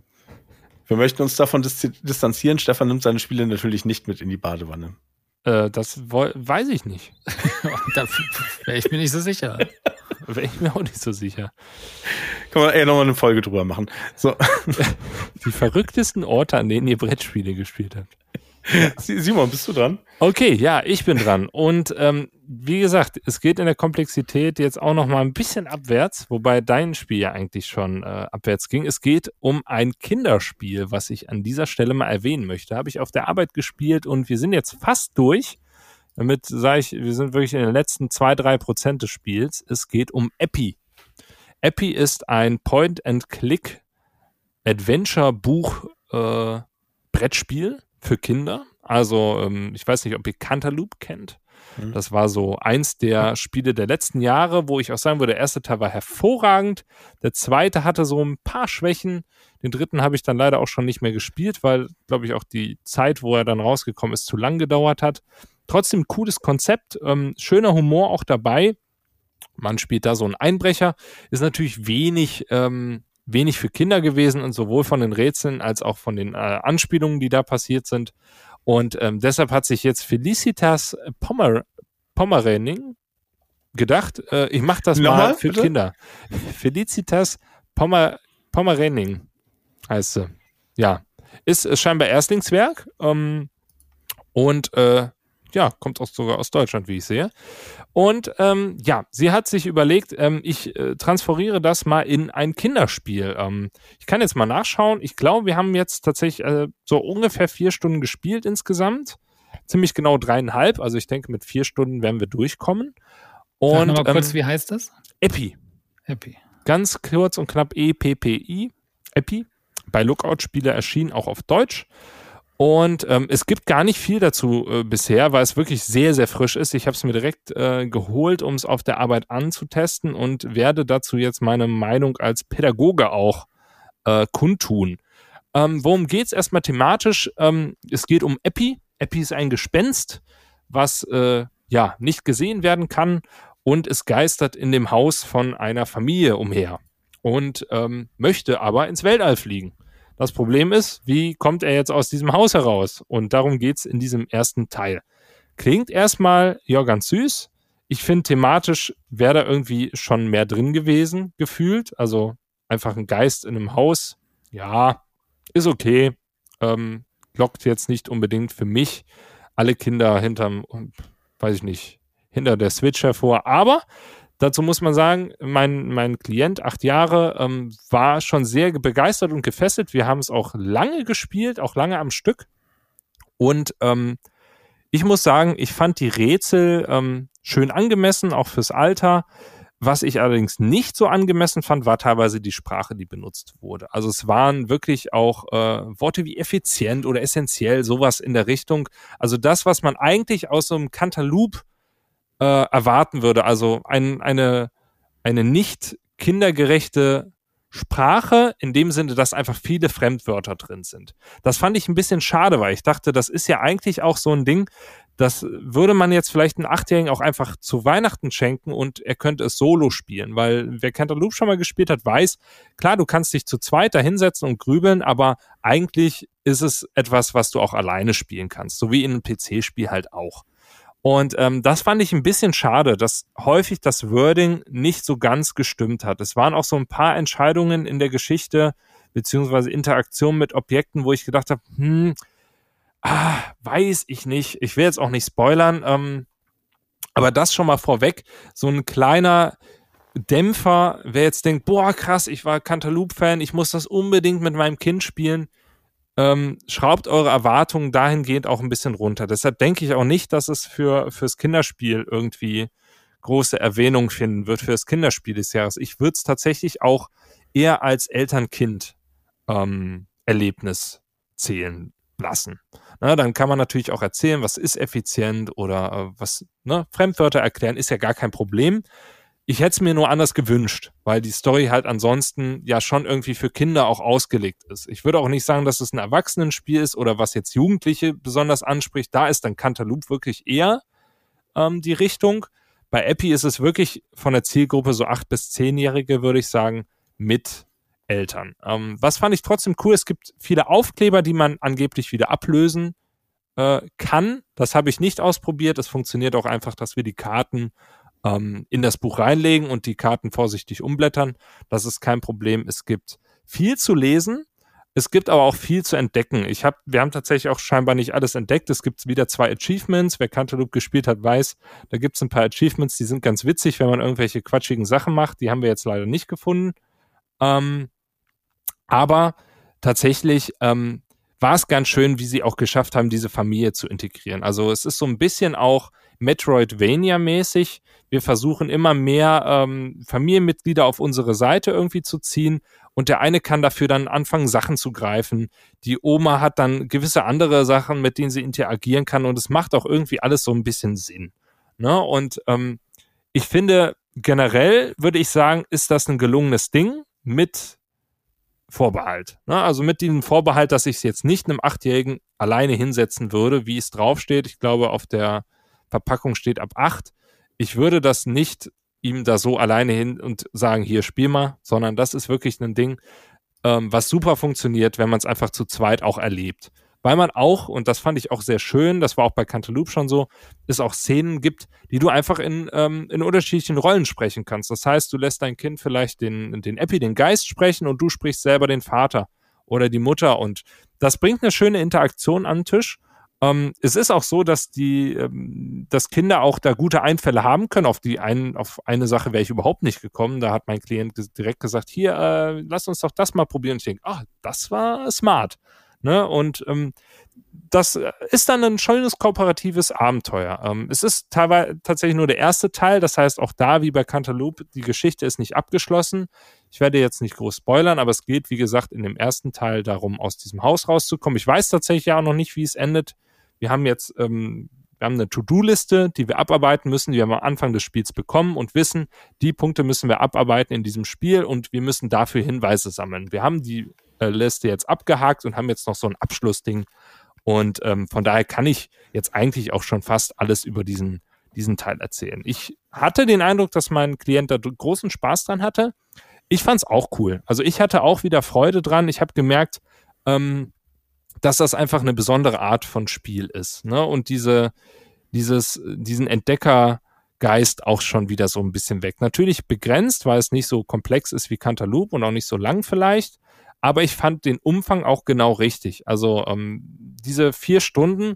Wir möchten uns davon dis- distanzieren. Stefan nimmt seine Spiele natürlich nicht mit in die Badewanne. Äh, das woll- weiß ich nicht. Da wäre ich mir nicht so sicher. Wäre ich mir auch nicht so sicher. Können wir eher nochmal eine Folge drüber machen. So. Die verrücktesten Orte, an denen ihr Brettspiele gespielt habt. Simon, bist du dran? Okay, ja, ich bin dran. Und ähm, wie gesagt, es geht in der Komplexität jetzt auch noch mal ein bisschen abwärts, wobei dein Spiel ja eigentlich schon äh, abwärts ging. Es geht um ein Kinderspiel, was ich an dieser Stelle mal erwähnen möchte. Habe ich auf der Arbeit gespielt und wir sind jetzt fast durch. Damit sage ich, wir sind wirklich in den letzten zwei, drei Prozent des Spiels. Es geht um Epi. Epi ist ein Point-and-Click Adventure-Buch äh, Brettspiel für Kinder. Also ähm, ich weiß nicht, ob ihr Cantaloupe kennt. Mhm. Das war so eins der Spiele der letzten Jahre, wo ich auch sagen würde, der erste Teil war hervorragend. Der zweite hatte so ein paar Schwächen. Den dritten habe ich dann leider auch schon nicht mehr gespielt, weil, glaube ich, auch die Zeit, wo er dann rausgekommen ist, zu lang gedauert hat. Trotzdem cooles Konzept, ähm, schöner Humor auch dabei. Man spielt da so einen Einbrecher. Ist natürlich wenig, ähm, wenig für Kinder gewesen und sowohl von den Rätseln als auch von den äh, Anspielungen, die da passiert sind. Und ähm, deshalb hat sich jetzt Felicitas Pomer Pomerening gedacht, äh, ich mache das Nochmal, mal für bitte? Kinder. Felicitas Pomer Pomerening heißt sie. Ja, ist äh, scheinbar Erstlingswerk ähm, und äh, ja, kommt auch sogar aus Deutschland, wie ich sehe. Und ähm, ja, sie hat sich überlegt, ähm, ich äh, transferiere das mal in ein Kinderspiel. Ähm, ich kann jetzt mal nachschauen. Ich glaube, wir haben jetzt tatsächlich äh, so ungefähr vier Stunden gespielt insgesamt. Ziemlich genau dreieinhalb. Also ich denke, mit vier Stunden werden wir durchkommen. Sag Und noch mal kurz, ähm, wie heißt das? Epi. Happy. Ganz kurz und knapp E P P I. Epi. Bei Lookout-Spiele erschienen, auch auf Deutsch. Und ähm, es gibt gar nicht viel dazu äh, bisher, weil es wirklich sehr, sehr frisch ist. Ich habe es mir direkt äh, geholt, um es auf der Arbeit anzutesten und werde dazu jetzt meine Meinung als Pädagoge auch äh, kundtun. Ähm, worum geht's erstmal thematisch? Ähm, es geht um Epi. Epi ist ein Gespenst, was äh, ja nicht gesehen werden kann und es geistert in dem Haus von einer Familie umher und ähm, möchte aber ins Weltall fliegen. Das Problem ist, wie kommt er jetzt aus diesem Haus heraus? Und darum geht's in diesem ersten Teil. Klingt erstmal ja ganz süß. Ich finde, thematisch wäre da irgendwie schon mehr drin gewesen, gefühlt. Also einfach ein Geist in einem Haus. Ja, ist okay. Ähm, lockt jetzt nicht unbedingt für mich alle Kinder hinterm, weiß ich nicht, hinter der Switch hervor. Aber dazu muss man sagen, mein, mein Klient, acht Jahre, ähm, war schon sehr begeistert und gefesselt. Wir haben es auch lange gespielt, auch lange am Stück. Und ähm, ich muss sagen, ich fand die Rätsel ähm, schön angemessen, auch fürs Alter. Was ich allerdings nicht so angemessen fand, war teilweise die Sprache, die benutzt wurde. Also es waren wirklich auch äh, Worte wie effizient oder essentiell, sowas in der Richtung. Also das, was man eigentlich aus so einem Cantaloupe äh, erwarten würde. Also ein, eine, eine nicht kindergerechte Sprache, in dem Sinne, dass einfach viele Fremdwörter drin sind. Das fand ich ein bisschen schade, weil ich dachte, das ist ja eigentlich auch so ein Ding, das würde man jetzt vielleicht einen Achtjährigen auch einfach zu Weihnachten schenken und er könnte es solo spielen, weil wer Cantaloupe schon mal gespielt hat, weiß, klar, du kannst dich zu zweit da hinsetzen und grübeln, aber eigentlich ist es etwas, was du auch alleine spielen kannst, so wie in einem P C-Spiel halt auch. Und ähm, das fand ich ein bisschen schade, dass häufig das Wording nicht so ganz gestimmt hat. Es waren auch so ein paar Entscheidungen in der Geschichte, beziehungsweise Interaktionen mit Objekten, wo ich gedacht habe, hm, ah, weiß ich nicht. Ich will jetzt auch nicht spoilern, ähm, aber das schon mal vorweg. So ein kleiner Dämpfer, wer jetzt denkt, boah, krass, ich war Cantaloupe-Fan, ich muss das unbedingt mit meinem Kind spielen, ähm, schraubt eure Erwartungen dahingehend auch ein bisschen runter. Deshalb denke ich auch nicht, dass es für fürs Kinderspiel irgendwie große Erwähnung finden wird, für das Kinderspiel des Jahres. Ich würde es tatsächlich auch eher als Eltern-Kind ähm, Erlebnis zählen lassen. Na, dann kann man natürlich auch erzählen, was ist effizient oder äh, was, ne, Fremdwörter erklären, ist ja gar kein Problem. Ich hätte es mir nur anders gewünscht, weil die Story halt ansonsten ja schon irgendwie für Kinder auch ausgelegt ist. Ich würde auch nicht sagen, dass es ein Erwachsenenspiel ist oder was jetzt Jugendliche besonders anspricht. Da ist dann Cantaloupe wirklich eher ähm, die Richtung. Bei Epi ist es wirklich von der Zielgruppe so acht- bis zehnjährige, würde ich sagen, mit Eltern. Ähm, was fand ich trotzdem cool, es gibt viele Aufkleber, die man angeblich wieder ablösen äh, kann. Das habe ich nicht ausprobiert. Es funktioniert auch einfach, dass wir die Karten ähm, in das Buch reinlegen und die Karten vorsichtig umblättern. Das ist kein Problem. Es gibt viel zu lesen. Es gibt aber auch viel zu entdecken. Ich hab, wir haben tatsächlich auch scheinbar nicht alles entdeckt. Es gibt wieder zwei Achievements. Wer Cantaloupe gespielt hat, weiß, da gibt es ein paar Achievements, die sind ganz witzig, wenn man irgendwelche quatschigen Sachen macht. Die haben wir jetzt leider nicht gefunden. Ähm, aber tatsächlich ähm, war es ganz schön, wie sie auch geschafft haben, diese Familie zu integrieren. Also es ist so ein bisschen auch Metroidvania-mäßig. Wir versuchen immer mehr ähm, Familienmitglieder auf unsere Seite irgendwie zu ziehen und der eine kann dafür dann anfangen, Sachen zu greifen. Die Oma hat dann gewisse andere Sachen, mit denen sie interagieren kann und es macht auch irgendwie alles so ein bisschen Sinn. Ne? Und ähm, ich finde, generell würde ich sagen, ist das ein gelungenes Ding mit Vorbehalt. Ne? Also mit diesem Vorbehalt, dass ich es jetzt nicht einem Achtjährigen alleine hinsetzen würde, wie es draufsteht. Ich glaube, auf der Verpackung steht ab acht. Ich würde das nicht ihm da so alleine hin und sagen, hier, spiel mal, sondern das ist wirklich ein Ding, ähm, was super funktioniert, wenn man es einfach zu zweit auch erlebt. Weil man auch, und das fand ich auch sehr schön, das war auch bei Cantaloupe schon so, es auch Szenen gibt, die du einfach in, ähm, in unterschiedlichen Rollen sprechen kannst. Das heißt, du lässt dein Kind vielleicht den, den Epi, den Geist sprechen und du sprichst selber den Vater oder die Mutter und das bringt eine schöne Interaktion an den Tisch. Ähm, es ist auch so, dass die, ähm, dass Kinder auch da gute Einfälle haben können. Auf die ein, auf eine Sache wäre ich überhaupt nicht gekommen. Da hat mein Klient direkt gesagt, hier, äh, lass uns doch das mal probieren. Und ich denke, ah, das war smart. Ne? Und ähm, das ist dann ein schönes kooperatives Abenteuer. Ähm, es ist teilweise tatsächlich nur der erste Teil, das heißt auch da, wie bei Cantaloupe, die Geschichte ist nicht abgeschlossen. Ich werde jetzt nicht groß spoilern, aber es geht, wie gesagt, in dem ersten Teil darum, aus diesem Haus rauszukommen. Ich weiß tatsächlich ja auch noch nicht, wie es endet. Wir haben jetzt ähm, wir haben eine To-Do-Liste, die wir abarbeiten müssen, die wir am Anfang des Spiels bekommen und wissen, die Punkte müssen wir abarbeiten in diesem Spiel und wir müssen dafür Hinweise sammeln. Wir haben die äh, Liste jetzt abgehakt und haben jetzt noch so ein Abschlussding und ähm, von daher kann ich jetzt eigentlich auch schon fast alles über diesen, diesen Teil erzählen. Ich hatte den Eindruck, dass mein Klient da großen Spaß dran hatte. Ich fand es auch cool. Also ich hatte auch wieder Freude dran. Ich habe gemerkt, ähm, dass das einfach eine besondere Art von Spiel ist. Ne? Und diese, dieses, diesen Entdeckergeist auch schon wieder so ein bisschen weg. Natürlich begrenzt, weil es nicht so komplex ist wie Cantaloupe und auch nicht so lang vielleicht. Aber ich fand den Umfang auch genau richtig. Also ähm, diese vier Stunden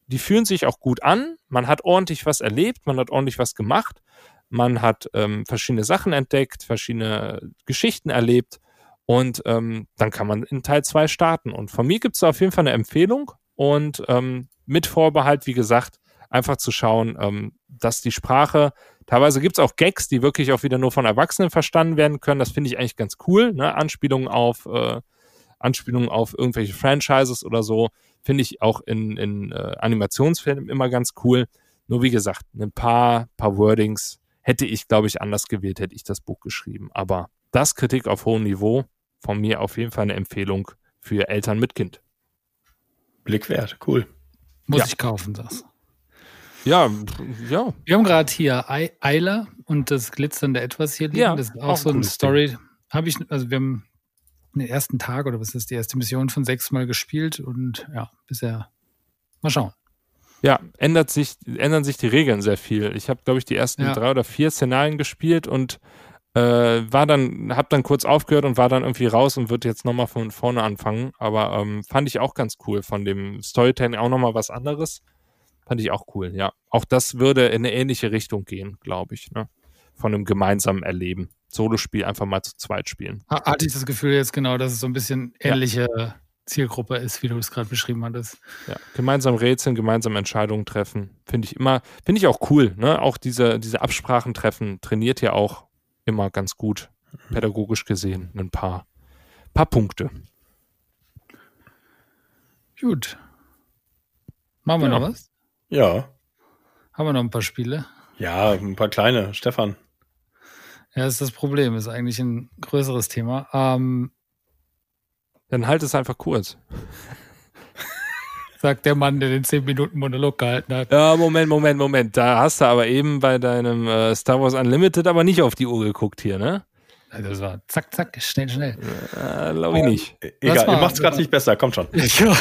die fühlen sich auch gut an. Man hat ordentlich was erlebt, man hat ordentlich was gemacht. Man hat ähm, verschiedene Sachen entdeckt, verschiedene Geschichten erlebt und ähm, dann kann man in Teil zwei starten. Und von mir gibt es auf jeden Fall eine Empfehlung und ähm, mit Vorbehalt, wie gesagt, einfach zu schauen, ähm, dass die Sprache, teilweise gibt es auch Gags, die wirklich auch wieder nur von Erwachsenen verstanden werden können. Das finde ich eigentlich ganz cool, ne? Anspielungen auf, äh, Anspielungen auf irgendwelche Franchises oder so, finde ich auch in, in äh, Animationsfilmen immer ganz cool. Nur wie gesagt, ein paar, paar Wordings hätte ich, glaube ich, anders gewählt, hätte ich das Buch geschrieben. Aber das Kritik auf hohem Niveau, von mir auf jeden Fall eine Empfehlung für Eltern mit Kind. Blick wert, cool. Muss Ja. ich kaufen, das. Ja, ja. Wir haben gerade hier Ei- Eiler und das glitzernde Etwas hier liegen. Ja, das ist auch auch ein so eine cooles Story. Habe ich, also wir haben den ersten Tag oder was ist die erste Mission von sechs Mal gespielt und ja, bisher mal schauen. Ja, ändert sich, ändern sich die Regeln sehr viel. Ich habe, glaube ich, die ersten Ja. drei oder vier Szenarien gespielt und äh, war dann, habe dann kurz aufgehört und war dann irgendwie raus und würde jetzt nochmal von vorne anfangen. Aber ähm, fand ich auch ganz cool. Von dem Storytelling auch nochmal was anderes. Fand ich auch cool, ja. Auch das würde in eine ähnliche Richtung gehen, glaube ich, ne? Von einem gemeinsamen Erleben. Solospiel einfach mal zu zweit spielen. Ha- Hatte ich das Gefühl jetzt genau, dass es so ein bisschen ähnliche Zielgruppe ist, wie du es gerade beschrieben hattest. Ja, gemeinsam rätseln, gemeinsam Entscheidungen treffen, finde ich immer, finde ich auch cool, ne? Auch diese, diese Absprachen treffen trainiert ja auch immer ganz gut, pädagogisch gesehen, ein paar, paar Punkte. Gut. Machen wir Ja. noch was? Ja. Haben wir noch ein paar Spiele? Ja, ein paar kleine. Stefan. Ja, das ist das Problem. Ist eigentlich ein größeres Thema. Ähm, Dann halt es einfach kurz. sagt der Mann, der den zehn Minuten Monolog gehalten hat. Ja, Moment, Moment, Moment. Da hast du aber eben bei deinem äh, Star Wars Unlimited aber nicht auf die Uhr geguckt hier, ne? Also das war zack, zack, schnell, schnell. Äh, Glaube ich nicht. E- Egal, war- ihr macht's gerade nicht besser. Kommt schon.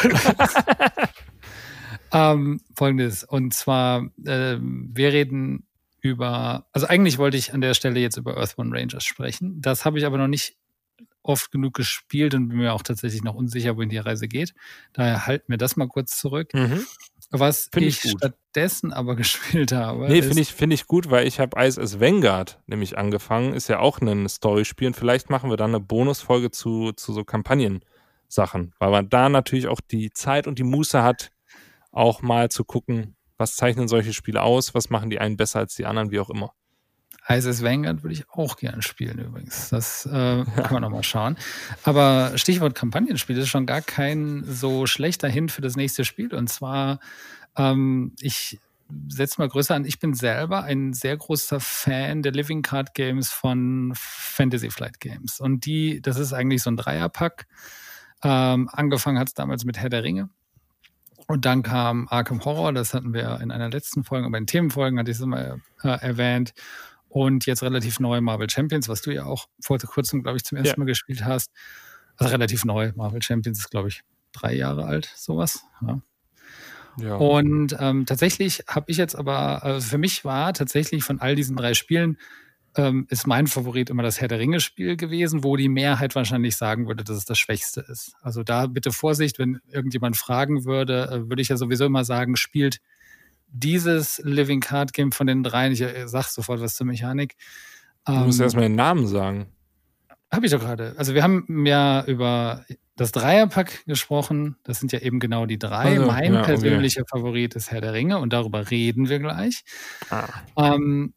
ähm, Folgendes. Und zwar, ähm, wir reden über, also eigentlich wollte ich an der Stelle jetzt über Earthbound Rangers sprechen. Das habe ich aber noch nicht oft genug gespielt und bin mir auch tatsächlich noch unsicher, wohin die Reise geht. Daher halten wir das mal kurz zurück. Mhm. Was Find ich, ich gut. stattdessen aber gespielt habe. Nee, ist- finde ich, find ich gut, weil ich habe Ice as Vanguard nämlich angefangen. Ist ja auch ein Story-Spiel. Und vielleicht machen wir dann eine Bonusfolge zu, zu so Kampagnen-Sachen. Weil man da natürlich auch die Zeit und die Muße hat, auch mal zu gucken, was zeichnen solche Spiele aus, was machen die einen besser als die anderen, wie auch immer. I S S Vanguard würde ich auch gerne spielen übrigens. Das äh, kann man nochmal schauen. Aber Stichwort Kampagnenspiel ist schon gar kein so schlechter Hint für das nächste Spiel. Und zwar, ähm, ich setze mal größer an, ich bin selber ein sehr großer Fan der Living Card Games von Fantasy Flight Games. Und die, das ist eigentlich so ein Dreierpack. Ähm, angefangen hat es damals mit Herr der Ringe. Und dann kam Arkham Horror, das hatten wir in einer letzten Folge, aber in Themenfolgen hatte ich es immer äh, erwähnt. Und jetzt relativ neu Marvel Champions, was du ja auch vor kurzem, glaube ich, zum ersten Ja. Mal gespielt hast. Also relativ neu. Marvel Champions ist, glaube ich, drei Jahre alt, sowas. Ja. Ja. Und ähm, tatsächlich habe ich jetzt aber, also für mich war tatsächlich von all diesen drei Spielen, ähm, ist mein Favorit immer das Herr der Ringe-Spiel gewesen, wo die Mehrheit wahrscheinlich sagen würde, dass es das Schwächste ist. Also da bitte Vorsicht, wenn irgendjemand fragen würde, äh, würde ich ja sowieso immer sagen, spielt dieses Living Card Game von den dreien, ich äh, sag sofort was zur Mechanik. Du musst Ähm, erstmal den Namen sagen. Habe ich doch gerade. Also wir haben ja über das Dreierpack gesprochen. Das sind ja eben genau die drei. Also, mein ja, okay. persönlicher Favorit ist Herr der Ringe und darüber reden wir gleich. Ah. Ähm,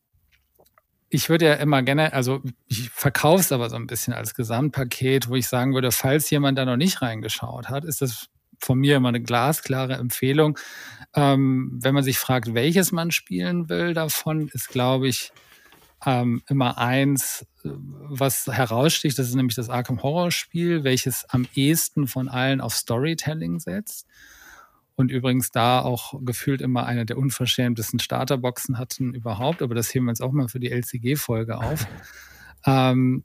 ich würde ja immer gerne, also ich verkaufe es aber so ein bisschen als Gesamtpaket, wo ich sagen würde, falls jemand da noch nicht reingeschaut hat, ist das von mir immer eine glasklare Empfehlung. Ähm, wenn man sich fragt, welches man spielen will davon, ist, glaube ich, ähm, immer eins, was heraussticht. Das ist nämlich das Arkham Horror Spiel, welches am ehesten von allen auf Storytelling setzt. Und übrigens da auch gefühlt immer eine der unverschämtesten Starterboxen hatten überhaupt. Aber das heben wir jetzt auch mal für die L C G-Folge auf. ähm,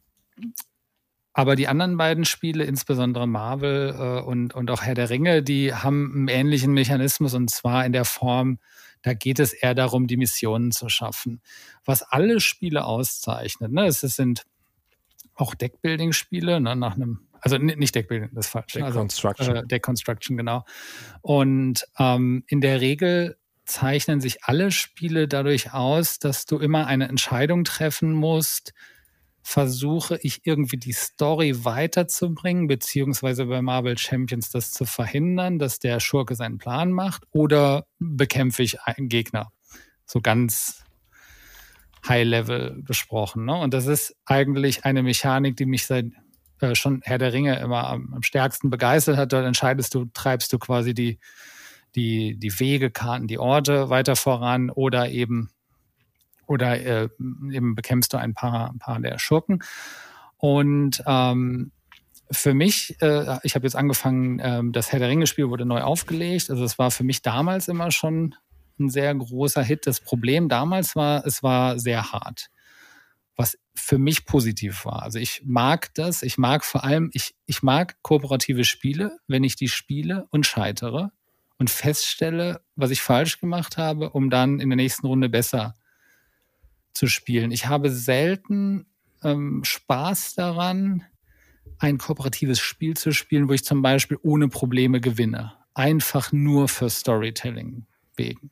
aber die anderen beiden Spiele, insbesondere Marvel äh, und, und auch Herr der Ringe, die haben einen ähnlichen Mechanismus und zwar in der Form, da geht es eher darum, die Missionen zu schaffen. Was alle Spiele auszeichnet, ne? Es sind auch Deckbuilding-Spiele, ne? Nach einem Also nicht Deckbuilding, das ist falsch. Deck also, Construction. Äh, Deck Construction, genau. Und ähm, in der Regel zeichnen sich alle Spiele dadurch aus, dass du immer eine Entscheidung treffen musst, versuche ich irgendwie die Story weiterzubringen, beziehungsweise bei Marvel Champions das zu verhindern, dass der Schurke seinen Plan macht, oder bekämpfe ich einen Gegner? So ganz High-Level besprochen. Ne? Und das ist eigentlich eine Mechanik, die mich seit äh, schon Herr der Ringe immer am, am stärksten begeistert hat. Dort entscheidest du, treibst du quasi die, die, die Wege, Karten, die Orte weiter voran oder eben oder äh, eben bekämpfst du ein paar, ein paar der Schurken. Und ähm, für mich, äh, ich habe jetzt angefangen, äh, das Herr der Ringe-Spiel wurde neu aufgelegt. Also es war für mich damals immer schon ein sehr großer Hit. Das Problem damals war, es war sehr hart, was für mich positiv war. Also ich mag das, ich mag vor allem, ich, ich mag kooperative Spiele, wenn ich die spiele und scheitere und feststelle, was ich falsch gemacht habe, um dann in der nächsten Runde besser zu spielen. Ich habe selten ähm, Spaß daran, ein kooperatives Spiel zu spielen, wo ich zum Beispiel ohne Probleme gewinne. Einfach nur für Storytelling wegen.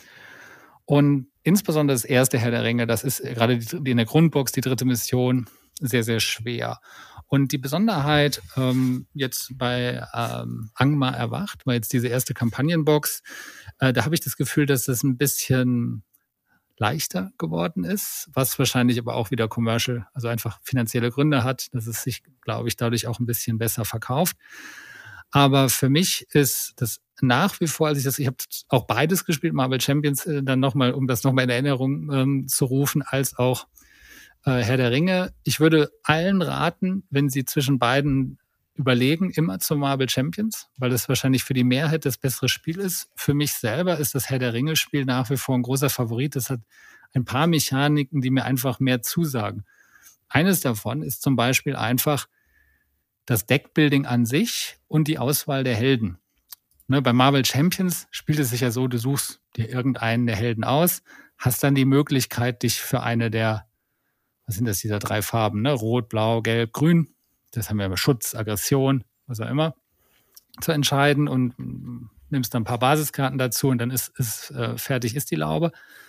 Und insbesondere das erste Herr der Ringe, das ist gerade in der Grundbox, die dritte Mission, sehr, sehr schwer. Und die Besonderheit ähm, jetzt bei ähm, Angmar erwacht, war jetzt diese erste Kampagnenbox, äh, da habe ich das Gefühl, dass es ein bisschen leichter geworden ist, was wahrscheinlich aber auch wieder commercial, also einfach finanzielle Gründe hat, dass es sich, glaube ich, dadurch auch ein bisschen besser verkauft. Aber für mich ist das nach wie vor, als ich das, ich habe auch beides gespielt, Marvel Champions, äh, dann nochmal, um das nochmal in Erinnerung ähm, zu rufen, als auch äh, Herr der Ringe. Ich würde allen raten, wenn sie zwischen beiden überlegen, immer zu Marvel Champions, weil das wahrscheinlich für die Mehrheit das bessere Spiel ist. Für mich selber ist das Herr der Ringe-Spiel nach wie vor ein großer Favorit. Das hat ein paar Mechaniken, die mir einfach mehr zusagen. Eines davon ist zum Beispiel einfach das Deckbuilding an sich und die Auswahl der Helden. Ne, bei Marvel Champions spielt es sich ja so, du suchst dir irgendeinen der Helden aus, hast dann die Möglichkeit, dich für eine der, was sind das, dieser drei Farben, ne? Rot, Blau, Gelb, Grün, das haben wir immer, Schutz, Aggression, was auch immer, zu entscheiden und nimmst dann ein paar Basiskarten dazu und dann ist, ist äh, fertig ist die Laube.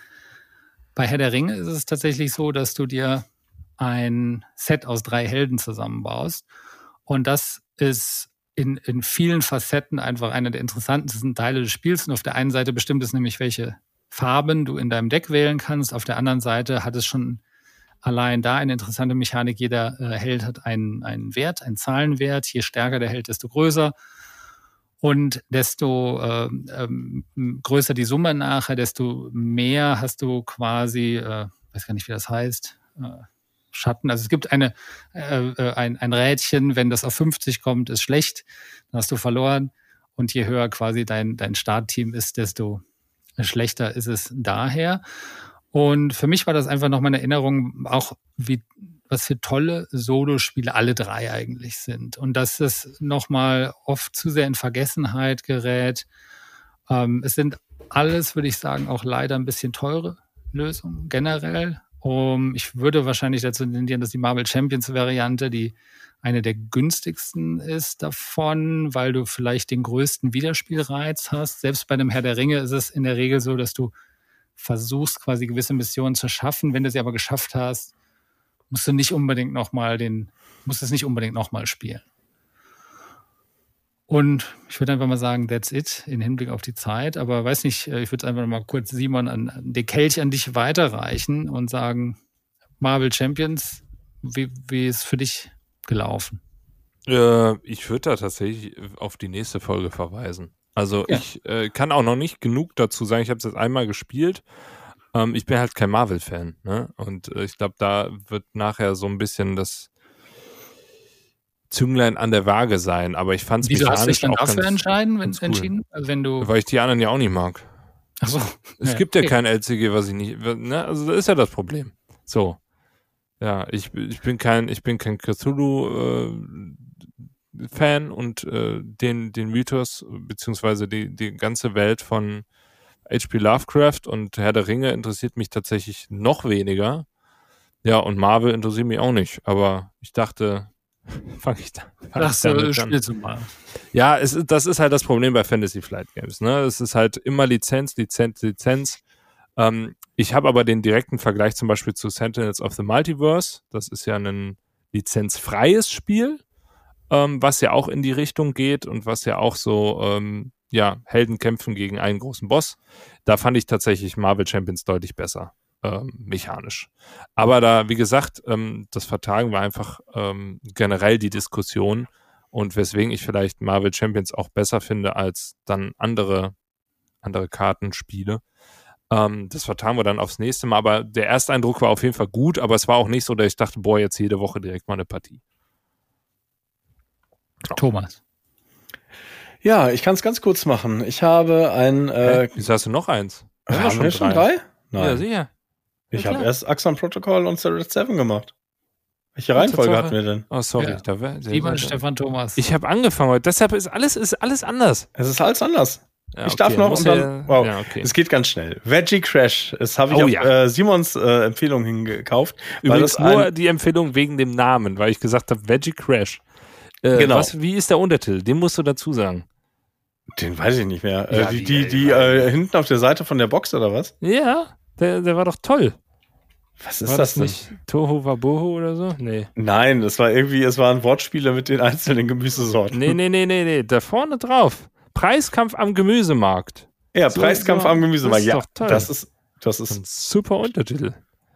Bei Herr der Ringe ist es tatsächlich so, dass du dir ein Set aus drei Helden zusammenbaust und das ist in, in vielen Facetten einfach einer der interessantesten Teile des Spiels. Und auf der einen Seite bestimmt es nämlich, welche Farben du in deinem Deck wählen kannst. Auf der anderen Seite hat es schon allein da eine interessante Mechanik. Jeder äh, Held hat einen, einen Wert, einen Zahlenwert. Je stärker der Held, desto größer. Und desto äh, ähm, größer die Summe nachher, desto mehr hast du quasi, äh, weiß gar nicht, wie das heißt, äh, Schatten. Also es gibt eine, äh, ein, ein Rädchen, wenn das auf fünfzig kommt, ist schlecht, dann hast du verloren. Und je höher quasi dein, dein Startteam ist, desto schlechter ist es daher. Und für mich war das einfach nochmal eine Erinnerung, auch wie, was für tolle Solo-Spiele alle drei eigentlich sind. Und dass es nochmal oft zu sehr in Vergessenheit gerät. Ähm, es sind alles, würde ich sagen, auch leider ein bisschen teure Lösungen generell. Um, ich würde wahrscheinlich dazu tendieren, dass die Marvel Champions Variante die eine der günstigsten ist davon, weil du vielleicht den größten Wiederspielreiz hast. Selbst bei einem Herr der Ringe ist es in der Regel so, dass du versuchst, quasi gewisse Missionen zu schaffen. Wenn du sie aber geschafft hast, musst du nicht unbedingt nochmal den, musst es nicht unbedingt nochmal spielen. Und ich würde einfach mal sagen, that's it, in Hinblick auf die Zeit. Aber weiß nicht, ich würde es einfach mal kurz, Simon, an, an den Kelch an dich weiterreichen und sagen, Marvel Champions, wie, wie ist für dich gelaufen? Äh, ich würde da tatsächlich auf die nächste Folge verweisen. Also ja. ich äh, kann auch noch nicht genug dazu sagen. Ich habe es jetzt einmal gespielt. Ähm, ich bin halt kein Marvel-Fan. Ne? Und äh, ich glaube, da wird nachher so ein bisschen das Zünglein an der Waage sein, aber ich fand es mechanisch auch ganz... Wieso hast du dich dann dafür entscheiden, wenn, cool. entschieden? Also wenn du Weil ich die anderen ja auch nicht mag. Ach so. Es ja, gibt ja okay. kein L C G, was ich nicht... Ne? Also das ist ja das Problem. So. Ja, ich, ich bin kein ich bin kein Cthulhu-Fan äh, und äh, den, den Mythos, beziehungsweise die, die ganze Welt von H P Lovecraft und Herr der Ringe interessiert mich tatsächlich noch weniger. Ja, und Marvel interessiert mich auch nicht, aber ich dachte... Fange ich da fang Ach so, spielst du mal. Ja, es, das ist halt das Problem bei Fantasy Flight Games. Ne? Es ist halt immer Lizenz, Lizenz, Lizenz. Ähm, ich habe aber den direkten Vergleich zum Beispiel zu Sentinels of the Multiverse. Das ist ja ein lizenzfreies Spiel, ähm, was ja auch in die Richtung geht und was ja auch so ähm, ja, Helden kämpfen gegen einen großen Boss. Da fand ich tatsächlich Marvel Champions deutlich besser. Ähm, mechanisch. Aber da, wie gesagt, ähm, das Vertagen war einfach ähm, generell die Diskussion und weswegen ich vielleicht Marvel Champions auch besser finde als dann andere, andere Kartenspiele. Ähm, das vertagen wir dann aufs nächste Mal, aber der Ersteindruck war auf jeden Fall gut, aber es war auch nicht so, dass ich dachte, boah, jetzt jede Woche direkt mal eine Partie. Thomas. Ja, ich kann es ganz kurz machen. Ich habe ein... Äh, Wieso hast du noch eins? Haben wir schon, schon drei? Nein. Ja, sicher. Ich ja, habe erst Axon Protocol und Red Seven gemacht. Welche Reihenfolge hatten wir denn? Oh, sorry. Ja. Da wär, Simon, Stefan, Thomas. Ich habe angefangen heute. Deshalb ist alles, ist alles anders. Es ist alles anders. Ja, ich okay. darf noch und dann, ja, wow, ja, okay. Es geht ganz schnell. Veggie Crash, das habe ich oh, auf ja. äh, Simons äh, Empfehlung hingekauft. Übrigens weil das nur die Empfehlung wegen dem Namen, weil ich gesagt habe, Veggie Crash. Äh, genau. Was, wie ist der Untertitel? Den musst du dazu sagen. Den weiß ich nicht mehr. Ja, äh, die die, die, die äh, hinten auf der Seite von der Box oder was? Ja, der, der war doch toll. Was ist war das, das nicht? Toho Waboho oder so? Nee. Nein, das war irgendwie, es waren Wortspiele mit den einzelnen Gemüsesorten. Nee, nee, nee, nee, nee. Da vorne drauf. Preiskampf am Gemüsemarkt. Ja, so, Preiskampf so, am Gemüsemarkt. Das ist ja, doch toll. Das ist, das ist ein super Untertitel.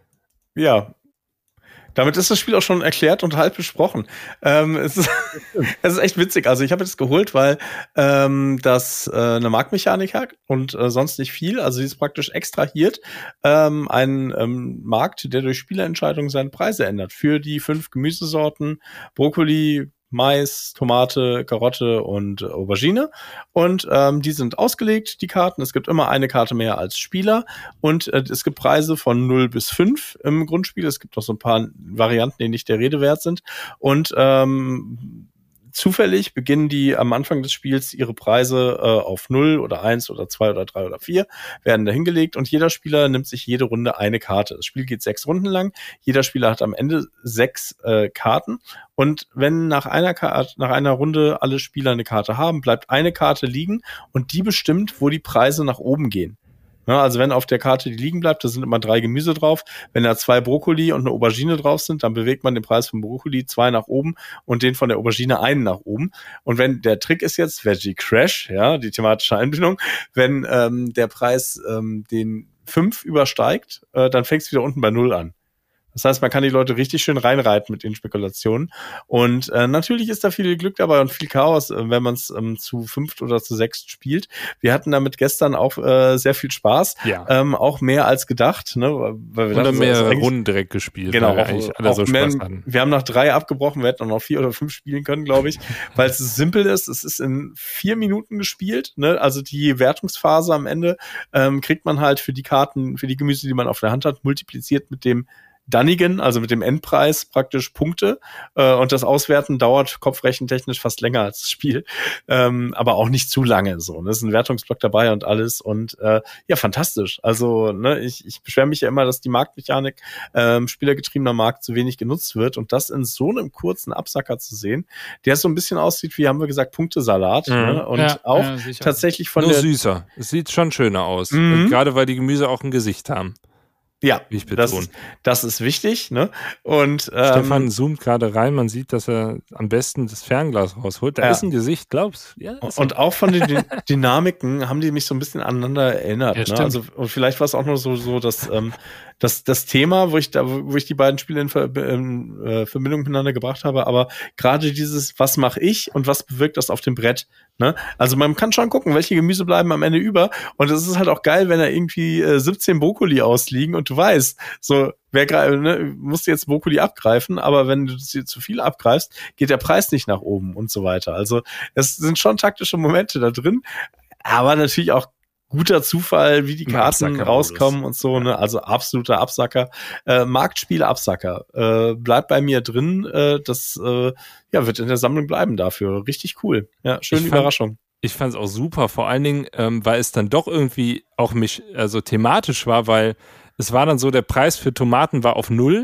Ja. Damit ist das Spiel auch schon erklärt und halb besprochen. Ähm, es, ist, es ist echt witzig. Also ich habe das geholt, weil ähm, das äh, eine Marktmechanik hat und äh, sonst nicht viel. Also sie ist praktisch extrahiert ähm, ein ähm, Markt, der durch Spielerentscheidungen seine Preise ändert. Für die fünf Gemüsesorten Brokkoli, Mais, Tomate, Karotte und Aubergine. Und ähm, die sind ausgelegt, die Karten. Es gibt immer eine Karte mehr als Spieler. Und äh, es gibt Preise von null bis fünf im Grundspiel. Es gibt noch so ein paar Varianten, die nicht der Rede wert sind. Und ähm, zufällig beginnen die am Anfang des Spiels ihre Preise äh, auf null oder eins oder zwei oder drei oder vier, werden da hingelegt und jeder Spieler nimmt sich jede Runde eine Karte. Das Spiel geht sechs Runden lang. Jeder Spieler hat am Ende sechs äh, Karten und wenn nach einer Karte, nach einer Runde alle Spieler eine Karte haben, bleibt eine Karte liegen und die bestimmt, wo die Preise nach oben gehen. Ja, also wenn auf der Karte die liegen bleibt, da sind immer drei Gemüse drauf. Wenn da zwei Brokkoli und eine Aubergine drauf sind, dann bewegt man den Preis vom Brokkoli zwei nach oben und den von der Aubergine einen nach oben. Und wenn der Trick ist jetzt Veggie Crash, ja, die thematische Einbindung, wenn ähm, der Preis ähm, den fünf übersteigt, äh, dann fängt es wieder unten bei null an. Das heißt, man kann die Leute richtig schön reinreiten mit den Spekulationen. Und äh, natürlich ist da viel Glück dabei und viel Chaos, äh, wenn man es ähm, zu fünft oder zu sechst spielt. Wir hatten damit gestern auch äh, sehr viel Spaß. Ja. Ähm, auch mehr als gedacht. Ne? Weil wir oder dachten, mehrere so, Runden direkt gespielt. Genau. Weil auch, eigentlich alle auch so mehr, Spaß hatten. Wir haben nach drei abgebrochen. Wir hätten noch vier oder fünf spielen können, glaube ich. Weil es simpel ist. Es ist in vier Minuten gespielt. Ne? Also die Wertungsphase am Ende ähm, kriegt man halt für die Karten, für die Gemüse, die man auf der Hand hat, multipliziert mit dem Dunnigan, also mit dem Endpreis praktisch Punkte äh, und das Auswerten dauert kopfrechentechnisch fast länger als das Spiel, ähm, aber auch nicht zu lange so. Ne? Es ist ein Wertungsblock dabei und alles und äh, ja, fantastisch. Also ne, ich, ich beschwere mich ja immer, dass die Marktmechanik ähm, spielergetriebener Markt zu wenig genutzt wird und das in so einem kurzen Absacker zu sehen, der so ein bisschen aussieht wie, haben wir gesagt, Punktesalat mhm. ne? und ja, auch ja, tatsächlich von Nur der... süßer. Es sieht schon schöner aus. Mhm. Gerade weil die Gemüse auch ein Gesicht haben. Ja, ich das, ist, das ist wichtig, ne? Und ähm, Stefan zoomt gerade rein, man sieht, dass er am besten das Fernglas rausholt. Da ja. ist ein Gesicht, glaubst du? Ja, und auch von den D- Dynamiken haben die mich so ein bisschen aneinander erinnert. Ja, ne? Also und vielleicht war es auch nur so, so dass ähm, das, das Thema, wo ich da, wo ich die beiden Spiele in Ver, in, äh, Verbindung miteinander gebracht habe, aber gerade dieses, was mache ich und was bewirkt das auf dem Brett? Ne? Also man kann schon gucken, welche Gemüse bleiben am Ende über. Und es ist halt auch geil, wenn da irgendwie äh, siebzehn Brokkoli ausliegen und du weißt, so, wer ne, musst du jetzt Brokkoli abgreifen, aber wenn du zu viel abgreifst, geht der Preis nicht nach oben und so weiter. Also es sind schon taktische Momente da drin, aber natürlich auch guter Zufall, wie die Karten rauskommen und so, ne? Also absoluter Absacker. Äh, Marktspiel-Absacker. Äh, bleibt bei mir drin. Äh, das äh, ja, wird in der Sammlung bleiben dafür. Richtig cool. Ja, schöne ich Überraschung. Fand, ich fand es auch super, vor allen Dingen, ähm, weil es dann doch irgendwie auch mich, also thematisch war, weil es war dann so, der Preis für Tomaten war auf null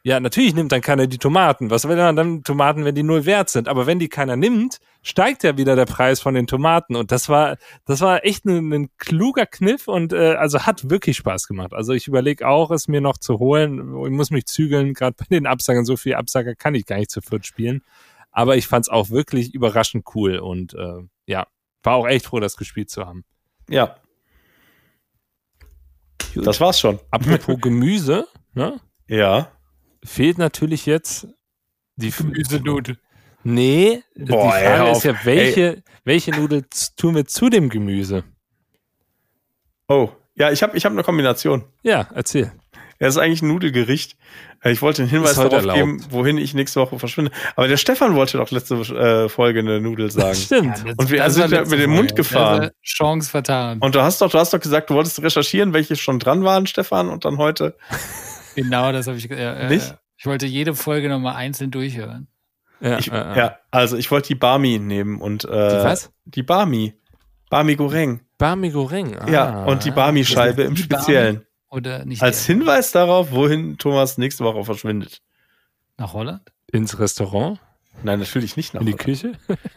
Ja, natürlich nimmt dann keiner die Tomaten. Was will man dann Tomaten, wenn die null wert sind? Aber wenn die keiner nimmt, steigt ja wieder der Preis von den Tomaten. Und das war, das war echt ein, ein kluger Kniff und äh, also hat wirklich Spaß gemacht. Also ich überlege auch, es mir noch zu holen. Ich muss mich zügeln, gerade bei den Absagern. So viele Absager kann ich gar nicht zu viert spielen. Aber ich fand es auch wirklich überraschend cool und äh, ja, war auch echt froh, das gespielt zu haben. Ja. Gut. Das war's schon. Apropos Gemüse, ne? Ja. Fehlt natürlich jetzt die Gemüsenudel. Nee, Boah, die Frage ey, ist ja, welche, welche Nudel tun wir zu dem Gemüse? Oh, ja, ich habe ich hab eine Kombination. Ja, erzähl. Ja, das ist eigentlich ein Nudelgericht. Ich wollte einen Hinweis darauf erlaubt. geben, wohin ich nächste Woche verschwinde. Aber der Stefan wollte doch letzte äh, Folge eine Nudel sagen. Stimmt. Ja, das, und wir sind ja mit dem Mund gefahren. Chance vertan. Und du hast doch, du hast doch gesagt, du wolltest recherchieren, welche schon dran waren, Stefan, und dann heute. Genau, das habe ich gesagt. Nicht? Äh, ich wollte jede Folge nochmal einzeln durchhören. Ja, ich, äh, äh. ja, also ich wollte die Barmi nehmen und äh, die was? Die Barmi. Barmi Goreng. Barmi Goreng. Ah, ja, und die Barmi-Scheibe im Speziellen. Barmi oder nicht? Als Hinweis darauf, wohin Thomas nächste Woche verschwindet. Nach Holland? Ins Restaurant? Nein, natürlich nicht nach In die Holland. Küche?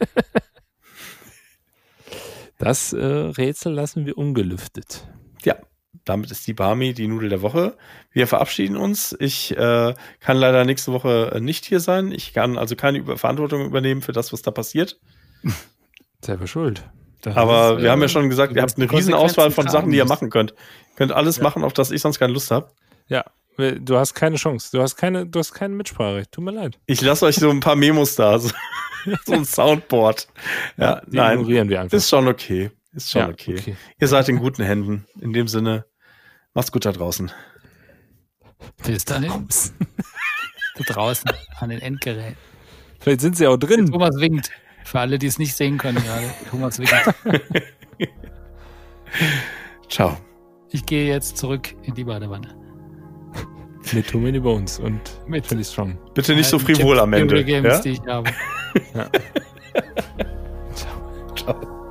Das äh, Rätsel lassen wir ungelüftet. Ja. Damit ist die Barmi die Nudel der Woche. Wir verabschieden uns. Ich äh, kann leider nächste Woche nicht hier sein. Ich kann also keine Über- Verantwortung übernehmen für das, was da passiert. Selber schuld. Das Aber ist, wir äh, haben ja schon gesagt, ihr habt eine riesen Auswahl von Sachen, die ihr machen könnt. Ihr könnt alles ja. machen, auf das ich sonst keine Lust habe. Ja, du hast keine Chance. Du hast keine, du hast keine Mitsprache. Tut mir leid. Ich lasse euch so ein paar Memos da. So, so ein Soundboard. Ja, Die nein. ignorieren wir einfach. Ist schon okay. Ist schon Ja, okay. okay. Ihr seid in guten Händen. In dem Sinne, macht's gut da draußen. Bis dahin. Da draußen an den Endgeräten. Vielleicht sind sie auch drin. Thomas winkt. Für alle, die es nicht sehen können gerade. Thomas winkt. Ciao. Ich gehe jetzt zurück in die Badewanne. Mit Two Many Bones und Mit Philly Strong. Bitte nicht so allen frivol am Ende. Games, Ja? die ich habe. Ja. Ciao.